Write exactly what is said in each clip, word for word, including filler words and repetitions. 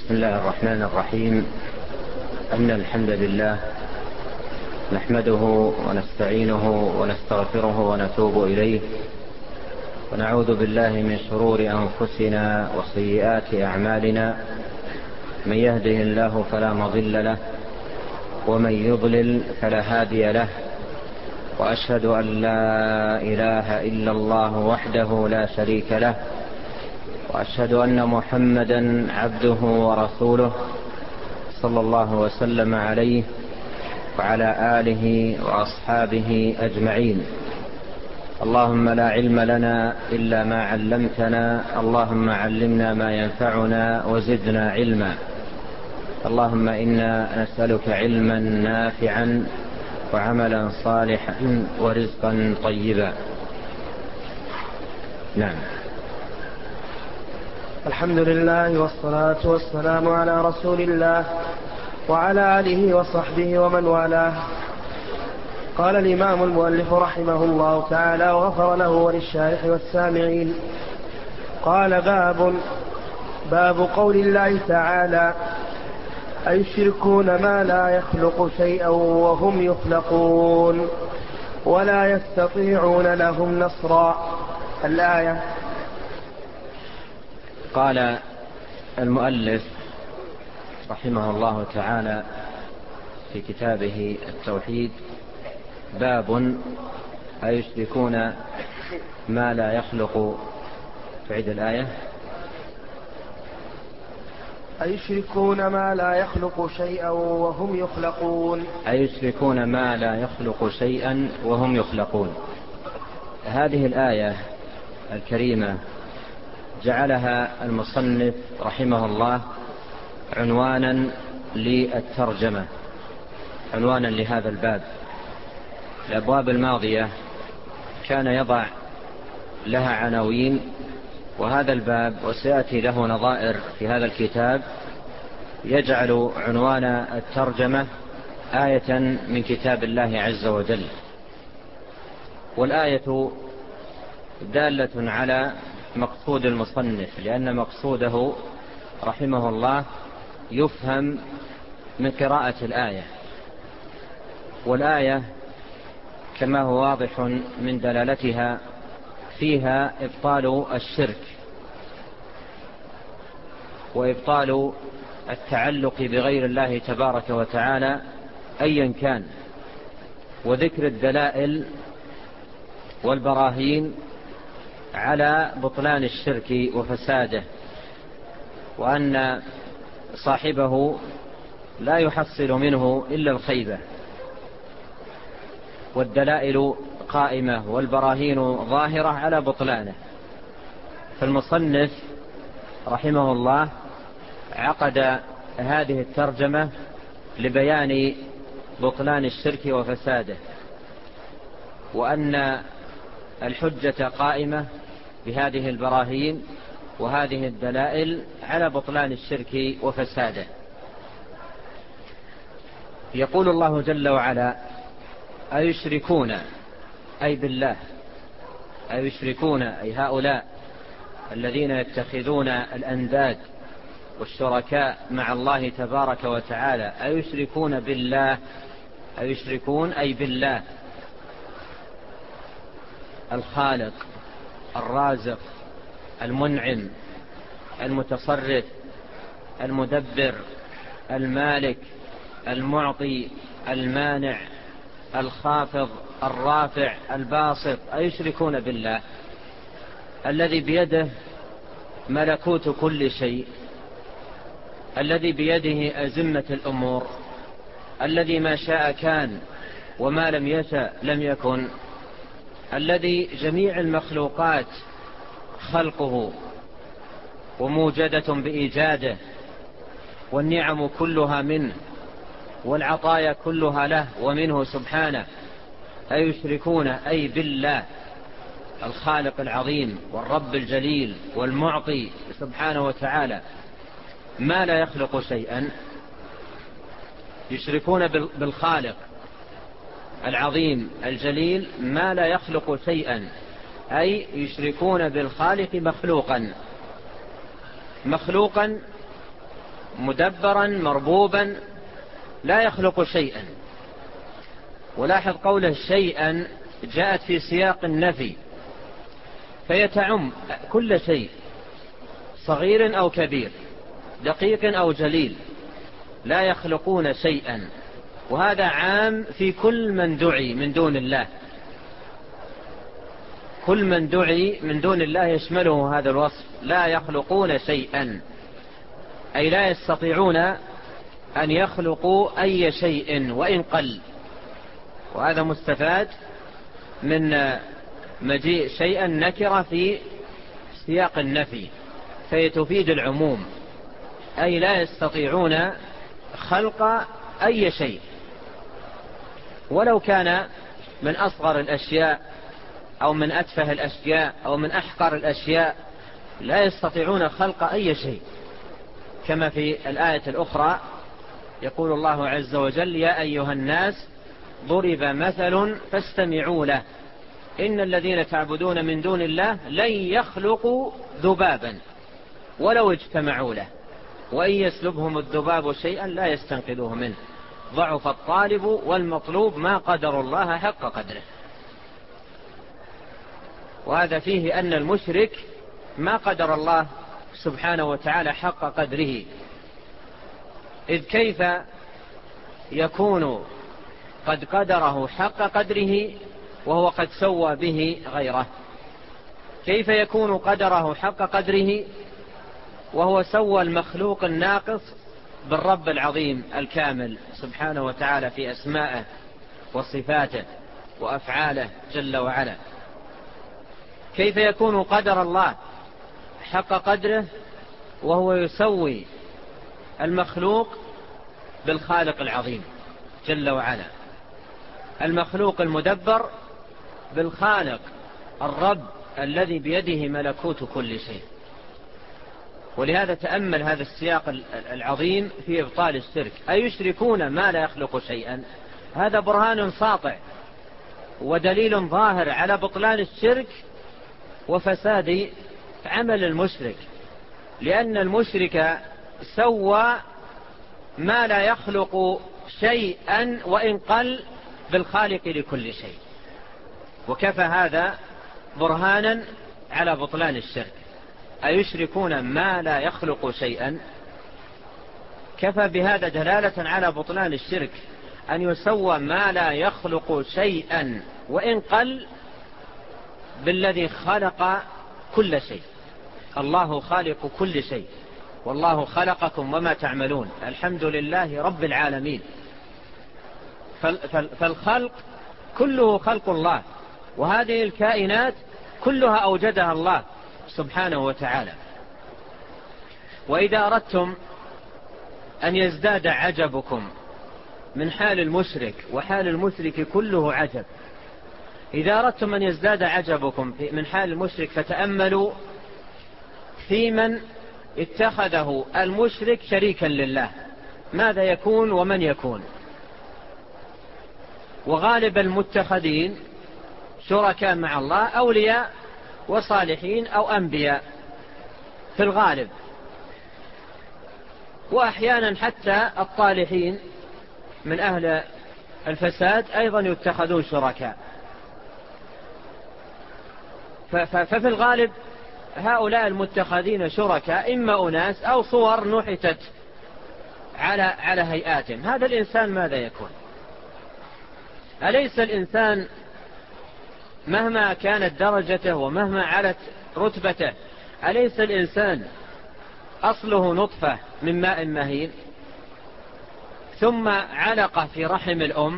بسم الله الرحمن الرحيم. إن الحمد لله نحمده ونستعينه ونستغفره ونتوب إليه، ونعوذ بالله من شرور أنفسنا وسيئات أعمالنا. من يهده الله فلا مضل له، ومن يضلل فلا هادي له، وأشهد أن لا إله إلا الله وحده لا شريك له، وأشهد أن محمدا عبده ورسوله صلى الله وسلم عليه وعلى آله وأصحابه أجمعين. اللهم لا علم لنا إلا ما علمتنا، اللهم علمنا ما ينفعنا وزدنا علما. اللهم إنا نسألك علما نافعا وعملا صالحا ورزقا طيبا. نعم. الحمد لله والصلاة والسلام على رسول الله وعلى آله وصحبه ومن والاه. قال الإمام المؤلف رحمه الله تعالى وغفر له وللشارح والسامعين. قال باب باب قول الله تعالى: أيشركون ما لا يخلق شيئا وهم يخلقون ولا يستطيعون لهم نصرا. الآية. قال المؤلف رحمه الله تعالى في كتابه التوحيد: باب أيشركون ما لا يخلق. تعيد الآية. أيشركون ما لا يخلق شيئا وهم يخلقون أيشركون ما لا يخلق شيئا وهم يخلقون. هذه الآية الكريمة جعلها المصنف رحمه الله عنوانا للترجمة، عنوانا لهذا الباب. الأبواب الماضية كان يضع لها عناوين، وهذا الباب وسيأتي له نظائر في هذا الكتاب يجعل عنوان الترجمة آية من كتاب الله عز وجل. والآية دالة على مقصود المصنف، لأن مقصوده رحمه الله يفهم من قراءة الآية. والآية كما هو واضح من دلالتها فيها إبطال الشرك وإبطال التعلق بغير الله تبارك وتعالى أيا كان، وذكر الدلائل والبراهين على بطلان الشرك وفساده، وأن صاحبه لا يحصل منه إلا الخيبة. والدلائل قائمة والبراهين ظاهرة على بطلانه. فالمصنف رحمه الله عقد هذه الترجمة لبيان بطلان الشرك وفساده، وأن الحجة قائمة بهذه البراهين وهذه الدلائل على بطلان الشرك وفساده. يقول الله جل وعلا: أيشركون، أي بالله، أيشركون أي هؤلاء الذين يتخذون الأنداد والشركاء مع الله تبارك وتعالى، أيشركون بالله، أيشركون أي بالله الخالق الرازق المنعم المتصرف المدبر المالك المعطي المانع الخافض الرافع الباسط. أيشركون بالله الذي بيده ملكوت كل شيء، الذي بيده أزمة الأمور، الذي ما شاء كان وما لم يشأ لم يكن، الذي جميع المخلوقات خلقه وموجدة بإيجاده، والنعم كلها منه والعطايا كلها له ومنه سبحانه. أيشركون أي بالله الخالق العظيم والرب الجليل والمعطي سبحانه وتعالى ما لا يخلق شيئا. يشركون بالخالق العظيم الجليل ما لا يخلق شيئا، أي يشركون بالخالق مخلوقا، مخلوقا مدبرا مربوبا لا يخلق شيئا. ولاحظ قوله شيئا جاءت في سياق النفي، فيتعم كل شيء صغير أو كبير، دقيق أو جليل، لا يخلقون شيئا. وهذا عام في كل من دعي من دون الله، كل من دعي من دون الله يشمله هذا الوصف، لا يخلقون شيئا، أي لا يستطيعون أن يخلقوا أي شيء وإن قل. وهذا مستفاد من مجيء شيئا نكرة في سياق النفي، فيتفيد العموم، أي لا يستطيعون خلق أي شيء ولو كان من أصغر الأشياء أو من أتفه الأشياء أو من أحقر الأشياء، لا يستطيعون خلق أي شيء. كما في الآية الأخرى يقول الله عز وجل: يا أيها الناس ضرب مثل فاستمعوا له إن الذين تعبدون من دون الله لن يخلقوا ذبابا ولو اجتمعوا له وإن يسلبهم الذباب شيئا لا يستنقذوه منه ضعف الطالب والمطلوب ما قدر الله حق قدره. وهذا فيه أن المشرك ما قدر الله سبحانه وتعالى حق قدره، إذ كيف يكون قد قدره حق قدره وهو قد سوى به غيره؟ كيف يكون قدره حق قدره وهو سوى المخلوق الناقص بالرب العظيم الكامل سبحانه وتعالى في أسمائه وصفاته وأفعاله جل وعلا؟ كيف يكون قدر الله حق قدره وهو يسوي المخلوق بالخالق العظيم جل وعلا، المخلوق المدبر بالخالق الرب الذي بيده ملكوت كل شيء؟ ولهذا تأمل هذا السياق العظيم في إبطال الشرك: أيشركون ما لا يخلق شيئا. هذا برهان ساطع ودليل ظاهر على بطلان الشرك وفساد عمل المشرك، لأن المشرك سوى ما لا يخلق شيئا وإن قل بالخالق لكل شيء، وكفى هذا برهانا على بطلان الشرك. أيشركون ما لا يخلق شيئا، كفى بهذا دلالة على بطلان الشرك، أن يسوى ما لا يخلق شيئا وإن قل بالذي خلق كل شيء. الله خالق كل شيء، والله خلقكم وما تعملون، الحمد لله رب العالمين. فالخلق كله خلق الله، وهذه الكائنات كلها أوجدها الله سبحانه وتعالى. وإذا أردتم أن يزداد عجبكم من حال المشرك، وحال المشرك كله عجب، إذا أردتم أن يزداد عجبكم من حال المشرك فتأملوا في من اتخذه المشرك شريكا لله، ماذا يكون ومن يكون؟ وغالب المتخذين شركاء مع الله أولياء وصالحين أو أنبياء في الغالب، وأحيانا حتى الطالحين من أهل الفساد أيضا يتخذون شركاء. ففي الغالب هؤلاء المتخذين شركاء إما أناس أو صور نحتت على على هيئاتهم. هذا الإنسان ماذا يكون؟ أليس الإنسان مهما كانت درجته ومهما علت رتبته، أليس الإنسان أصله نطفة من ماء مهين، ثم علقة في رحم الأم،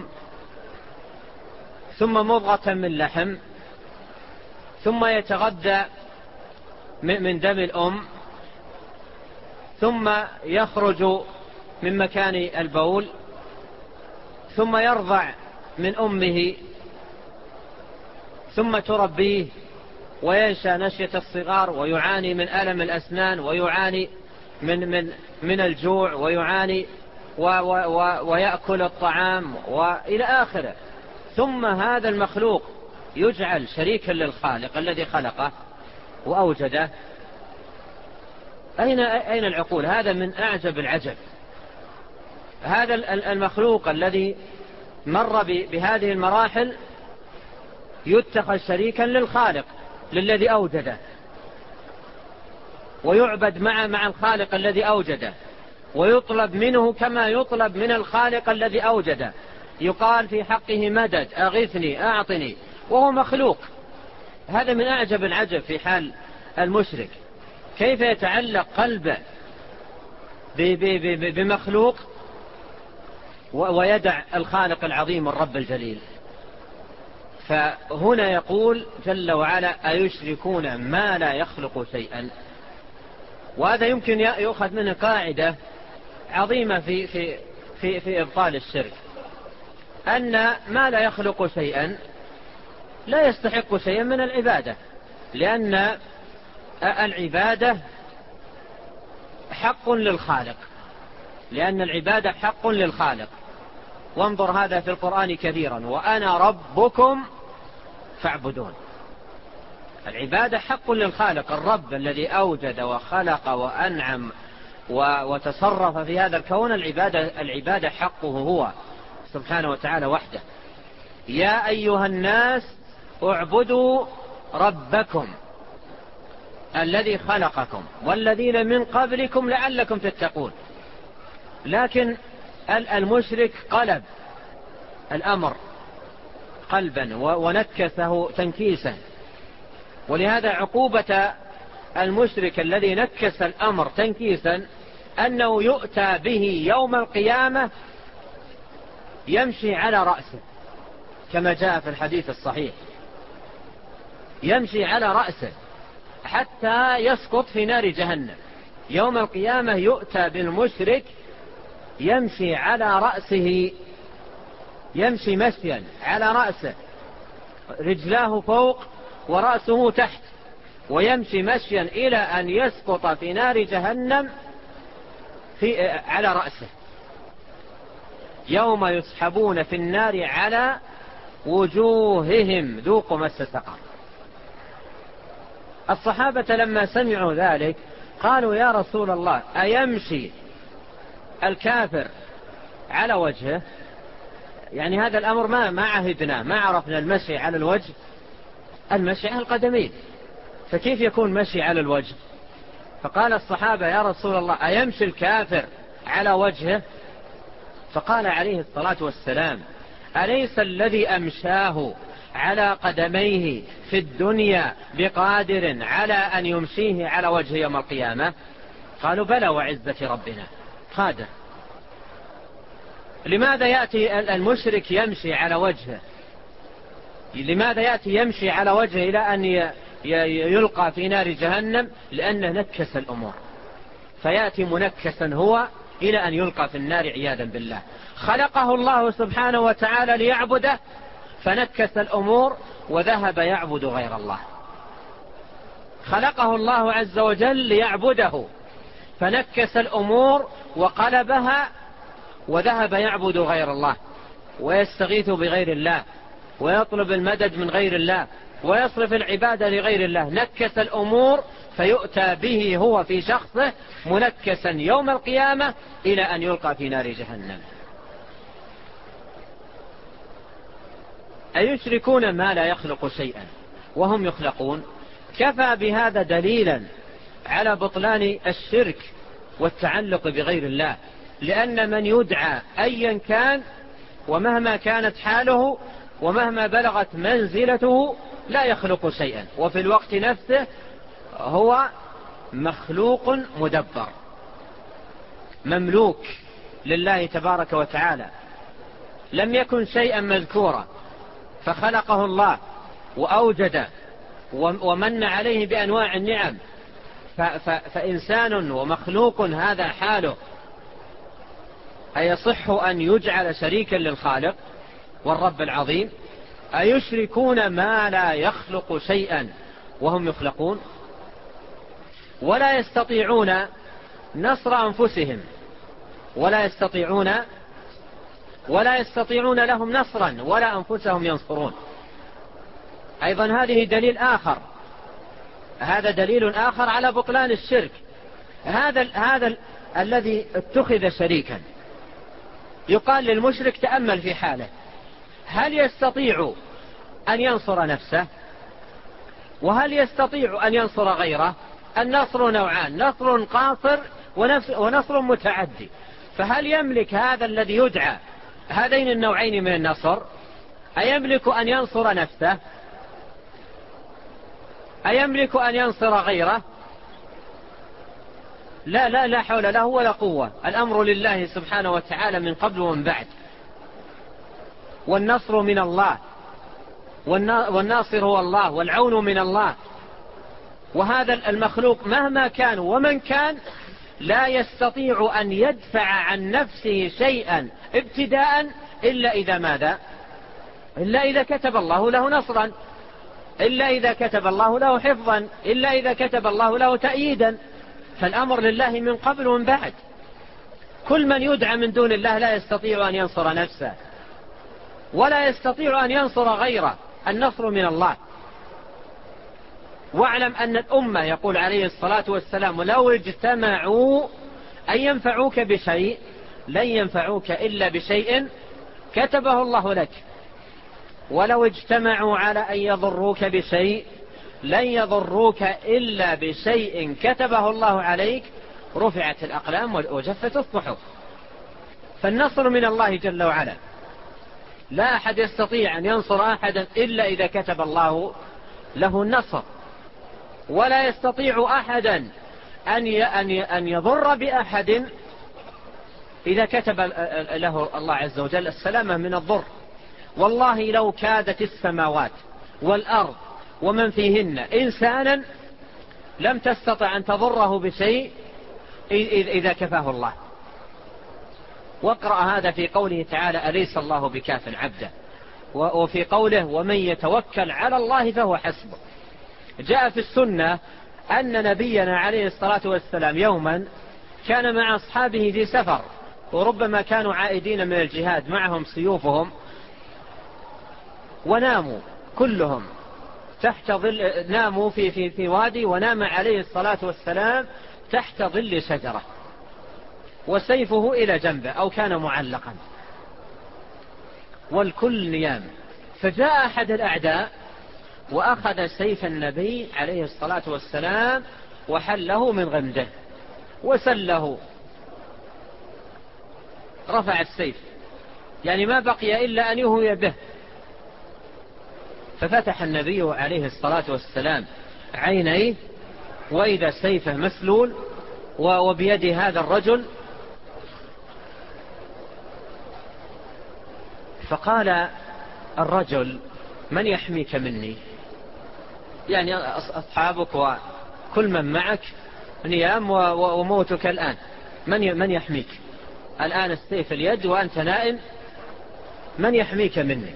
ثم مضغة من لحم، ثم يتغذى من دم الأم، ثم يخرج من مكان البول، ثم يرضع من أمه، ثم تربيه وينشأ نشية الصغار ويعاني من ألم الأسنان ويعاني من من من الجوع ويعاني و و و ويأكل الطعام وإلى آخره. ثم هذا المخلوق يجعل شريكا للخالق الذي خلقه وأوجده. أين أين العقول؟ هذا من أعجب العجب. هذا المخلوق الذي مر بهذه المراحل يتخذ شريكا للخالق، للذي أوجده، ويعبد مع مع الخالق الذي أوجده، ويطلب منه كما يطلب من الخالق الذي أوجده. يقال في حقه مدد، أغثني، أعطني، وهو مخلوق. هذا من أعجب العجب في حال المشرك، كيف يتعلق قلبه بمخلوق ويدع الخالق العظيم الرب الجليل. فهنا يقول جل وعلا: أيشركون ما لا يخلق شيئا. وهذا يمكن يؤخذ منه قاعدة عظيمة في, في, في, في إبطال الشرك، أن ما لا يخلق شيئا لا يستحق شيئا من العبادة، لأن العبادة حق للخالق، لأن العبادة حق للخالق. وانظر هذا في القرآن كثيرا: وأنا ربكم فاعبدون. العبادة حق للخالق، الرب الذي أوجد وخلق وأنعم وتصرف في هذا الكون. العبادة, العبادة حقه هو سبحانه وتعالى وحده. يا أيها الناس اعبدوا ربكم الذي خلقكم والذين من قبلكم لعلكم تتقون. لكن المشرك قلب الأمر قلبا ونكسه تنكيسا، ولهذا عقوبة المشرك الذي نكس الأمر تنكيسا أنه يؤتى به يوم القيامة يمشي على رأسه، كما جاء في الحديث الصحيح: يمشي على رأسه حتى يسقط في نار جهنم. يوم القيامة يؤتى بالمشرك يمشي على رأسه، يمشي مشيا على رأسه، رجلاه فوق ورأسه تحت، ويمشي مشيا إلى أن يسقط في نار جهنم في على رأسه. يوم يسحبون في النار على وجوههم ذوقوا مس سقر. الصحابة لما سمعوا ذلك قالوا: يا رسول الله، أيمشي الكافر على وجهه؟ يعني هذا الأمر ما ما عهدنا، ما عرفنا المشي على الوجه، المشي على القدمين، فكيف يكون مشي على الوجه؟ فقال الصحابة: يا رسول الله، أيمشي الكافر على وجهه؟ فقال عليه الصلاة والسلام: أليس الذي أمشاه على قدميه في الدنيا بقادر على أن يمشيه على وجه يوم القيامة؟ قالوا: بلى وعزة ربنا قادر. لماذا يأتي المشرك يمشي على وجهه؟ لماذا يأتي يمشي على وجهه إلى أن يلقى في نار جهنم؟ لأنه نكس الأمور، فيأتي منكسا هو إلى أن يلقى في النار عياذا بالله. خلقه الله سبحانه وتعالى ليعبده فنكس الأمور وذهب يعبد غير الله. خلقه الله عز وجل ليعبده فنكس الأمور وقلبها وذهب يعبد غير الله، ويستغيث بغير الله، ويطلب المدد من غير الله، ويصرف العبادة لغير الله. نكس الأمور فيؤتى به هو في شخصه منكسا يوم القيامة إلى أن يلقى في نار جهنم. أيشركون ما لا يخلق شيئا وهم يخلقون؟ كفى بهذا دليلا على بطلان الشرك والتعلق بغير الله، لأن من يدعى أيا كان ومهما كانت حاله ومهما بلغت منزلته لا يخلق شيئا، وفي الوقت نفسه هو مخلوق مدبر مملوك لله تبارك وتعالى. لم يكن شيئا مذكورا فخلقه الله وأوجد ومن عليه بأنواع النعم، فإنسان ومخلوق هذا حاله، أيصح أن يجعل شريكا للخالق والرب العظيم؟ أيشركون ما لا يخلق شيئا وهم يخلقون؟ ولا يستطيعون نصر أنفسهم، ولا يستطيعون ولا يستطيعون لهم نصرا ولا أنفسهم ينصرون. أيضا هذه دليل آخر، هذا دليل آخر على بطلان الشرك، هذا هذا الذي اتخذ شريكا يقال للمشرك تأمل في حاله، هل يستطيع أن ينصر نفسه وهل يستطيع أن ينصر غيره؟ النصر نوعان، نصر قاصر ونصر متعدي، فهل يملك هذا الذي يدعى هذين النوعين من النصر؟ أيملك أن ينصر نفسه؟ أيملك أن ينصر غيره؟ لا لا لا حول له ولا قوة، الأمر لله سبحانه وتعالى من قبل ومن بعد، والنصر من الله، والناصر هو الله، والعون من الله. وهذا المخلوق مهما كان ومن كان لا يستطيع أن يدفع عن نفسه شيئا ابتداء إلا إذا ماذا؟ إلا إذا كتب الله له نصرا، إلا إذا كتب الله له حفظا، إلا إذا كتب الله له تأييدا. فالأمر لله من قبل ومن بعد. كل من يدعى من دون الله لا يستطيع أن ينصر نفسه ولا يستطيع أن ينصر غيره، النصر من الله. واعلم أن الأمة يقول عليه الصلاة والسلام لو اجتمعوا أن ينفعوك بشيء لن ينفعوك إلا بشيء كتبه الله لك، ولو اجتمعوا على أن يضروك بشيء لن يضروك إلا بشيء كتبه الله عليك، رفعت الأقلام وجفت الصحف. فالنصر من الله جل وعلا، لا أحد يستطيع أن ينصر أحدا إلا إذا كتب الله له النصر، ولا يستطيع أحدا أن يضر بأحد إذا كتب له الله عز وجل السلامة من الضر. والله لو كادت السماوات والأرض ومن فيهن إنسانا لم تستطع أن تضره بشيء إذا كفاه الله. واقرأ هذا في قوله تعالى أليس الله بكاف عبده، وفي قوله ومن يتوكل على الله فهو حسبه. جاء في السنة أن نبينا عليه الصلاة والسلام يوما كان مع أصحابه في سفر، وربما كانوا عائدين من الجهاد معهم سيوفهم، وناموا كلهم تحت ظل، ناموا في, في, في وادي، ونام عليه الصلاة والسلام تحت ظل شجرة وسيفه إلى جنبه أو كان معلقا، والكل نيام. فجاء أحد الأعداء وأخذ سيف النبي عليه الصلاة والسلام وحله من غمده وسله، رفع السيف، يعني ما بقي إلا أن يهوي به. ففتح النبي عليه الصلاة والسلام عينيه وإذا سيفه مسلول وبيد هذا الرجل. فقال الرجل من يحميك مني؟ يعني أصحابك وكل من معك نيام وموتك الآن، من من يحميك الآن؟ السيف اليد وأنت نائم، من يحميك مني؟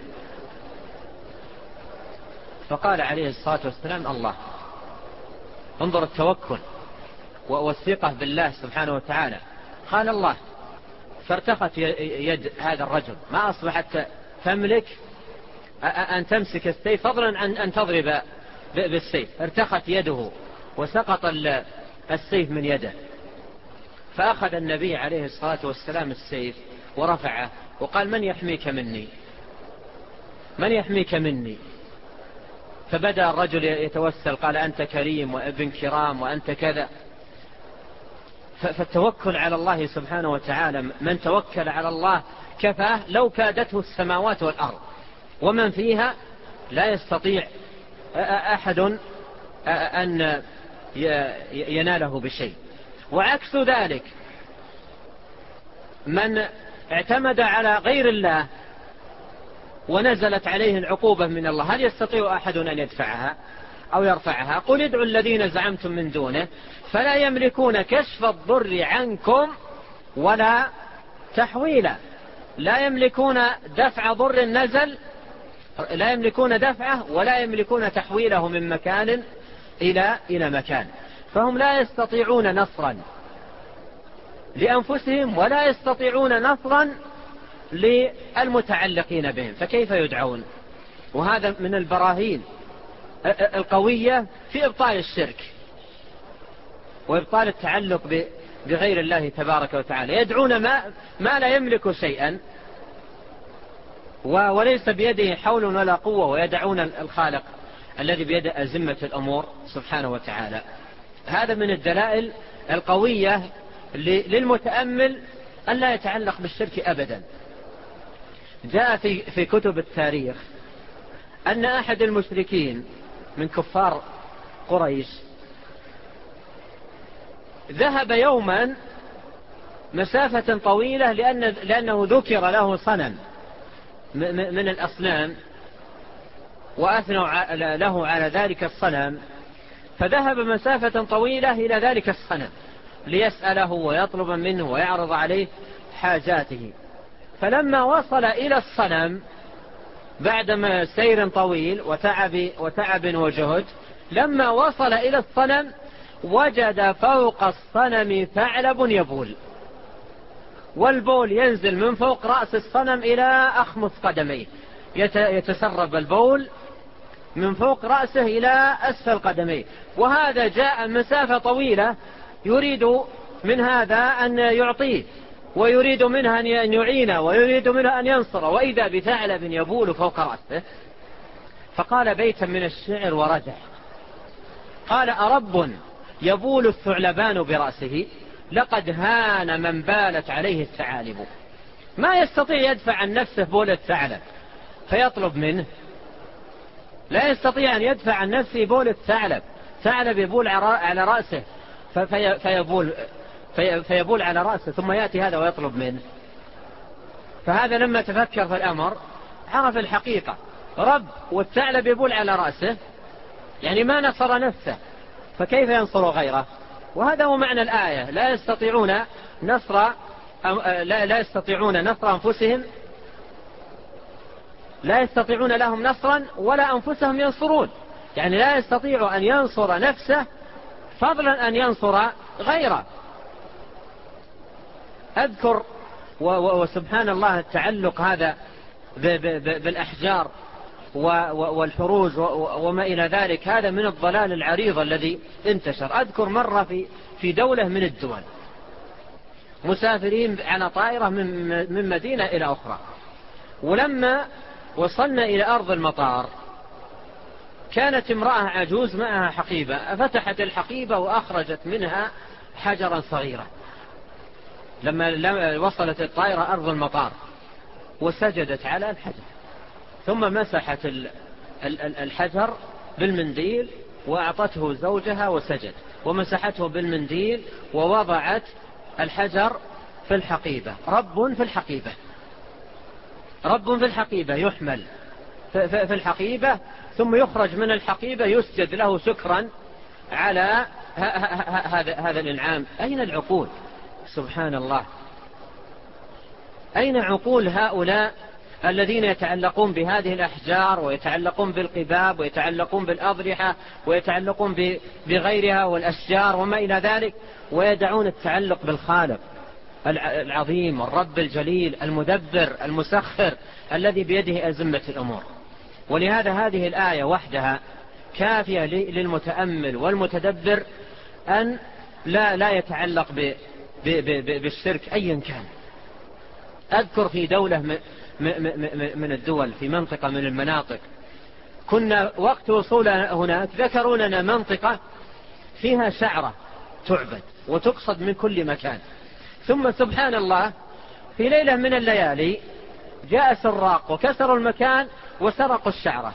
فقال عليه الصلاة والسلام الله. انظر التوكل والثقة بالله سبحانه وتعالى. قال الله، فارتخت يد هذا الرجل، ما أصبحت تملك أن تمسك السيف فضلا عن أن تضرب بالسيف، ارتخت يده وسقط السيف من يده. فأخذ النبي عليه الصلاة والسلام السيف ورفعه وقال من يحميك مني؟ من يحميك مني؟ فبدأ الرجل يتوسل، قال أنت كريم وابن كرام وأنت كذا. فالتوكل على الله سبحانه وتعالى، من توكل على الله كفاه لو كادته السماوات والأرض ومن فيها، لا يستطيع أحد أن يناله بشيء. وعكس ذلك من اعتمد على غير الله ونزلت عليه العقوبة من الله، هل يستطيع أحد أن يدفعها أو يرفعها؟ قل ادعوا الذين زعمتم من دونه فلا يملكون كشف الضر عنكم ولا تحويلا. لا يملكون دفع ضر نزل، لا يملكون دفعه ولا يملكون تحويله من مكان إلى إلى مكان. فهم لا يستطيعون نصرا لأنفسهم ولا يستطيعون نصرا للمتعلقين بهم، فكيف يدعون؟ وهذا من البراهين القوية في إبطال الشرك وإبطال التعلق بغير الله تبارك وتعالى. يدعون ما, ما لا يملك شيئا وليس بيده حول ولا قوة، ويدعون الخالق الذي بيده أزمة الأمور سبحانه وتعالى. هذا من الدلائل القوية للمتأمل أن لا يتعلق بالشرك أبدا. جاء في, في كتب التاريخ أن أحد المشركين من كفار قريش ذهب يوما مسافة طويلة لأن لأنه ذكر له صنم من الأصنام وأثنوا له على ذلك الصنم، فذهب مسافة طويلة إلى ذلك الصنم ليسأله ويطلب منه ويعرض عليه حاجاته. فلما وصل إلى الصنم بعدما سير طويل وتعب, وتعب وجهد، لما وصل إلى الصنم وجد فوق الصنم ثعلب يبول، والبول ينزل من فوق رأس الصنم إلى أخمص قدميه، يتسرب البول من فوق رأسه إلى أسفل قدميه. وهذا جاء مسافة طويلة يريد من هذا أن يعطيه، ويريد منها أن يعينه، ويريد منها أن ينصره، وإذا بثعلب يبول فوق رأسه. فقال بيتا من الشعر ورجع، قال: أرب يبول الثعلبان برأسه، لقد هان من بالت عليه الثعالب. ما يستطيع يدفع عن نفسه بول الثعلب فيطلب منه، لا يستطيع أن يدفع عن نفسه بول الثعلب. ثعلب يبول على رأسه في فيبول, في فيبول على رأسه، ثم يأتي هذا ويطلب منه. فهذا لما تفكر في الأمر عرف الحقيقة، رب والثعلب يبول على رأسه، يعني ما نصر نفسه، فكيف ينصر غيره؟ وهذا هو معنى الآية: لا يستطيعون نصر لا, لا يستطيعون نصر أنفسهم، لا يستطيعون لهم نصرا ولا أنفسهم ينصرون. يعني لا يستطيع أن ينصر نفسه فضلا أن ينصر غيره. أذكر وسبحان الله التعلق هذا بالأحجار والحروج وما إلى ذلك، هذا من الضلال العريض الذي انتشر. أذكر مرة في في دولة من الدول مسافرين على طائرة من مدينة إلى أخرى، ولما وصلنا إلى أرض المطار كانت امرأة عجوز معها حقيبة، فتحت الحقيبة وأخرجت منها حجرا صغيرا لما وصلت الطائرة أرض المطار، وسجدت على الحجر، ثم مسحت الحجر بالمنديل وأعطته زوجها وسجد، ومسحته بالمنديل ووضعت الحجر في الحقيبة. رب في الحقيبة، رب في الحقيبة يحمل في الحقيبة، ثم يخرج من الحقيبة يسجد له شكرا على هذا هذا الإنعام. أين العقول؟ سبحان الله، أين عقول هؤلاء الذين يتعلقون بهذه الأحجار ويتعلقون بالقباب ويتعلقون بالأضرحة ويتعلقون بغيرها والأشجار وما إلى ذلك، ويدعون التعلق بالخالق العظيم والرب الجليل المدبر المسخر الذي بيده أزمة الأمور. ولهذا هذه الآية وحدها كافية للمتأمل والمتدبر أن لا لا يتعلق بالشرك أيا كان. أذكر في دولة من الدول في منطقة من المناطق، كنا وقت وصولنا هناك ذكروا لنا منطقة فيها شعرة تعبد وتقصد من كل مكان، ثم سبحان الله في ليلة من الليالي جاء سراق وكسروا المكان وسرقوا الشعرة،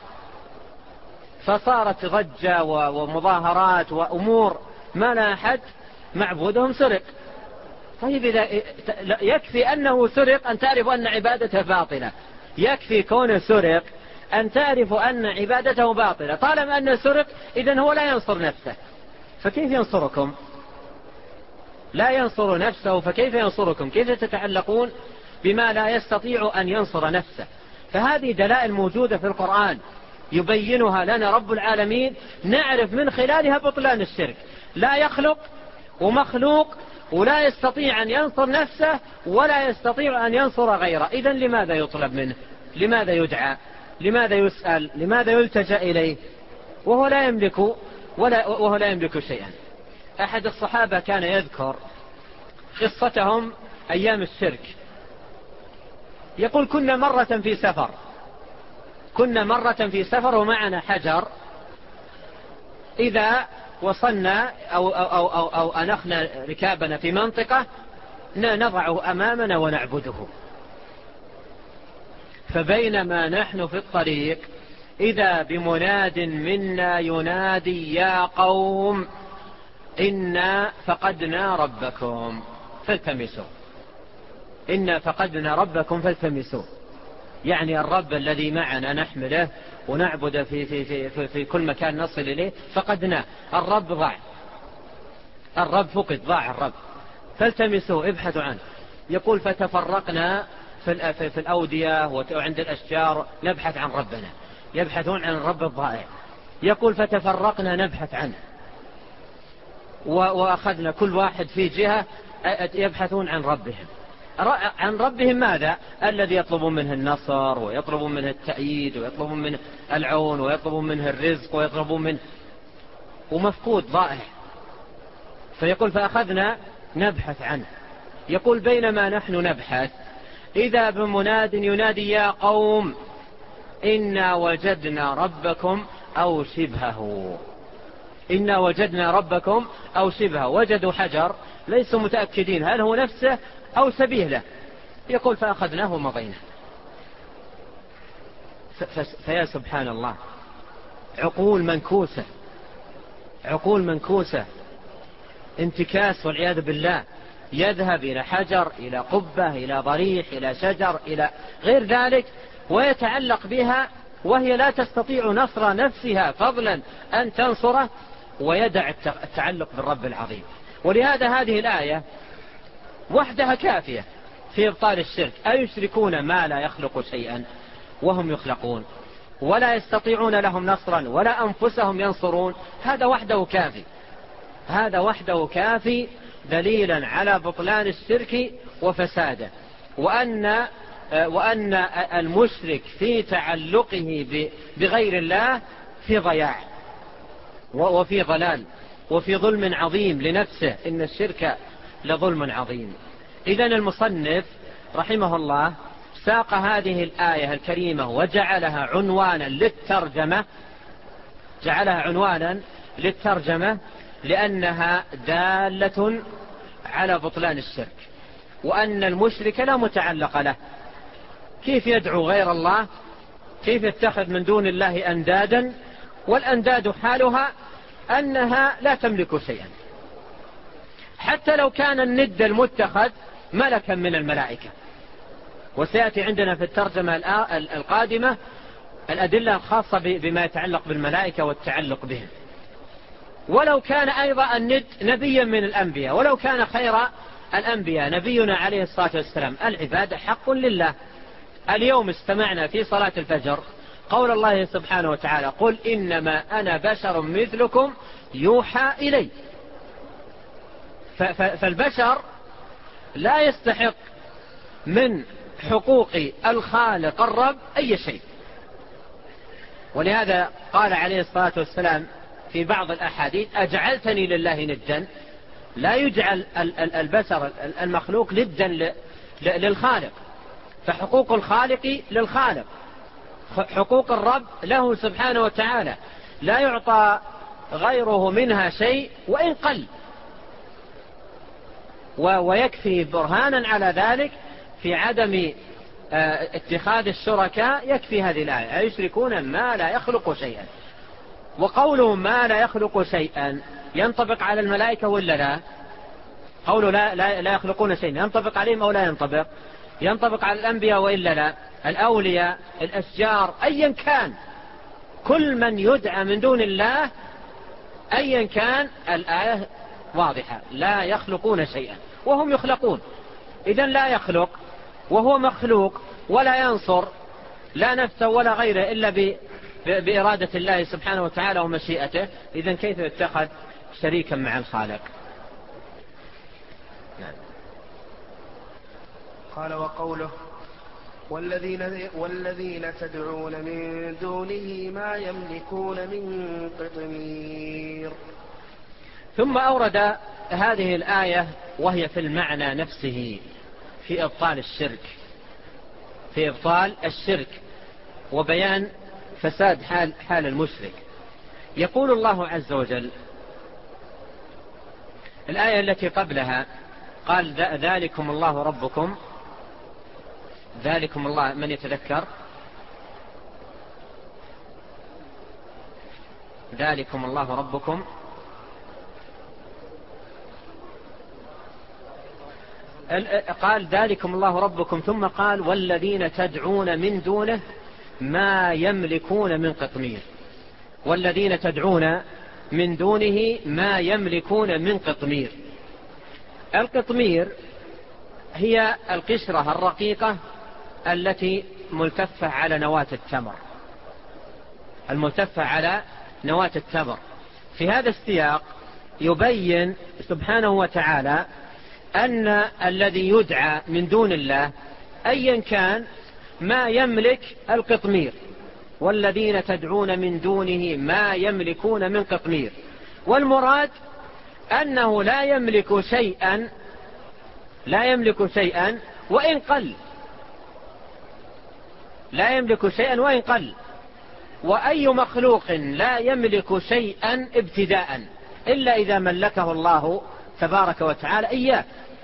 فصارت ضجة ومظاهرات وأمور ما لا أحد معبودهم سرق. طيب إذا يكفي أنه سرق أن تعرف أن عبادته باطلة، يكفي كونه سرق أن تعرف أن عبادته باطلة. طالما أنه سرق إذن هو لا ينصر نفسه، فكيف ينصركم؟ لا ينصر نفسه فكيف ينصركم؟ كيف تتعلقون بما لا يستطيع أن ينصر نفسه؟ فهذه دلائل موجودة في القرآن يبينها لنا رب العالمين، نعرف من خلالها بطلان الشرك. لا يخلق ومخلوق، ولا يستطيع أن ينصر نفسه ولا يستطيع أن ينصر غيره. إذن لماذا يطلب منه؟ لماذا يدعى؟ لماذا يسأل؟ لماذا يلتجأ إليه وهو لا يملك ولا وهو لا يملك شيئا؟ أحد الصحابة كان يذكر قصتهم أيام الشرك، يقول كنا مرة في سفر كنا مرة في سفر ومعنا حجر، إذا وصلنا أو, أو, أو, أو أنخنا ركابنا في منطقة نضعه أمامنا ونعبده، فبينما نحن في الطريق إذا بمناد منا ينادي يا قوم إنا فقدنا ربكم فالتمسوا إنا فقدنا ربكم فالتمسوا، يعني الرب الذي معنا نحمله ونعبد في, في, في, في, في كل مكان نصل إليه فقدنا، الرب ضاع، الرب فقد، ضاع الرب، فالتمسوا ابحثوا عنه. يقول فتفرقنا في, في, في الأودية وعند الأشجار نبحث عن ربنا، يبحثون عن الرب الضائع. يقول فتفرقنا نبحث عنه وأخذنا كل واحد في جهة يبحثون عن ربهم. عن ربهم ماذا؟ الذي يطلبون منه النصر ويطلبون منه التأييد ويطلبون منه العون ويطلبون منه الرزق ويطلبون منه، ومفقود ضائع. فيقول فأخذنا نبحث عنه. يقول بينما نحن نبحث إذا بمناد ينادي يا قوم إنا وجدنا ربكم أو شبهه إنا وجدنا ربكم أو شبهه. وجدوا حجر ليسوا متأكدين هل هو نفسه أو سبيه له. يقول فأخذناه ومضينا. فيا سبحان الله، عقول منكوسة، عقول منكوسة، انتكاس والعياذ بالله، يذهب إلى حجر، إلى قبة، إلى ضريح، إلى شجر، إلى غير ذلك، ويتعلق بها وهي لا تستطيع نصر نفسها فضلا أن تنصره، ويدع التعلق بالرب العظيم. ولهذا هذه الآية وحدها كافية في إبطال الشرك. أيشركون ما لا يخلق شيئا وهم يخلقون ولا يستطيعون لهم نصرا ولا أنفسهم ينصرون. هذا وحده كافي، هذا وحده كافي دليلا على بطلان الشرك وفساده، وأن وأن المشرك في تعلقه بغير الله في ضياع وفي ضلال وفي ظلم عظيم لنفسه، إن الشرك لظلم عظيم. إذن المصنف رحمه الله ساق هذه الآية الكريمة وجعلها عنوانا للترجمة جعلها عنوانا للترجمة لأنها دالة على بطلان الشرك، وأن المشرك لا متعلق له. كيف يدعو غير الله؟ كيف يتخذ من دون الله أندادا؟ والأنداد حالها أنها لا تملك شيئا، حتى لو كان الند المتخذ ملكا من الملائكة. وسيأتي عندنا في الترجمة القادمة الأدلة الخاصة بما يتعلق بالملائكة والتعلق بهم. ولو كان أيضا الند نبيا من الأنبياء، ولو كان خير الأنبياء نبينا عليه الصلاة والسلام. العبادة حق لله. اليوم استمعنا في صلاة الفجر قول الله سبحانه وتعالى قل إنما أنا بشر مثلكم يوحى إلي. فالبشر لا يستحق من حقوق الخالق الرب أي شيء. ولهذا قال عليه الصلاة والسلام في بعض الأحاديث أجعلتني لله ندا. لا يجعل البشر المخلوق ندا للخالق، فحقوق الخالق للخالق، حقوق الرب له سبحانه وتعالى لا يعطى غيره منها شيء وإن قل. ويكفي برهانا على ذلك في عدم اتخاذ الشركاء يكفي هذه الآية أيشركون ما لا يخلق شيئا. وقوله ما لا يخلق شيئا ينطبق على الملائكة ولا لا؟ قوله لا, لا, لا يخلقون شيئا ينطبق عليهم أو لا ينطبق؟ ينطبق على الأنبياء وإلا لا؟ الأولياء، الأشجار، أيا كان كل من يدعى من دون الله أيا كان الآية واضحة لا يخلقون شيئا وهم يخلقون. إذن لا يخلق وهو مخلوق ولا ينصر لا نفسه ولا غيره إلا بإرادة الله سبحانه وتعالى ومشيئته. إذن كيف يتخذ شريكا مع الخالق؟ يعني. قال وقوله والذين, والذين تدعون من دونه ما يملكون من قطمير. ثم أورد هذه الآية وهي في المعنى نفسه في إبطال الشرك في إبطال الشرك وبيان فساد حال, حال المشرك. يقول الله عز وجل الآية التي قبلها قال ذلكم الله ربكم ذلكم الله من يتذكر ذلكم الله ربكم قال ذلكم الله ربكم ثم قال والذين تدعون من دونه ما يملكون من قطمير والذين تدعون من دونه ما يملكون من قطمير. القطمير هي القشرة الرقيقة التي ملتفة على نواة التمر الملتفة على نواة التمر. في هذا السياق يبين سبحانه وتعالى أن الذي يدعى من دون الله أيا كان ما يملك القطمير والذين تدعون من دونه ما يملكون من قطمير. والمراد أنه لا يملك شيئا لا يملك شيئا وإن قل لا يملك شيئا وإن قل. وأي مخلوق لا يملك شيئا ابتداء إلا إذا ملكه الله تبارك وتعالى إياه.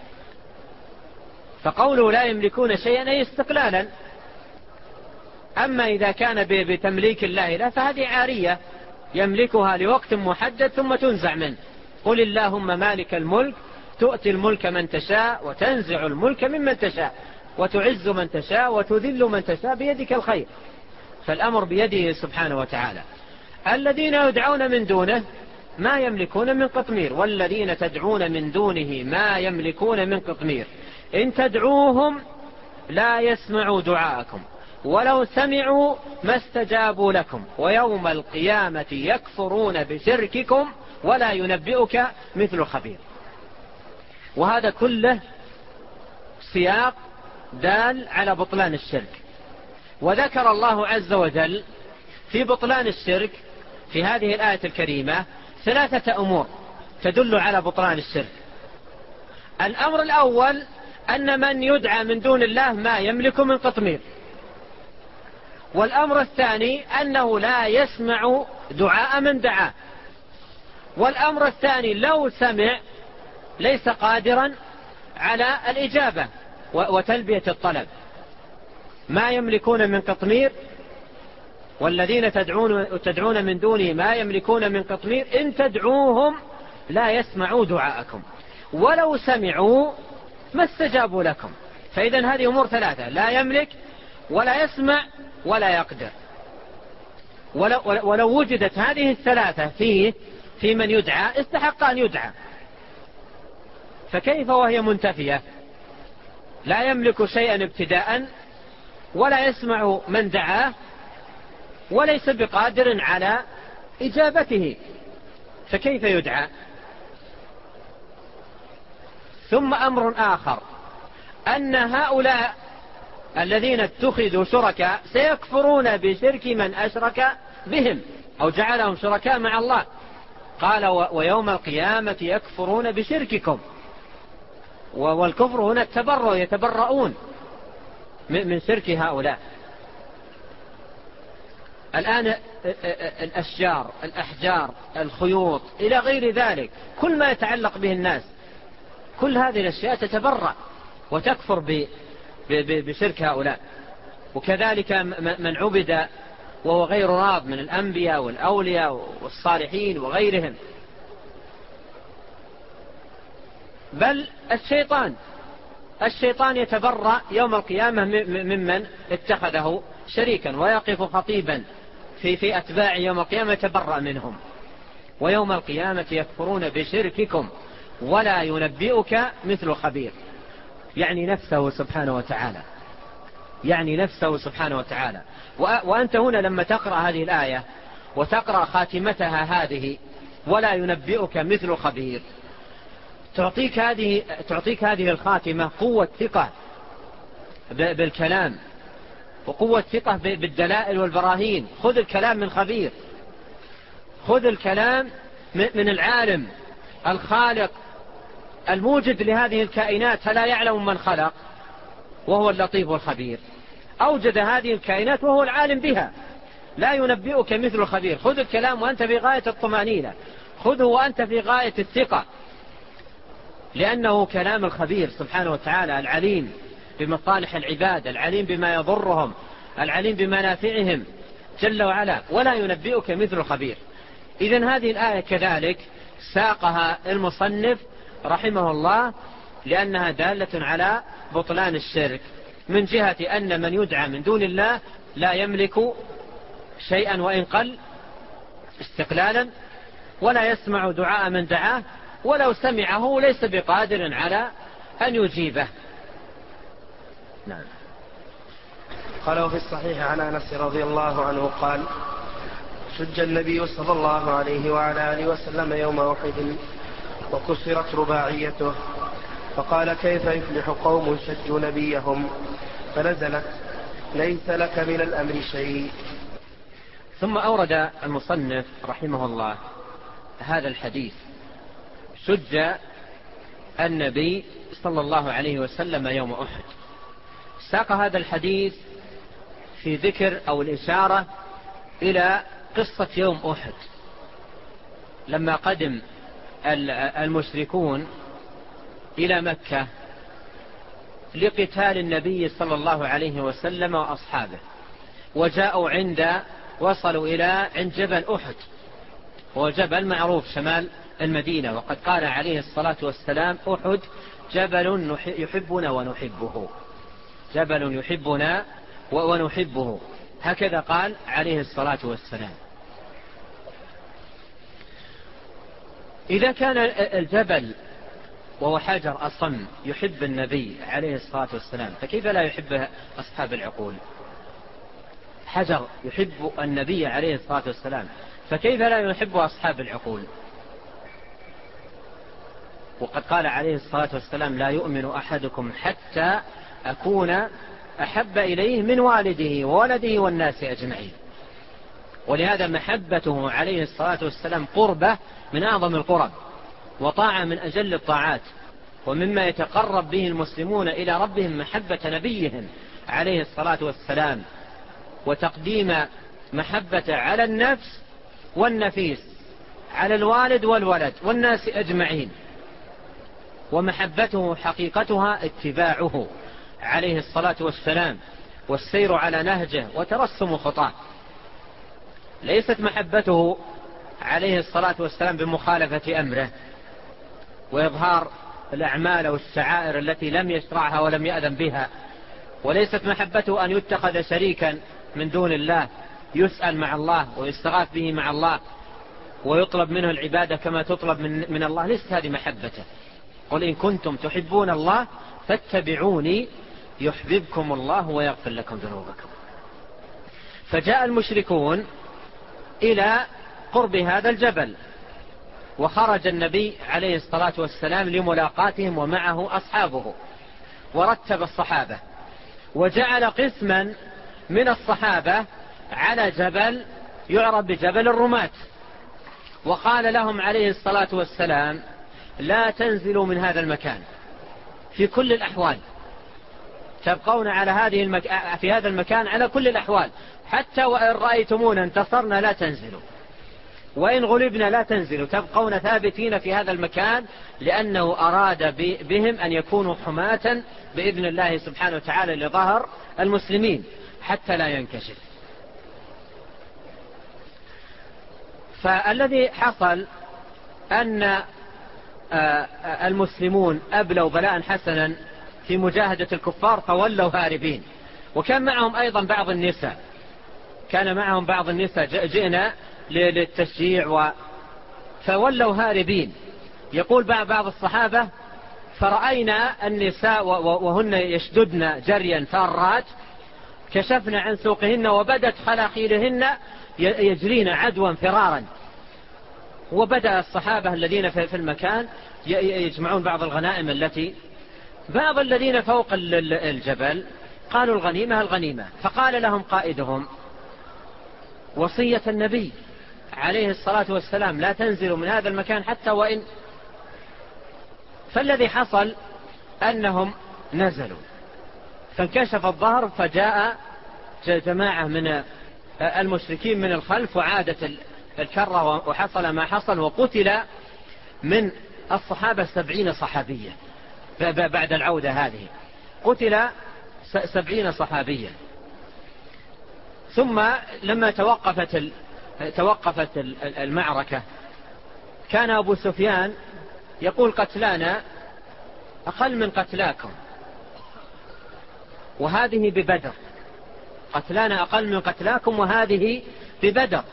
فقوله لا يملكون شيئا أي استقلالا. أما إذا كان بتمليك الله لا فهذه عارية يملكها لوقت محدد ثم تنزع منه. قل اللهم مالك الملك تؤتي الملك من تشاء وتنزع الملك ممن تشاء وتعز من تشاء وتذل من تشاء بيدك الخير. فالأمر بيده سبحانه وتعالى. الذين يدعون من دونه ما يملكون من قطمير والذين تدعون من دونه ما يملكون من قطمير إن تدعوهم لا يسمعوا دعاءكم ولو سمعوا ما استجابوا لكم ويوم القيامة يكفرون بشرككم ولا ينبئك مثل خبير. وهذا كله سياق دال على بطلان الشرك. وذكر الله عز وجل في بطلان الشرك في هذه الآية الكريمة ثلاثة أمور تدل على بطلان الشرك. الأمر الأول أن من يدعى من دون الله ما يملك من قطمير. والأمر الثاني أنه لا يسمع دعاء من دعاه. والأمر الثاني لو سمع ليس قادرا على الإجابة وتلبية الطلب. ما يملكون من قطمير والذين تدعون, تدعون من دونه ما يملكون من قطمير إن تدعوهم لا يسمعوا دعاءكم ولو سمعوا ما استجابوا لكم. فإذا هذه أمور ثلاثة لا يملك ولا يسمع ولا يقدر. ولو, ولو وجدت هذه الثلاثة فيه في من يدعى استحق أن يدعى. فكيف وهي منتفية؟ لا يملك شيئا ابتداء ولا يسمع من دعاه وليس بقادر على إجابته فكيف يدعى؟ ثم أمر آخر أن هؤلاء الذين اتخذوا شركاء سيكفرون بشرك من أشرك بهم أو جعلهم شركاء مع الله. قال ويوم القيامة يكفرون بشرككم. والكفر هنا التبرؤ يتبرؤون من شرك هؤلاء. الآن الأشجار الأحجار الخيوط إلى غير ذلك كل ما يتعلق به الناس كل هذه الأشياء تتبرأ وتكفر بشرك هؤلاء. وكذلك من عبد وهو غير راض من الأنبياء والأولياء والصالحين وغيرهم. بل الشيطان الشيطان يتبرأ يوم القيامة ممن اتخذه شريكا ويقف خطيبا في في أتباع يوم القيامة يتبرأ منهم. ويوم القيامة يكفرون بشرككم ولا ينبئك مثل خبير. يعني نفسه سبحانه وتعالى يعني نفسه سبحانه وتعالى. وأنت هنا لما تقرأ هذه الآية وتقرأ خاتمتها هذه ولا ينبئك مثل خبير تعطيك هذه تعطيك هذه الخاتمة قوة ثقة بالكلام وقوة ثقة بالدلائل والبراهين. خذ الكلام من خبير خذ الكلام من العالم الخالق الموجد لهذه الكائنات هلا يعلم من خلق وهو اللطيف الخبير؟ أوجد هذه الكائنات وهو العالم بها، لا ينبئك مثل الخبير. خذ الكلام وأنت في غاية الطمأنينة، خذه وأنت في غاية الثقة، لأنه كلام الخبير سبحانه وتعالى، العليم بمصالح العباد، العليم بما يضرهم، العليم بمنافعهم جل وعلا، ولا ينبئك مثل الخبير. إذن هذه الآية كذلك ساقها المصنف رحمه الله لأنها دالة على بطلان الشرك، من جهة أن من يدعى من دون الله لا يملك شيئا وإن قل استقلالا، ولا يسمع دعاء من دعاه، ولو سمعه ليس بقادر على أن يجيبه. نعم. قالوا في الصحيح عن أنس رضي الله عنه قال: شج النبي صلى الله عليه وعلى آله وسلم يوم أحد وكسرت رباعيته، فقال: كيف يفلح قوم شجوا نبيهم؟ فنزلت: ليس لك من الأمر شيء. ثم أورد المصنف رحمه الله هذا الحديث: شج النبي صلى الله عليه وسلم يوم أحد. ساق هذا الحديث في ذكر أو الإشارة إلى قصة يوم أحد، لما قدم المشركون إلى مكة لقتال النبي صلى الله عليه وسلم وأصحابه، وجاءوا عند وصلوا إلى عند جبل أحد، هو جبل معروف شمال المدينة، وقد قال عليه الصلاة والسلام: أحد جبل يحبنا ونحبه، جبل يحبنا ونحبه، هكذا قال عليه الصلاة والسلام. إذا كان الجبل وهو حجر أصم يحب النبي عليه الصلاة والسلام، فكيف لا يحبه أصحاب العقول؟ حجر يحب النبي عليه الصلاة والسلام، فكيف لا يحب أصحاب العقول؟ وقد قال عليه الصلاة والسلام: لا يؤمن أحدكم حتى أكون أحب إليه من والده وولده والناس أجمعين. ولهذا محبته عليه الصلاة والسلام قربة من أعظم القرب، وطاعة من أجل الطاعات، ومما يتقرب به المسلمون إلى ربهم محبة نبيهم عليه الصلاة والسلام، وتقديم محبة على النفس والنفيس، على الوالد والولد والناس أجمعين. ومحبته حقيقتها اتباعه عليه الصلاة والسلام والسير على نهجه وترسم خطاه. ليست محبته عليه الصلاة والسلام بمخالفة أمره وإظهار الأعمال والشعائر التي لم يشرعها ولم يأذن بها، وليست محبته أن يتخذ شريكا من دون الله يسأل مع الله ويستغاث به مع الله ويطلب منه العبادة كما تطلب من, من الله. ليست هذه محبته. قل إن كنتم تحبون الله فاتبعوني يحببكم الله ويغفر لكم ذنوبكم. فجاء المشركون إلى قرب هذا الجبل، وخرج النبي عليه الصلاة والسلام لملاقاتهم ومعه أصحابه، ورتب الصحابة، وجعل قسما من الصحابة على جبل يعرف بجبل الرماة، وقال لهم عليه الصلاة والسلام: لا تنزلوا من هذا المكان في كل الأحوال، تبقون على هذه المك... في هذا المكان على كل الأحوال، حتى وإن رأيتمونا انتصرنا لا تنزلوا، وإن غلبنا لا تنزلوا، تبقون ثابتين في هذا المكان، لأنه أراد بهم أن يكونوا حماة بإذن الله سبحانه وتعالى لظهر المسلمين حتى لا ينكشف. فالذي حصل أن المسلمون أبلوا بلاء حسنا في مجاهدة الكفار فولوا هاربين، وكان معهم أيضا بعض النساء، كان معهم بعض النساء جئنا للتشجيع و... فولوا هاربين. يقول بعض الصحابة: فرأينا النساء وهن يشددن جريا فارات، كشفنا عن سوقهن وبدت خلاخيلهن يجرين عدوا فرارا. وبدأ الصحابة الذين في المكان يجمعون بعض الغنائم التي بعض الذين فوق الجبل قالوا: الغنيمة الغنيمة. فقال لهم قائدهم: وصية النبي عليه الصلاة والسلام لا تنزلوا من هذا المكان حتى وإن فالذي حصل أنهم نزلوا فانكشف الظهر، فجاء جماعة من المشركين من الخلف وعادت الكرة وحصل ما حصل، وقتل من الصحابة سبعين صحابية بعد العودة هذه، قتل سبعين صحابية. ثم لما توقفت توقفت المعركة كان أبو سفيان يقول قتلانا أقل من قتلاكم، وهذه ببدر، قتلانا أقل من قتلاكم وهذه ببدر.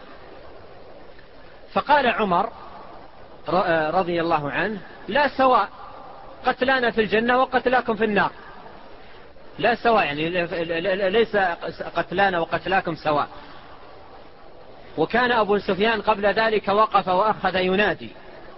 فقال عمر رضي الله عنه لا سواء، قتلانا في الجنة وقتلاكم في النار، لا سواء، يعني ليس قتلانا وقتلاكم سواء. وكان أبو سفيان قبل ذلك وقف وأخذ ينادي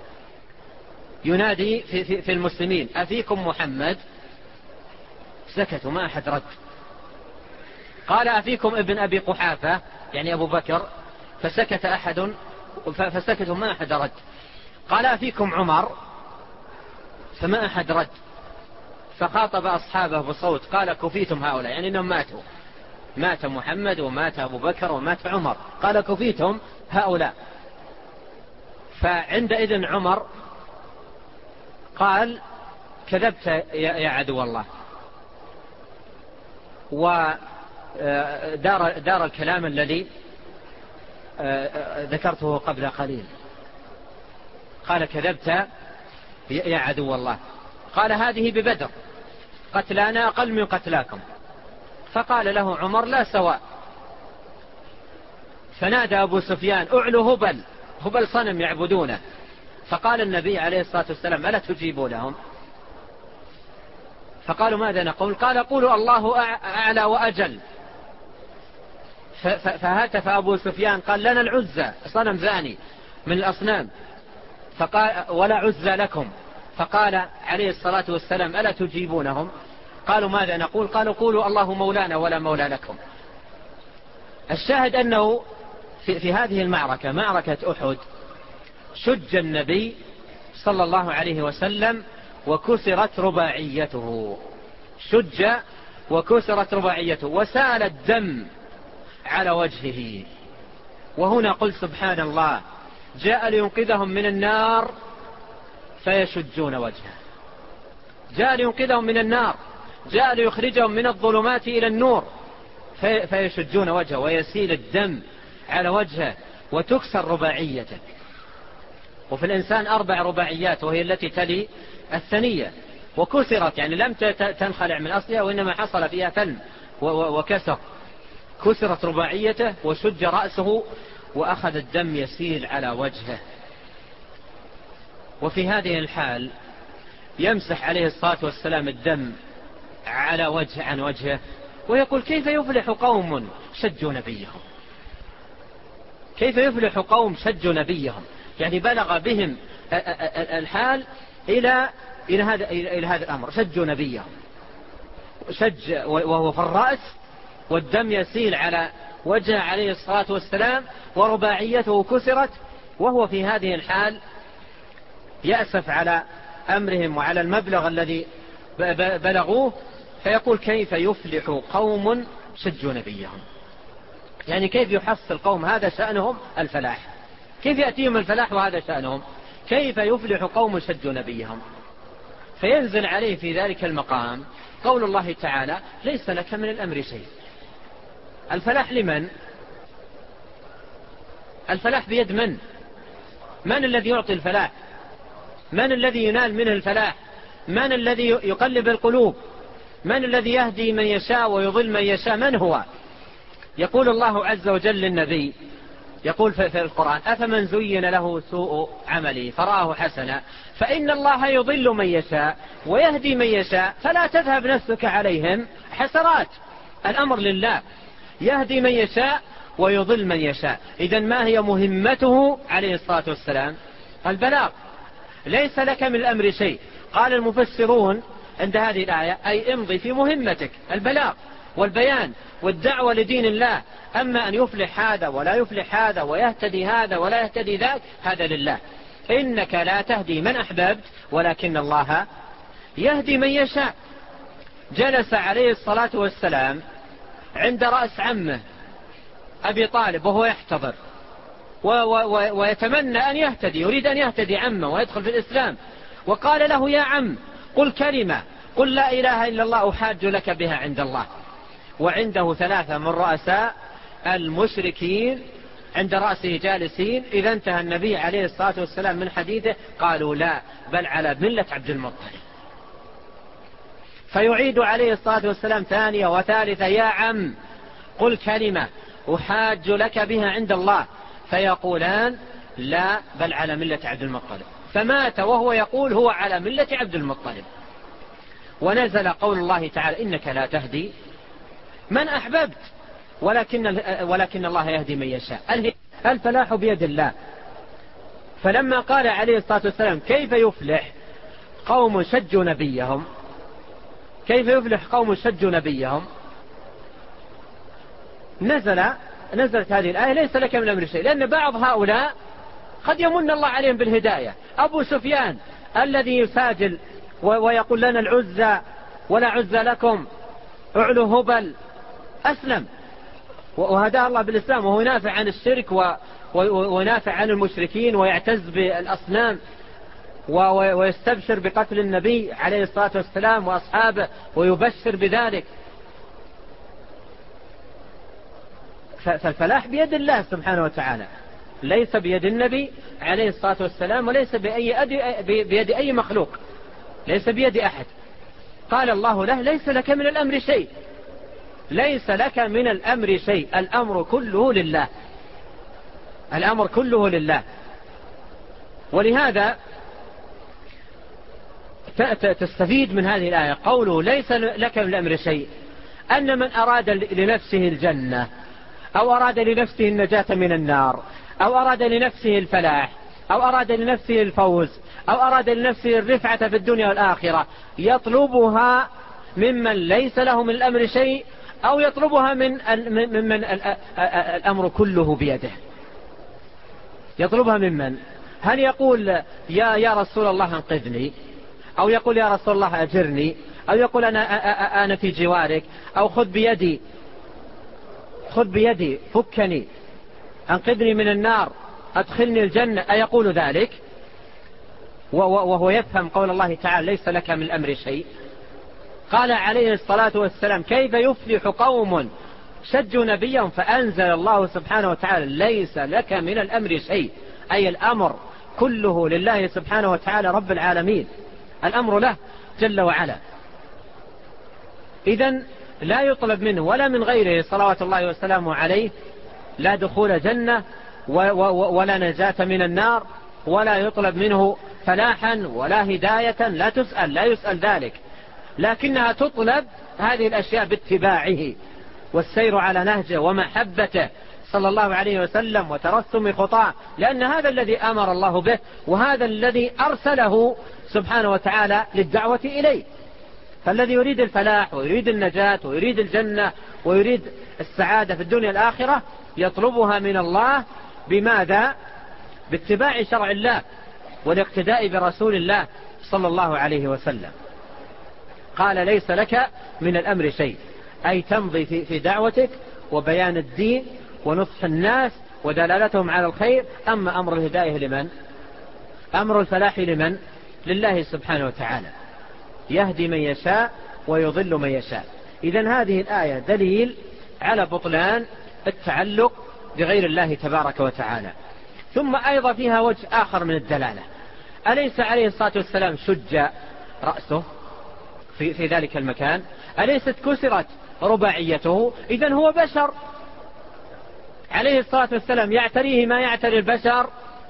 ينادي في, في, في المسلمين أفيكم محمد؟ سكتوا ما أحد رد. قال أفيكم ابن أبي قحافة يعني أبو بكر؟ فسكت أحد فسكتوا ما أحد رد. قال أفيكم عمر؟ فما أحد رد. فخاطب أصحابه بصوت قال كفيتم هؤلاء، يعني أنهم ماتوا، مات محمد ومات أبو بكر ومات عمر، قال كفيتم هؤلاء. فعندئذ عمر قال كذبت يا عدو الله، ودار دار الكلام الذي ذكرته قبل قليل، قال كذبت يا عدو الله. قال هذه ببدر، قتلانا أقل من قتلاكم. فقال له عمر لا سواء. فنادى أبو سفيان أعلو هبل، هبل صنم يعبدونه. فقال النبي عليه الصلاة والسلام ألا تجيبوا لهم؟ فقالوا ماذا نقول؟ قال قولوا الله أعلى وأجل. فهاتف أبو سفيان قال لنا العزة، صنم ثاني من الأصنام، فقال ولا عزة لكم. فقال عليه الصلاة والسلام ألا تجيبونهم؟ قالوا ماذا نقول؟ قالوا قولوا الله مولانا ولا مولى لكم. الشاهد أنه في, في هذه المعركة، معركة أحد، شج النبي صلى الله عليه وسلم وكسرت رباعيته، شج وكسرت رباعيته وسال الدم على وجهه. وهنا قل سبحان الله، جاء لينقذهم من النار فيشجون وجهه، جاء لينقذهم من النار، جاء ليخرجهم من الظلمات إلى النور في فيشجون وجهه ويسيل الدم على وجهه وتكسر رباعيته. وفي الإنسان أربع رباعيات وهي التي تلي الثنية، وكسرت يعني لم تنخلع من أصلها وإنما حصل فيها فلم وكسر، كسرت رباعيته وشج رأسه وأخذ الدم يسيل على وجهه. وفي هذه الحال يمسح عليه الصلاة والسلام الدم على وجه عن وجهه ويقول كيف يفلح قوم شجوا نبيهم، كيف يفلح قوم شجوا نبيهم، يعني بلغ بهم الحال إلى إلى هذا إلى هذا الأمر، شجوا نبيهم، شج وهو في الرأس والدم يسيل على وجه عليه الصلاة والسلام ورباعيته كسرت، وهو في هذه الحال يأسف على أمرهم وعلى المبلغ الذي بلغوه، فيقول كيف يفلح قوم شجوا نبيهم، يعني كيف يحصل قوم هذا شأنهم الفلاح، كيف يأتيهم الفلاح وهذا شأنهم، كيف يفلح قوم شجوا نبيهم. فينزل عليه في ذلك المقام قول الله تعالى ليس لك من الأمر شيء. الفلاح لمن؟ الفلاح بيد من؟ من الذي يعطي الفلاح؟ من الذي ينال منه الفلاح؟ من الذي يقلب القلوب؟ من الذي يهدي من يشاء ويضل من يشاء؟ من هو؟ يقول الله عز وجل للنبي، يقول في القرآن أفمن زين له سوء عمله فرآه حسنا فإن الله يضل من يشاء ويهدي من يشاء فلا تذهب نفسك عليهم حسرات. الأمر لله، يهدي من يشاء ويضل من يشاء. إذن ما هي مهمته عليه الصلاة والسلام؟ البلاغ، ليس لك من الأمر شيء. قال المفسرون عند هذه الآية أي امضي في مهمتك، البلاغ والبيان والدعوة لدين الله. أما أن يفلح هذا ولا يفلح هذا ويهتدي هذا ولا يهتدي ذاك هذا لله. إنك لا تهدي من أحببت ولكن الله يهدي من يشاء. جلس عليه الصلاة والسلام عند رأس عمه أبي طالب وهو يحتضر ويتمنى أن يهتدي، يريد أن يهتدي عمه ويدخل في الإسلام، وقال له: يا عم قل كلمة، قل لا إله إلا الله أحاج لك بها عند الله. وعنده ثلاثة من رؤساء المشركين عند رأسه جالسين. إذا انتهى النبي عليه الصلاة والسلام من حديثه قالوا: لا، بل على ملة عبد المطلب. فيعيد عليه الصلاة والسلام ثانية وثالثة: يا عم قل كلمة أحاج لك بها عند الله. فيقولان: لا، بل على ملة عبد المطلب. فمات وهو يقول هو على ملة عبد المطلب. ونزل قول الله تعالى: إنك لا تهدي من أحببت ولكن, ولكن الله يهدي من يشاء. الفلاح بيد الله. فلما قال عليه الصلاة والسلام: كيف يفلح قوم شجوا نبيهم، كيف يفلح قوم شجوا نبيهم، نزل نزلت هذه الآية: ليس لك من الأمر شيء. لأن بعض هؤلاء قد يمن الله عليهم بالهداية. أبو سفيان الذي يساجل ويقول: لنا العزى ولا عزى لكم، اعلو هبل، أسلم وهداه الله بالإسلام، وهو ينافع عن الشرك وينافع عن المشركين ويعتز بالأصنام ويستبشر بقتل النبي عليه الصلاة والسلام وأصحابه ويبشر بذلك. فالفلاح بيد الله سبحانه وتعالى، ليس بيد النبي عليه الصلاة والسلام، وليس بيد أي مخلوق، ليس بيد أحد. قال الله له: ليس لك من الأمر شيء، ليس لك من الأمر شيء، الأمر كله لله، الأمر كله لله. ولهذا تستفيد من هذه الآية قوله: ليس لك من الأمر شيء، أن من أراد لنفسه الجنة أو أراد لنفسه النجاة من النار أو أراد لنفسه الفلاح أو أراد لنفسه الفوز أو أراد لنفسه الرفعة في الدنيا والآخرة، يطلبها ممن ليس له من الأمر شيء، أو يطلبها من ممن الأمر كله بيده. يطلبها ممن؟ هل يقول: يا يا رسول الله انقذني، أو يقول: يا رسول الله أجرني، أو يقول: أنا أنا في جوارك، أو خذ بيدي خذ بيدي فكني، أنقذني من النار، أدخلني الجنة، أيقول ذلك وهو يفهم قول الله تعالى: ليس لك من الأمر شيء؟ قال عليه الصلاة والسلام: كيف يفلح قوم شجوا نبيهم، فأنزل الله سبحانه وتعالى: ليس لك من الأمر شيء، أي الأمر كله لله سبحانه وتعالى رب العالمين، الأمر له جل وعلا. إذن لا يطلب منه ولا من غيره صلوات الله وسلامه عليه لا دخول جنة ولا نجاة من النار، ولا يطلب منه فلاحا ولا هداية، لا تسأل لا يسأل ذلك، لكنها تطلب هذه الأشياء باتباعه والسير على نهجه ومحبته صلى الله عليه وسلم وترسم خطاه، لأن هذا الذي أمر الله به، وهذا الذي أرسله سبحانه وتعالى للدعوة إليه. فالذي يريد الفلاح ويريد النجاة ويريد الجنة ويريد السعادة في الدنيا الآخرة يطلبها من الله بماذا؟ باتباع شرع الله والاقتداء برسول الله صلى الله عليه وسلم. قال: ليس لك من الأمر شيء، أي تمضي في دعوتك وبيان الدين ونصح الناس ودلالتهم على الخير. أما أمر الهداية لمن؟ أمر الفلاح لمن؟ لله سبحانه وتعالى، يهدي من يشاء ويضل من يشاء. إذن هذه الآية دليل على بطلان التعلق بغير الله تبارك وتعالى. ثم أيضا فيها وجه آخر من الدلالة: أليس عليه الصلاة والسلام شج رأسه في, في ذلك المكان؟ أليست كسرت رباعيته؟ إذن هو بشر عليه الصلاة والسلام، يعتريه ما يعتري البشر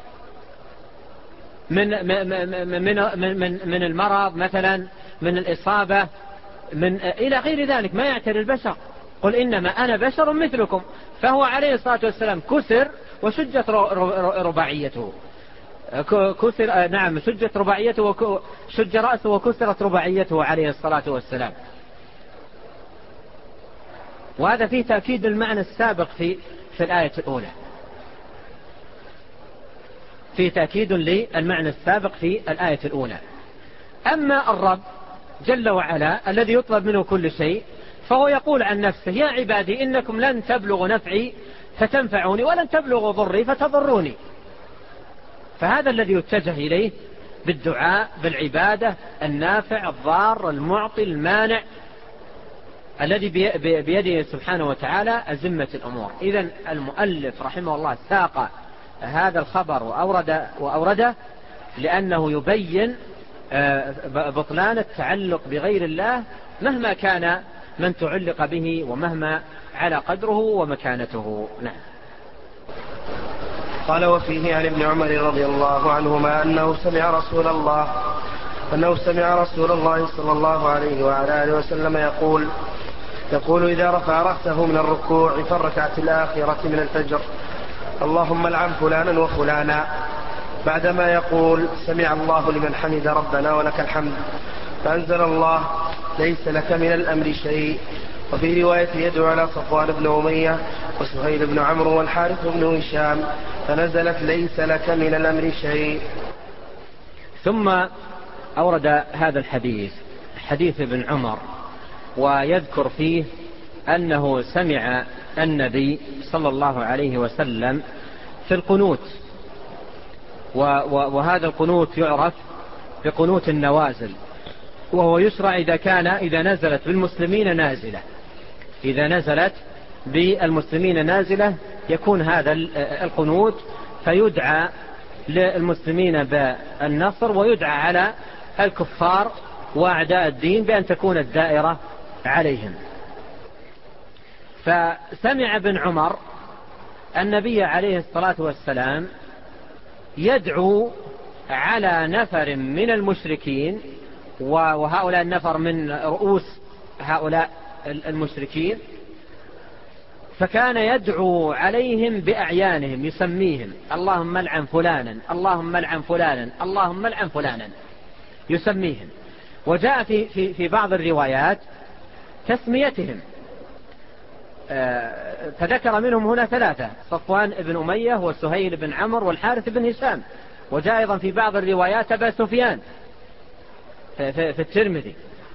من, من, من, من, من المرض مثلا، من الإصابة، من إلى غير ذلك ما يعتري البشر. قل إنما أنا بشر مثلكم. فهو عليه الصلاة والسلام كسر وشجت رباعيته، كسر نعم شجت رباعيته، شج رأسه وكسرت رباعيته عليه الصلاة والسلام. وهذا فيه تأكيد المعنى السابق في في الآية الأولى. في تأكيد للمعنى السابق في الآية الأولى. أما الرب جل وعلا الذي يطلب منه كل شيء فهو يقول عن نفسه: يا عبادي إنكم لن تبلغوا نفعي فتنفعوني ولن تبلغوا ضري فتضروني. فهذا الذي يتجه إليه بالدعاء بالعبادة، النافع الضار المعطي المانع الذي بيده سبحانه وتعالى أزمة الأمور. إذن المؤلف رحمه الله ساق هذا الخبر وأورد وأورده لأنه يبين بطلان التعلق بغير الله مهما كان من تعلق به ومهما على قدره ومكانته. نعم. قال: وفيه عن ابن عمر رضي الله عنهما أنه سمع رسول الله أنه سمع رسول الله صلى الله عليه وعلى آله وسلم يقول يقول إذا رفع رأسه من الركوع في الركعة الآخرة من الفجر: اللهم العن فلانا وفلانا، بعدما يقول: سمع الله لمن حمد ربنا ولك الحمد، فأنزل الله: ليس لك من الأمر شيء. وفي رواية يدعو على صفوان بن أمية وسهيل بن عمرو والحارث بن هشام، فنزلت: ليس لك من الأمر شيء. ثم أورد هذا الحديث حديث ابن عمر ويذكر فيه أنه سمع النبي صلى الله عليه وسلم في القنوت، وهذا القنوت يعرف بقنوت النوازل، وهو يشرع إذا كان إذا نزلت بالمسلمين نازلة إذا نزلت بالمسلمين نازلة يكون هذا القنوت، فيدعى للمسلمين بالنصر ويدعى على الكفار وأعداء الدين بأن تكون الدائرة عليهم. فسمع ابن عمر النبي عليه الصلاة والسلام يدعو على نفر من المشركين، وهؤلاء النفر من رؤوس هؤلاء المشركين، فكان يدعو عليهم بأعيانهم يسميهم: اللهم العن فلانا، اللهم العن فلانا، اللهم العن فلانا، يسميهم. وجاء في, في, في بعض الروايات تسميتهم، فذكر منهم هنا ثلاثة: صفوان بن أمية وسهيل بن عمرو والحارث بن هشام. وجاء أيضا في بعض الروايات أبا سفيان في, في, في الترمذي.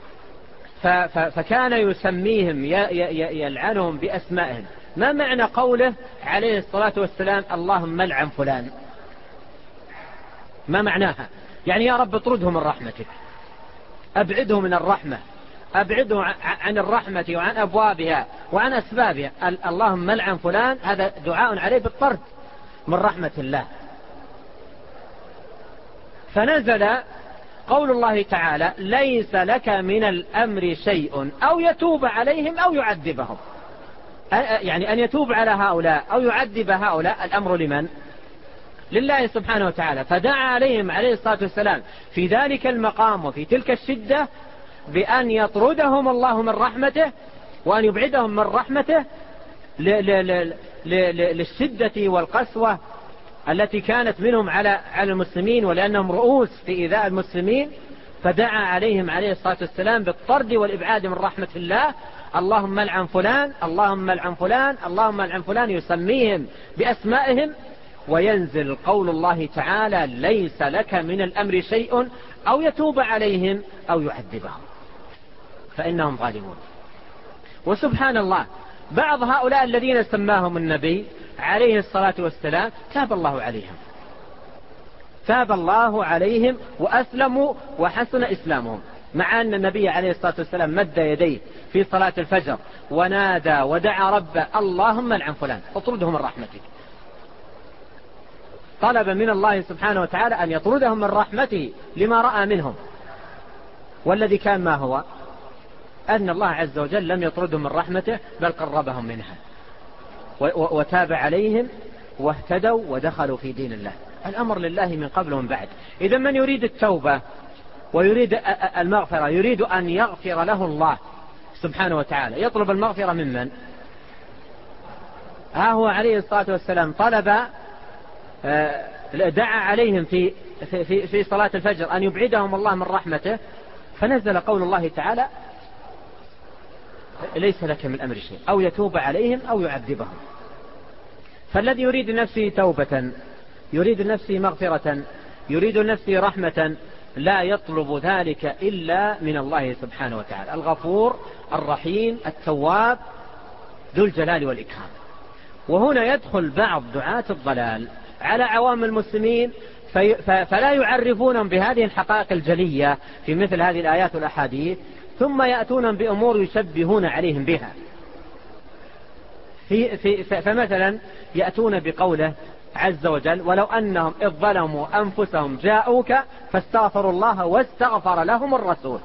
فكان يسميهم يلعنهم بأسمائهم. ما معنى قوله عليه الصلاة والسلام: اللهم العن فلان؟ ما معناها؟ يعني يا رب اطردهم من رحمتك، أبعدهم من الرحمة، أبعدهم عن الرحمة وعن أبوابها وعن أسبابها. اللهم العن فلان، هذا دعاء عليه بالطرد من رحمة الله. فنزل قول الله تعالى: ليس لك من الأمر شيء أو يتوب عليهم أو يعذبهم. يعني أن يتوب على هؤلاء أو يعذب هؤلاء، الأمر لمن؟ لله سبحانه وتعالى. فدعا عليهم عليه الصلاة والسلام في ذلك المقام وفي تلك الشدة بأن يطردهم الله من رحمته وأن يبعدهم من رحمته للشدة والقسوة التي كانت منهم على على المسلمين، ولأنهم رؤوس في إيذاء المسلمين. فدعا عليهم عليه الصلاة والسلام بالطرد والإبعاد من رحمة الله: اللهم العن فلان، اللهم العن فلان، اللهم العن فلان، يسميهم بأسمائهم. وينزل قول الله تعالى: ليس لك من الأمر شيء أو يتوب عليهم أو يعذبهم فإنهم ظالمون. وسبحان الله، بعض هؤلاء الذين سماهم النبي عليه الصلاة والسلام تاب الله عليهم، تاب الله عليهم وأسلموا وحسن إسلامهم، مع أن النبي عليه الصلاة والسلام مد يديه في صلاة الفجر ونادى ودعا ربه: اللهم العن فلان، اطردهم من رحمتك. طلب من الله سبحانه وتعالى أن يطردهم من رحمته لما رأى منهم. والذي كان ما هو؟ أن الله عز وجل لم يطردهم من رحمته بل قربهم منها وتاب عليهم واهتدوا ودخلوا في دين الله. الأمر لله من قبل ومن بعد. إذا من يريد التوبة ويريد المغفرة، يريد أن يغفر له الله سبحانه وتعالى، يطلب المغفرة ممن؟ ها هو عليه الصلاة والسلام طلب، دعا عليهم في, في, في صلاة الفجر أن يبعدهم الله من رحمته، فنزل قول الله تعالى: ليس لك من الأمر شيء أو يتوب عليهم أو يعذبهم. فالذي يريد نفسه توبة يريد لنفسه مغفرة، يريد لنفسه رحمة، لا يطلب ذلك إلا من الله سبحانه وتعالى، الغفور الرحيم التواب ذو الجلال والإكرام. وهنا يدخل بعض دعاة الضلال على عوام المسلمين فلا يعرفونهم بهذه الحقائق الجلية في مثل هذه الآيات والأحاديث، ثم يأتون بأمور يشبهون عليهم بها. في في فمثلا يأتون بقوله عز وجل: ولو أنهم إذ ظلموا أنفسهم جاءوك فاستغفروا الله واستغفر لهم الرسول.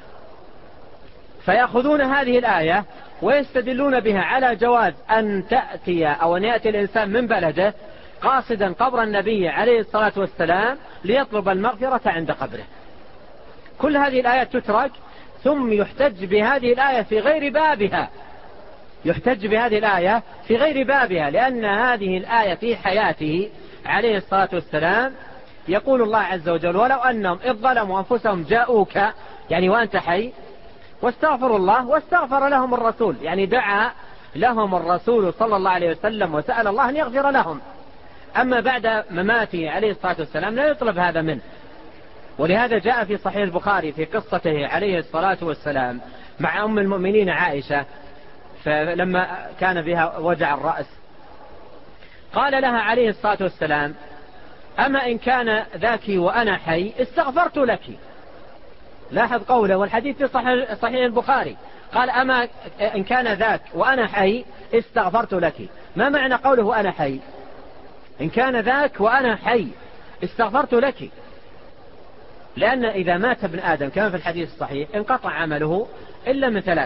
فيأخذون هذه الآية ويستدلون بها على جواز أن تأتي أو أن يأتي الإنسان من بلده قاصدا قبر النبي عليه الصلاة والسلام ليطلب المغفرة عند قبره. كل هذه الآيات تترك، ثم يحتج بهذه الآية في غير بابها، يحتج بهذه الآية في غير بابها لأن هذه الآية في حياته عليه الصلاة والسلام يقول الله عز وجل: ولو أنهم إذ ظلموا أنفسهم جاءوك، يعني وأنت حي، واستغفروا الله واستغفر لهم الرسول، يعني دعا لهم الرسول صلى الله عليه وسلم وسأل الله أن يغفر لهم. أما بعد مماته عليه الصلاة والسلام لا يطلب هذا منه. ولهذا جاء في صحيح البخاري في قصته عليه الصلاة والسلام مع أم المؤمنين عائشة، فلما كان بها وجع الرأس قال لها عليه الصلاة والسلام: أما إن كان ذاك وأنا حي استغفرت لك. لاحظ قوله، والحديث في صحيح, صحيح البخاري، قال: أما إن كان ذاك وأنا حي استغفرت لك. ما معنى قوله وأنا حي؟ إن كان ذاك وأنا حي استغفرت لك، لأن إذا مات ابن آدم كما في الحديث الصحيح انقطع عمله إلا من ثلاث.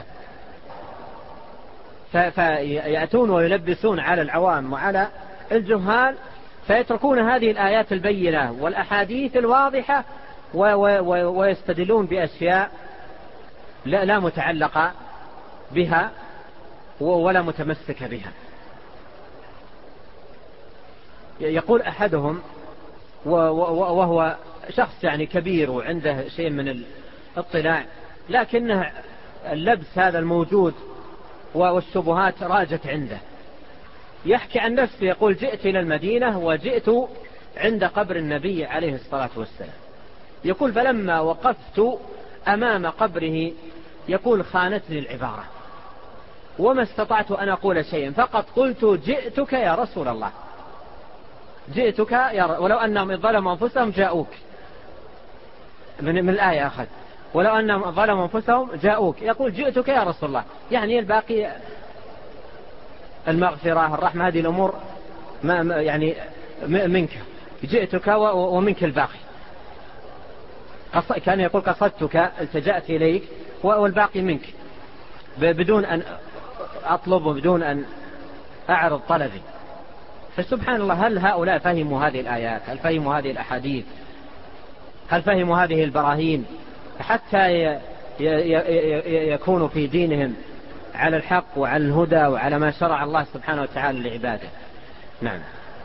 فيأتون ويلبسون على العوام وعلى الجهال فيتركون هذه الآيات البينة والأحاديث الواضحة ويستدلون بأشياء لا متعلقة بها ولا متمسك بها. يقول أحدهم وهو شخص يعني كبير وعنده شيء من الاطلاع، لكنه اللبس هذا الموجود والشبهات راجت عنده، يحكي عن نفسه يقول: جئت إلى المدينة وجئت عند قبر النبي عليه الصلاة والسلام. يقول: فلما وقفت أمام قبره يقول خانتني العبارة وما استطعت أن أقول شيئا، فقط قلت: جئتك يا رسول الله، جئتك يا ر... ولو أنهم ظلموا أنفسهم جاءوك. من, من الآية أخذ ولو أنهم ظلموا أنفسهم جاءوك، يقول: جئتك يا رسول الله، يعني الباقي المغفرة الرحمة هذه الأمور ما يعني منك، جئتك ومنك الباقي. كان يقول: قصدتك، التجأت إليك، والباقي منك، بدون أن أطلب وبدون أن أعرض طلبي. فسبحان الله، هل هؤلاء فهموا هذه الآيات؟ هل فهموا هذه الأحاديث؟ هل فهموا هذه البراهين حتى يكونوا في دينهم على الحق وعلى الهدى وعلى ما شرع الله سبحانه وتعالى لعباده؟ نعم.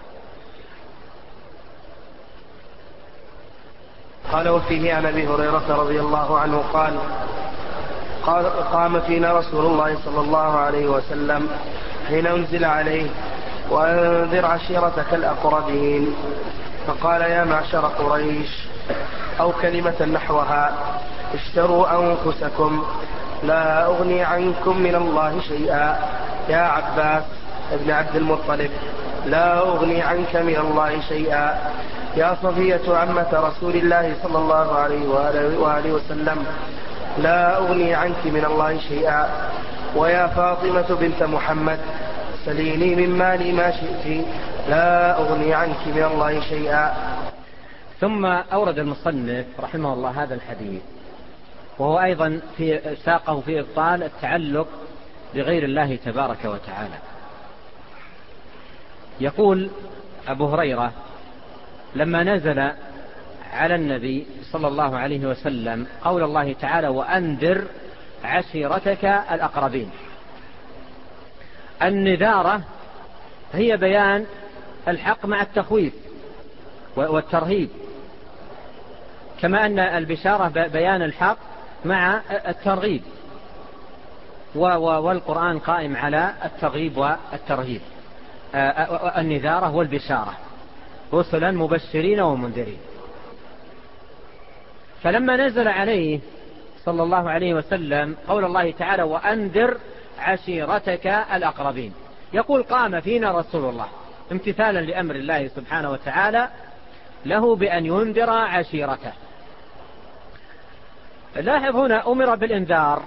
قال: وفيه عن أبي هريرة رضي الله عنه قال: قال قام فينا رسول الله صلى الله عليه وسلم حين أنزل عليه: وأنذر عشيرتك الأقربين، فقال: يا معشر قريش، أو كلمة نحوها: اشتروا أنفسكم لا أغني عنكم من الله شيئا. يا عباس ابن عبد المطلب، لا أغني عنك من الله شيئا. يا صفية عمة رسول الله صلى الله عليه وآله وسلم، لا أغني عنك من الله شيئا. ويا فاطمة بنت محمد، سليني من مالي ما شئت، لا أغني عنك من الله شيئا. ثم أورد المصنف رحمه الله هذا الحديث، وهو أيضا في ساقه في إبطال التعلق بغير الله تبارك وتعالى. يقول أبو هريرة: لما نزل على النبي صلى الله عليه وسلم قول الله تعالى: وأنذر عشيرتك الأقربين. النذارة هي بيان الحق مع التخويف والترهيب، كما أن البشارة بيان الحق مع الترغيب، والقرآن قائم على الترغيب والترهيب، النذارة والبشارة. رسلا مبشرين ومنذرين. فلما نزل عليه صلى الله عليه وسلم قول الله تعالى وأنذر عشيرتك الأقربين، يقول قام فينا رسول الله امتثالا لأمر الله سبحانه وتعالى له بأن ينذر عشيرته. لاحظ هنا أمر بالإنذار،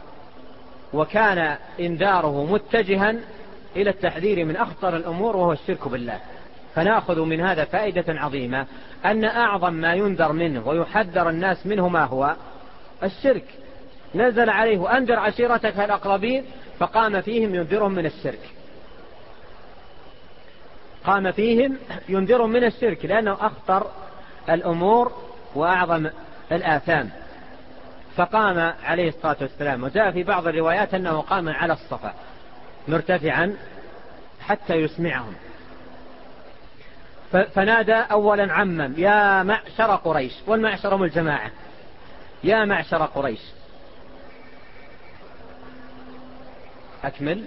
وكان إنذاره متجها إلى التحذير من أخطر الأمور وهو الشرك بالله. فنأخذ من هذا فائدة عظيمة أن أعظم ما ينذر منه ويحذر الناس منه ما هو الشرك. نزل عليه أنذر عشيرتك الأقربين، فقام فيهم ينذرهم من الشرك، قام فيهم ينذرهم من الشرك لأنه أخطر الأمور وأعظم الآثام. فقام عليه الصلاة والسلام، وجاء في بعض الروايات أنه قام على الصفا مرتفعا حتى يسمعهم، فنادى أولا عمم يا معشر قريش، والمعشر هم الجماعة، يا معشر قريش. أكمل.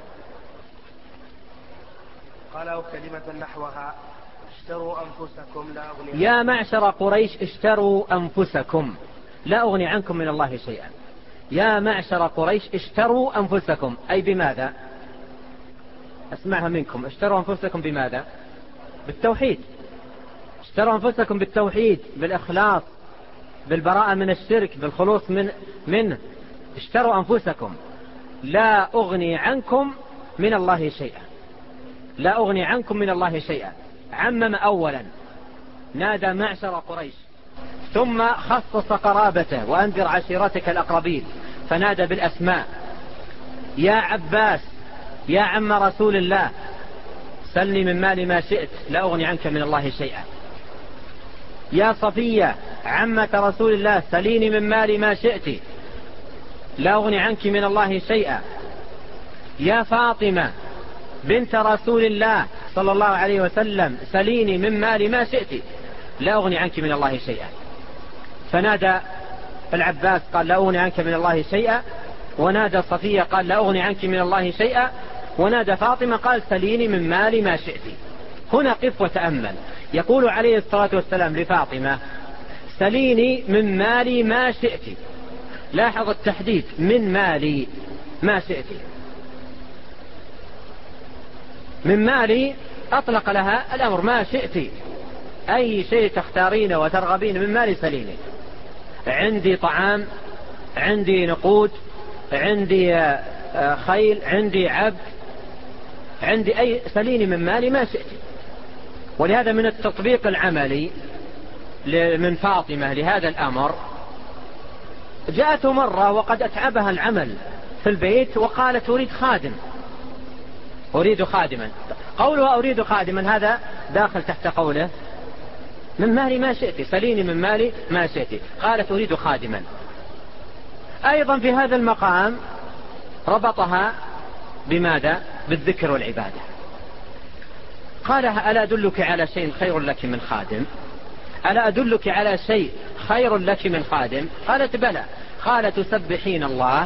قالوا كلمة نحوها اشتروا أنفسكم لا أغني يا معشر قريش اشتروا أنفسكم لا أغني عنكم من الله شيئا. يا معشر قريش اشتروا أنفسكم، أي بماذا؟ أسمعها منكم. اشتروا أنفسكم بماذا؟ بالتوحيد. اشتروا أنفسكم بالتوحيد، بالإخلاص، بالبراءة من الشرك، بالخلوص من منه. اشتروا أنفسكم لا أغني عنكم من الله شيئا، لا أغني عنكم من الله شيئا. عمم أولا، نادى معشر قريش، ثم خصص قرابته وأنذر عشيرتك الأقربين، فنادى بالأسماء. يا عباس يا عم رسول الله سلني من مال ما شئت لا أغني عنك من الله شيئا. يا صفية عمة رسول الله سليني من مال ما شئت لا أغني عنك من الله شيئا. يا فاطمة بنت رسول الله صلى الله عليه وسلم سليني من مال ما شئت لا أغني عنك من الله شيئا. فنادى العباس قال لا أغني عنك من الله شيئا، ونادى صفية قال لا أغني عنك من الله شيئا، ونادى فاطمة قال سليني من مال ما شئت. هنا قف وتأمل، يقول عليه الصلاة والسلام لفاطمة سليني من مالي ما شئت. لاحظ التحديد، من مالي ما شئت. من مالي أطلق لها الأمر، ما شئت أي شيء تختارين وترغبين من مالي سليني. عندي طعام، عندي نقود، عندي خيل، عندي عبد، عندي أي، سليني من مالي ما شئت. ولهذا من التطبيق العملي من فاطمة لهذا الأمر، جاءته مرة وقد أتعبها العمل في البيت وقالت أريد خادم، أريد خادما. قولها أريد خادما هذا داخل تحت قوله من مالي ما شئت، سليني من مالي ما شئت. قالت أريد خادما. أيضا في هذا المقام ربطها بماذا؟ بالذكر والعبادة. قال ألا أدلك على شيء خير لك من خادم؟ ألا أدلك على شيء خير لك من خادم؟ قالت بلى. قال تسبحين الله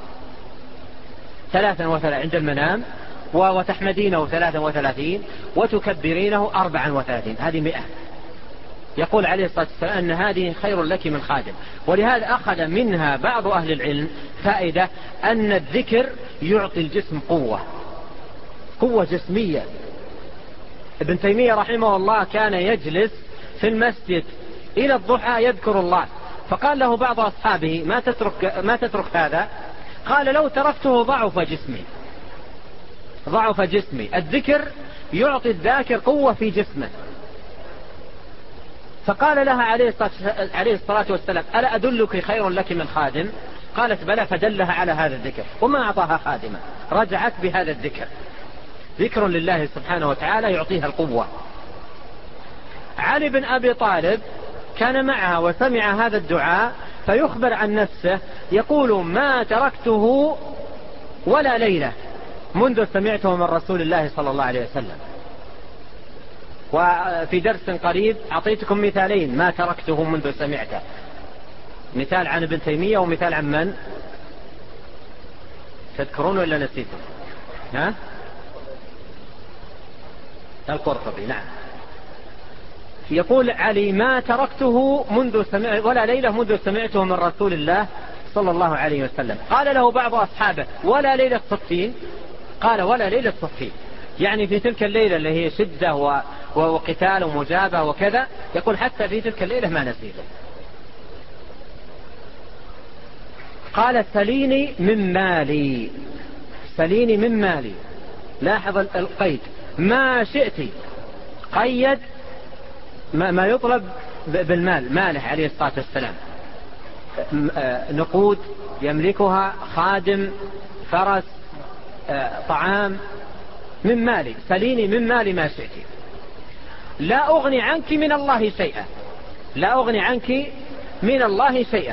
ثلاثا وثلاثين عند المنام، وتحمدينه ثلاثا وثلاثين، وتكبرينه أربعا وثلاثين، هذه مئة. يقول عليه الصلاة والسلام أن هذه خير لك من خادم. ولهذا أخذ منها بعض أهل العلم فائدة أن الذكر يعطي الجسم قوة، قوة جسمية. ابن تيمية رحمه الله كان يجلس في المسجد إلى الضحى يذكر الله، فقال له بعض أصحابه ما تترك, ما تترك هذا؟ قال لو تركته ضعف جسمي، ضعف جسمي. الذكر يعطي الذاكر قوة في جسمه. فقال لها عليه الصلاة والسلام ألا أدلك خير لك من خادم؟ قالت بلى، فدلها على هذا الذكر وما أعطاها خادمة، رجعت بهذا الذكر، ذكر لله سبحانه وتعالى يعطيها القوة. علي بن أبي طالب كان معها وسمع هذا الدعاء فيخبر عن نفسه يقول ما تركته ولا ليلة منذ سمعته من رسول الله صلى الله عليه وسلم. وفي درس قريب أعطيتكم مثالين ما تركته منذ سمعته، مثال عن ابن تيمية ومثال عن من؟ تذكرون ولا نسيتم؟ ها؟ القرطبي. نعم. يقول علي ما تركته منذ سمع ولا ليلة منذ سمعته من رسول الله صلى الله عليه وسلم. قال له بعض أصحابه ولا ليلة صفين؟ قال ولا ليلة صفين، يعني في تلك الليلة اللي هي شدة وقتال ومجابة وكذا، يقول حتى في تلك الليلة ما نسيته. قال سليني من مالي، سليني من مالي، لاحظ القيد ما شئت، قيد ما يطلب بالمال، ماله عليه الصلاة والسلام، نقود يملكها، خادم، فرس، طعام، من مالي، سليني من مالي ما شئت، لا أغني عنك من الله شيئا، لا أغني عنك من الله شيئا.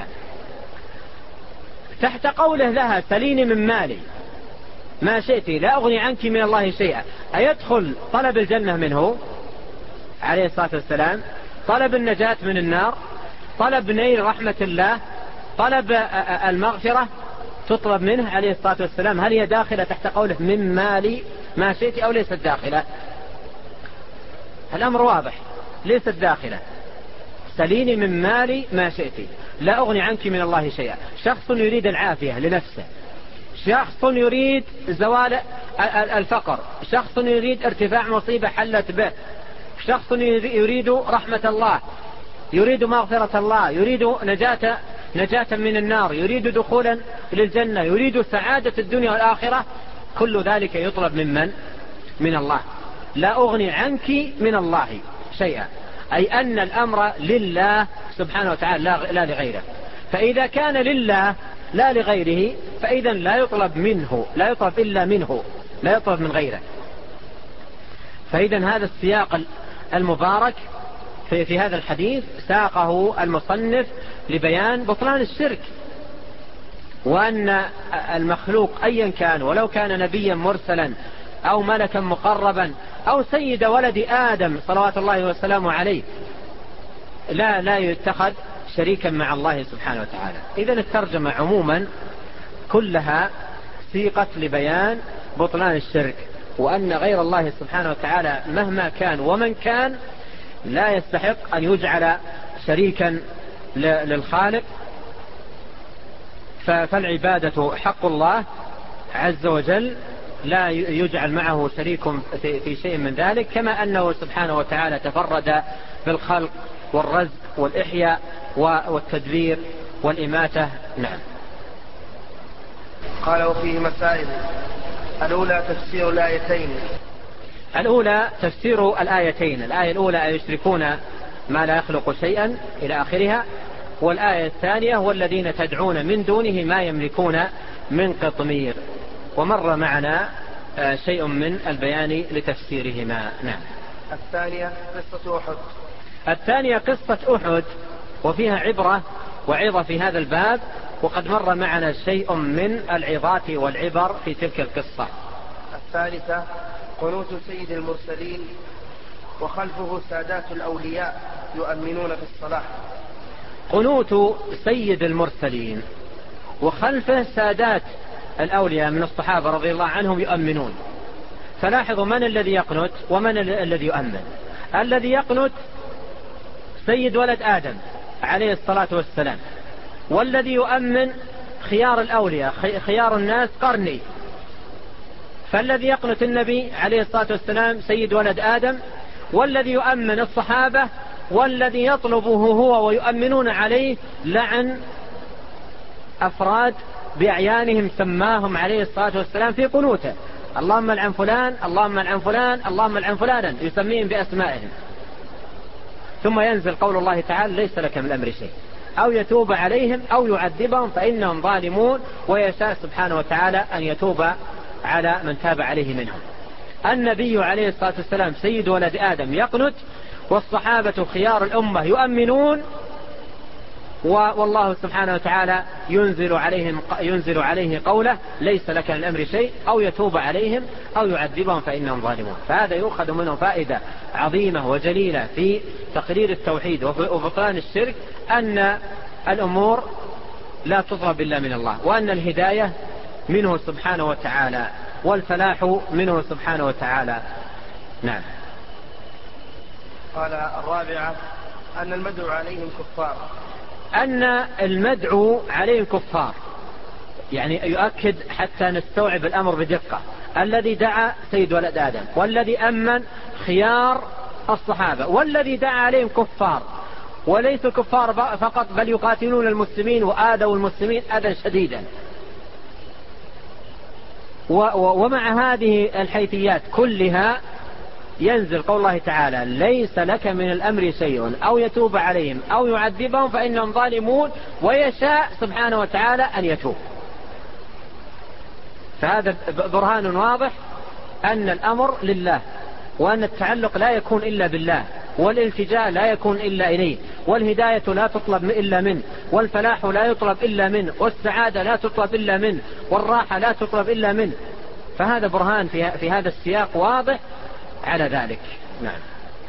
تحت قوله لها سليني من مالي ما شئت لا أغني عنك من الله شيئا، أيدخل طلب الجنة منه عليه الصلاة والسلام، طلب النجاة من النار، طلب نيل رحمة الله، طلب المغفرة تطلب منه عليه الصلاة والسلام؟ هل هي داخلة تحت قوله من مالي ما شئت أو ليست داخلة؟ الأمر واضح، ليست داخلة. سليني من مالي ما شئت لا أغني عنك من الله شيئا. شخص يريد العافية لنفسه، شخص يريد زوال الفقر، شخص يريد ارتفاع مصيبة حلت به، شخص يريد رحمة الله، يريد مغفرة الله، يريد نجاة نجاة من النار، يريد دخولا للجنة، يريد سعادة الدنيا والآخرة، كل ذلك يطلب ممن؟ من الله. لا أغني عنك من الله شيئا، أي أن الأمر لله سبحانه وتعالى لا لغيره. فإذا كان لله لا لغيره فإذا لا يطلب منه، لا يطلب إلا منه، لا يطلب من غيره. فإذا هذا السياق المبارك في, في هذا الحديث ساقه المصنف لبيان بطلان الشرك، وأن المخلوق أيا كان ولو كان نبيا مرسلا أو ملكا مقربا أو سيد ولد آدم صلوات الله وسلامه عليه لا لا يتخذ شريكا مع الله سبحانه وتعالى. إذن الترجمة عموما كلها سيقت لبيان بطلان الشرك، وأن غير الله سبحانه وتعالى مهما كان ومن كان لا يستحق أن يجعل شريكا للخالق. فالعبادة حق الله عز وجل، لا يجعل معه شريك في شيء من ذلك، كما أنه سبحانه وتعالى تفرد بالخلق والرزق والإحياء والتدبير والإماتة. نعم. قال وفيه مسائل. الأولى تفسير الآيتين. الأولى تفسير الآيتين. الآية الأولى يشركون ما لا يخلق شيئا إلى آخرها، والآية الثانية والذين تدعون من دونه ما يملكون من قطمير. ومر معنا شيء من البيان لتفسيرهما. نعم. الثانية قصة أحد. الثانية قصة أحد، وفيها عبرة وعظة في هذا الباب، وقد مر معنا شيء من العظات والعبر في تلك القصة. الثالثة قنوت سيد المرسلين وخلفه سادات الأولياء يؤمنون في الصلاة. قنوت سيد المرسلين وخلفه سادات الأولياء من الصحابة رضي الله عنهم يؤمنون. فلاحظوا من الذي يقنت ومن الذي يؤمن. الذي يقنت سيد ولد آدم عليه الصلاة والسلام، والذي يؤمن خيار الأولياء خيار الناس قرني. فالذي يقنت النبي عليه الصلاة والسلام سيد ولد آدم، والذي يؤمن الصحابة، والذي يطلبه هو ويؤمنون عليه لعن أفراد بأعيانهم سماهم عليه الصلاة والسلام في قنوته. اللهم العن فلان، اللهم العن فلان، اللهم العن فلانا، يسميهم بأسمائهم. ثم ينزل قول الله تعالى ليس لك من الأمر شيء، أو يتوب عليهم أو يعذبهم فإنهم ظالمون، ويشاء سبحانه وتعالى أن يتوب على من تاب عليه منهم. النبي عليه الصلاة والسلام سيد ولد آدم يقنت، والصحابة خيار الأمة يؤمنون، والله سبحانه وتعالى ينزل عليهم ينزل عليه قوله ليس لك من الأمر شيء، أو يتوب عليهم أو يعذبهم فإنهم ظالمون. فهذا يؤخذ منه فائدة عظيمة وجليلة في تقرير التوحيد وبطلان الشرك، أن الأمور لا تطلب إلا من الله، وأن الهداية منه سبحانه وتعالى، والفلاح منه سبحانه وتعالى. نعم. قال الرابعة أن المدعو عليهم كفار. أن المدعو عليهم كفار، يعني يؤكد حتى نستوعب الأمر بدقة. الذي دعا سيد ولد آدم، والذي أمن خيار الصحابة، والذي دعا عليهم كفار، وليسوا كفار فقط بل يقاتلون المسلمين وآذوا المسلمين أذى شديدا. ومع هذه الحيثيات كلها ينزل قول الله تعالى: ليس لك من الأمر شيء أو يتوب عليهم أو يعذبهم فإنهم ظالمون، ويشاء سبحانه وتعالى أن يتوب. فهذا برهان واضح أن الأمر لله، وأن التعلق لا يكون إلا بالله، والالتجاء لا يكون إلا إليه، والهداية لا تطلب إلا منه، والفلاح لا يطلب إلا منه، والسعادة لا تطلب إلا منه، والراحة لا تطلب إلا منه. فهذا برهان في هذا السياق واضح على ذلك. نعم.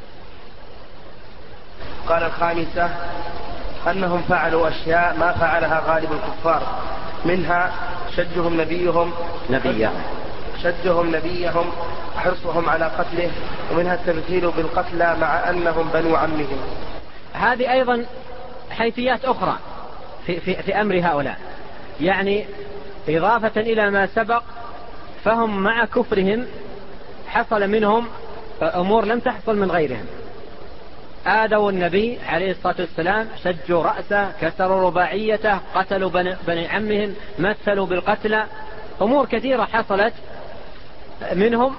قال الخامسة أنهم فعلوا أشياء ما فعلها غالب الكفار، منها شجهم نبيهم نبيهم شجهم نبيهم حرصهم على قتله، ومنها التمثيل بالقتلى مع أنهم بنو عمهم. هذه أيضا حيثيات أخرى في, في, في أمر هؤلاء، يعني إضافة إلى ما سبق، فهم مع كفرهم حصل منهم أمور لم تحصل من غيرهم. آذوا النبي عليه الصلاة والسلام، شجوا رأسه، كسروا رباعيته، قتلوا بني عمهم، مثلوا بالقتلى، أمور كثيرة حصلت منهم.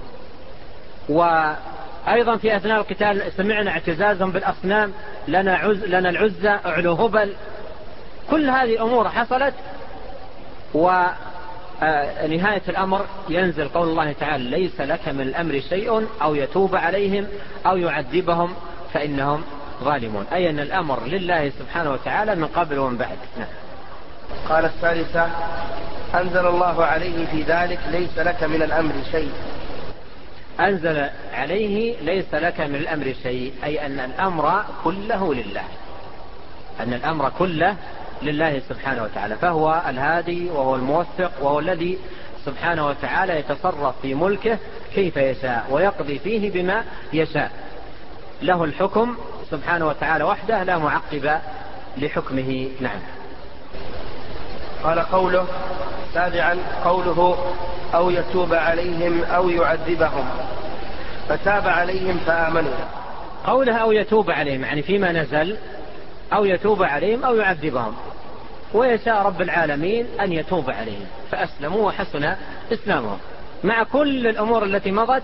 وأيضا في أثناء القتال سمعنا اعتزازهم بالأصنام، لنا, عز لنا العزة، أعلو هبل. كل هذه الأمور حصلت، ونهاية الأمر ينزل قول الله تعالى: ليس لك من الأمر شيء أو يتوب عليهم أو يعذبهم فإنهم ظالمون، أي أن الأمر لله سبحانه وتعالى من قبل ومن بعد. نعم. قال الثالثة أنزل الله عليه في ذلك: ليس لك من الأمر شيء. أنزل عليه: ليس لك من الأمر شيء، أي أن الأمر كله لله، أن الأمر كله لله سبحانه وتعالى، فهو الهادي وهو الموفق، وهو الذي سبحانه وتعالى يتصرف في ملكه كيف يشاء ويقضي فيه بما يشاء. له الحكم سبحانه وتعالى وحده، لا معقب لحكمه. نعم. قال قوله تابعا قوله: أو يتوب عليهم أو يعذبهم، فتاب عليهم فآمنوا. قوله أو يتوب عليهم يعني فيما نزل، أو يتوب عليهم أو يعذبهم، ويشاء رب العالمين أن يتوب عليهم فأسلموا وحسن إسلامهم. مع كل الأمور التي مضت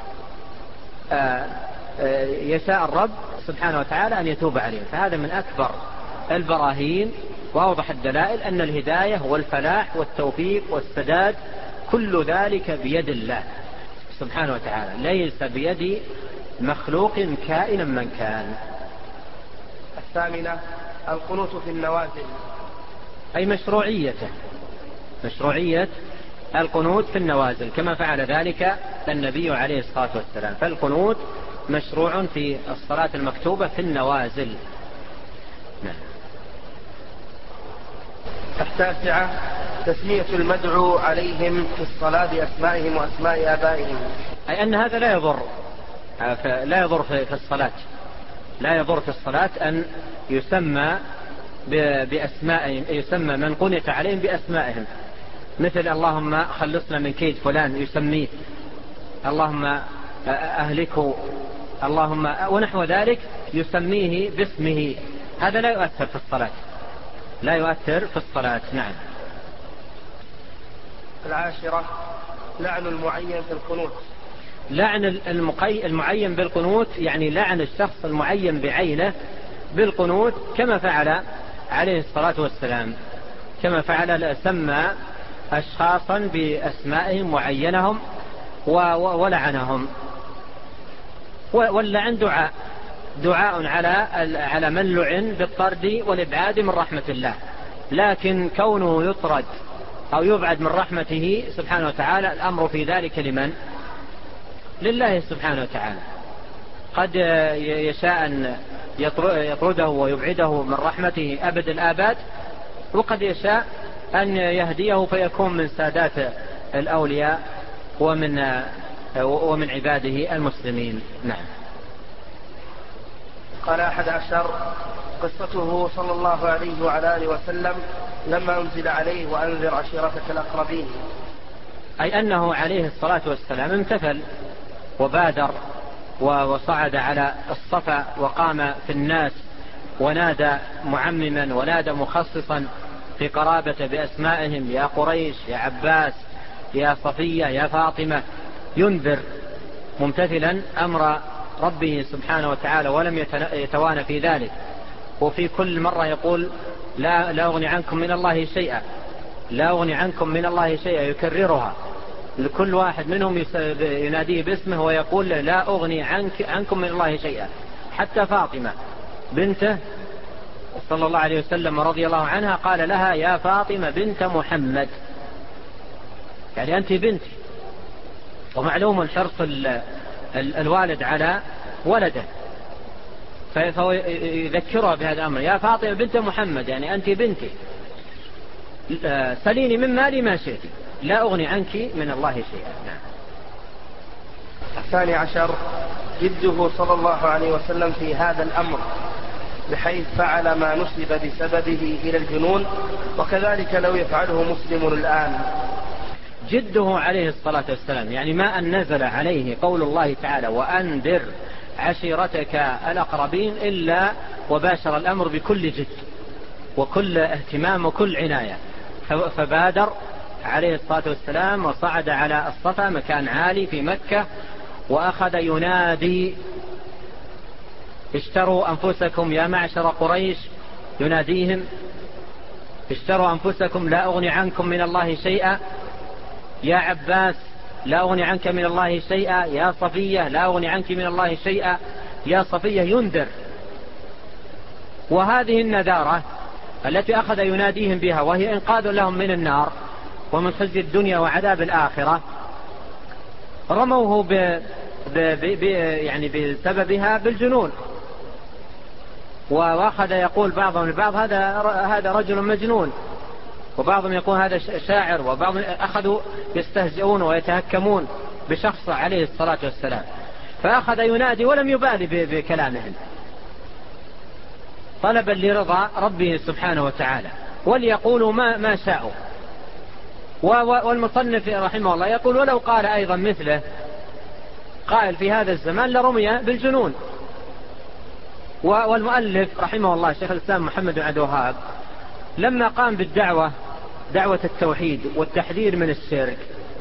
يشاء الرب سبحانه وتعالى أن يتوب عليهم. فهذا من أكبر البراهين وأوضح الدلائل أن الهداية والفلاح والتوفيق والسداد كل ذلك بيد الله سبحانه وتعالى، ليس بيد مخلوق كائنا من كان. الثامنة القنوت في النوازل، أي مشروعيته، مشروعية القنوت في النوازل كما فعل ذلك النبي عليه الصلاة والسلام. فالقنوت مشروع في الصلاة المكتوبة في النوازل. نعم. التاسعة تسمية المدعو عليهم في الصلاة بأسمائهم وأسماء آبائهم، أي أن هذا لا يضر لا يضر في الصلاة، لا يضر في الصلاة أن يسمى بأسمائهم، يسمى من قنت عليهم بأسمائهم، مثل اللهم خلصنا من كيد فلان يسميه، اللهم أهلكه، اللهم ونحو ذلك يسميه باسمه. هذا لا يؤثر في الصلاة، لا يؤثر في الصلاة. نعم. العاشرة لعن المعين في القنوت، لعن المعين بالقنوت يعني لعن الشخص المعين بعينه بالقنوت كما فعل عليه الصلاة والسلام، كما فعل سمى أشخاصا بأسمائهم وعينهم ولعنهم. واللعن دعاء دعاء على على من لعن بالطرد والإبعاد من رحمة الله، لكن كونه يطرد أو يبعد من رحمته سبحانه وتعالى الأمر في ذلك لمن؟ لله سبحانه وتعالى. قد يشاء أن يطرده ويبعده من رحمته أبد الآباد، وقد يشاء أن يهديه فيكون من سادات الأولياء ومن ومن عباده المسلمين. نعم. قال أحد عشر: قصته صلى الله عليه وعلى آله وسلم لما أنزل عليه وأنذر عشيرتك الأقربين، أي أنه عليه الصلاة والسلام امتثل وبادر وصعد على الصفا وقام في الناس ونادى معمما ونادى مخصصا في قرابة بأسمائهم: يا قريش، يا عباس، يا صفية، يا فاطمة، ينذر ممتثلا أمر ربه سبحانه وتعالى ولم يتوانى في ذلك. وفي كل مرة يقول: لا, لا أغني عنكم من الله شيئا، لا أغني عنكم من الله شيئا، يكررها لكل واحد منهم يناديه باسمه ويقول: لا أغني عنك عنكم من الله شيئا. حتى فاطمة بنته صلى الله عليه وسلم رضي الله عنها قال لها: يا فاطمة بنت محمد، يعني أنت بنتي. ومعلوم حرص الوالد على ولده، فهو يذكرها بهذا الأمر: يا فاطمة بنت محمد، يعني أنت بنتي، سليني من مالي ما شئت، لا أغني عنك من الله شيئا. نعم. الثاني عشر: جده صلى الله عليه وسلم في هذا الأمر، بحيث فعل ما نسب بسببه إلى الجنون، وكذلك لو يفعله مسلم الآن. جده عليه الصلاة والسلام، يعني ما أن نزل عليه قول الله تعالى: وأنذر عشيرتك الأقربين، إلا وباشر الأمر بكل جد وكل اهتمام وكل عناية، فبادر عليه الصلاة والسلام وصعد على الصفا مكان عالي في مكة وأخذ ينادي: اشتروا أنفسكم يا معشر قريش، يناديهم: اشتروا أنفسكم لا أغني عنكم من الله شيئا، يا عباس لا أغني عنك من الله شيئا، يا صفية لا أغني عنك من الله شيئا، يا صفية، ينذر. وهذه النذارة التي أخذ يناديهم بها وهي إنقاذ لهم من النار ومن خزي الدنيا وعذاب الآخرة، رموه ب... ب... ب... يعني بسببها بالجنون. وأخذ يقول بعضهم البعض: هذا هذا رجل مجنون، وبعضهم يقول هذا شاعر، وبعضهم أخذوا يستهزئون ويتهكمون بشخص عليه الصلاة والسلام، فأخذ ينادي ولم يبالي بكلامهم طلبا لرضا ربه سبحانه وتعالى، وليقولوا ما, ما شاءوا. والمصنف رحمه الله يقول: ولو قال أيضا مثله قائل في هذا الزمان لرمي بالجنون. والمؤلف رحمه الله شيخ الإسلام محمد بن عبد الوهاب لما قام بالدعوة، دعوة التوحيد والتحذير من الشرك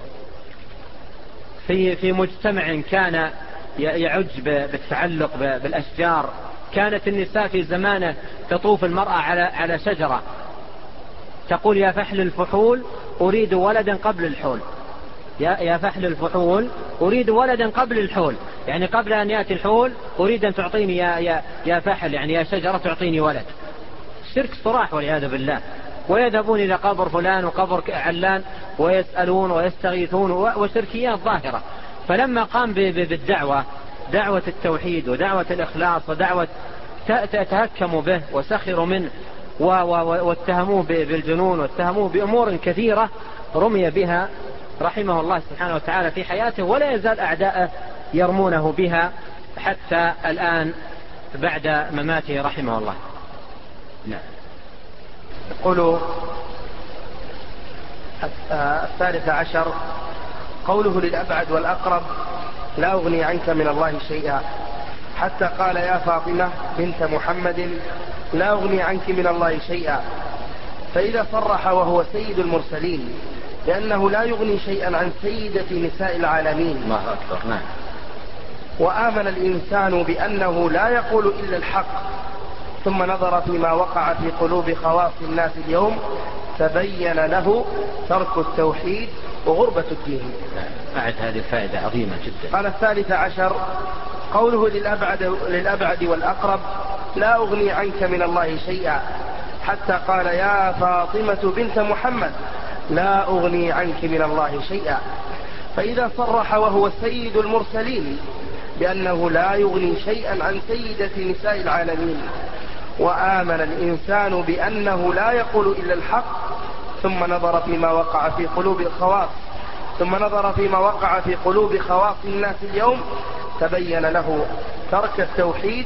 في في مجتمع كان يعج بالتعلق بالأشجار، كانت النساء في زمانه تطوف المرأة على على شجرة تقول: يا فحل الفحول أريد ولدا قبل الحول، يا يا فحل الفحول أريد ولدا قبل الحول، يعني قبل أن يأتي الحول أريد أن تعطيني يا يا يا فحل، يعني يا شجرة تعطيني ولد. شرك صراح والعياذ بالله. ويذهبون إلى قبر فلان وقبر علان ويسألون ويستغيثون وشركيات ظاهرة. فلما قام بالدعوة، دعوة التوحيد ودعوة الإخلاص ودعوة تهكموا به وسخروا منه واتهموه بالجنون واتهموه بأمور كثيرة رمي بها رحمه الله سبحانه وتعالى في حياته، ولا يزال أعداءه يرمونه بها حتى الآن بعد مماته رحمه الله. نعم. يقول الثالث عشر: قوله للأبعد والأقرب: لا أغني عنك من الله شيئا، حتى قال: يا فاطمة بنت محمد لا أغني عنك من الله شيئا. فإذا صرح وهو سيد المرسلين لأنه لا يغني شيئا عن سيدة نساء العالمين، الله أكبر. نعم. وآمن الإنسان بأنه لا يقول إلا الحق، ثم نظر فيما وقع في قلوب خواص الناس اليوم، تبين له ترك التوحيد وغربة الدين. أعد هذه الفائدة عظيمة جدا. قال الثالث عشر: قوله للأبعد, للأبعد والأقرب: لا أغني عنك من الله شيئا، حتى قال: يا فاطمة بنت محمد لا أغني عنك من الله شيئا. فإذا صرح وهو سيد المرسلين بأنه لا يغني شيئا عن سيدة نساء العالمين، وآمن الإنسان بأنه لا يقول إلا الحق، ثم نظر فيما وقع في قلوب الخواص ثم نظر فيما وقع في قلوب خواص الناس اليوم، تبين له ترك التوحيد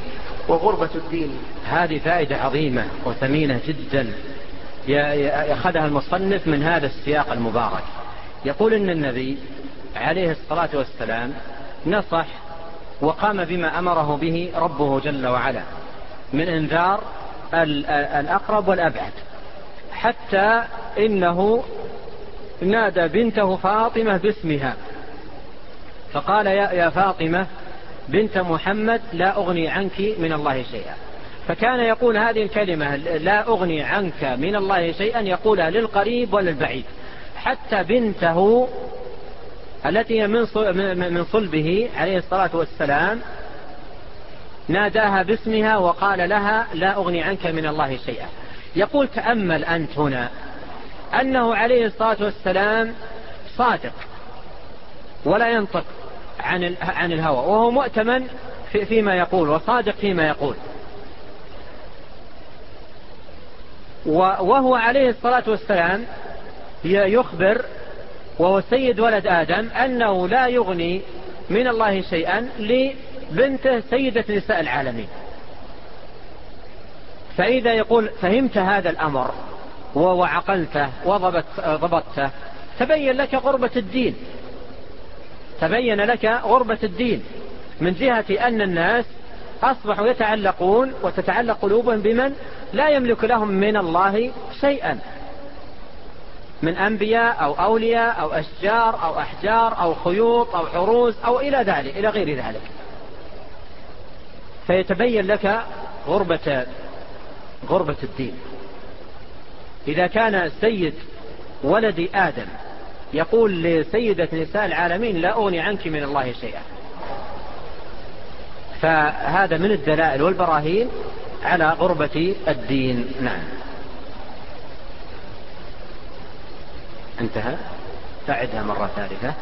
وغربة الدين. هذه فائدة عظيمة وثمينة جدا يأخذها المصنف من هذا السياق المبارك. يقول إن النبي عليه الصلاة والسلام نصح وقام بما أمره به ربه جل وعلا من إنذار الأقرب والأبعد، حتى إنه نادى بنته فاطمة باسمها فقال يا فاطمة بنت محمد لا أغني عنك من الله شيئا. فكان يقول هذه الكلمة لا أغني عنك من الله شيئا يقولها للقريب وللبعيد، حتى بنته التي من صلبه عليه الصلاة والسلام ناداها باسمها وقال لها لا أغني عنك من الله شيئا. يقول تأمل أنت هنا أنه عليه الصلاة والسلام صادق ولا ينطق عن عن الهوى، وهو مؤتمن فيما يقول وصادق فيما يقول، وهو عليه الصلاة والسلام يخبر وهو سيد ولد آدم أنه لا يغني من الله شيئا لبنته سيدة نساء العالمين. فإذا يقول فهمت هذا الأمر وعقلته وضبطته تبين لك غربة الدين، تبين لك غربة الدين من جهة أن الناس أصبحوا يتعلقون وتتعلق قلوبهم بمن لا يملك لهم من الله شيئا من أنبياء أو أولياء أو أشجار أو أحجار أو خيوط أو عروس أو إلى ذلك إلى غير ذلك. فيتبين لك غربة غربة الدين. إذا كان سيد ولد آدم يقول لسيدة نساء العالمين لا أغني عنك من الله شيئا، فهذا من الدلائل والبراهين على غربة الدين. نعم. انتهى. تعدها مرة ثالثة.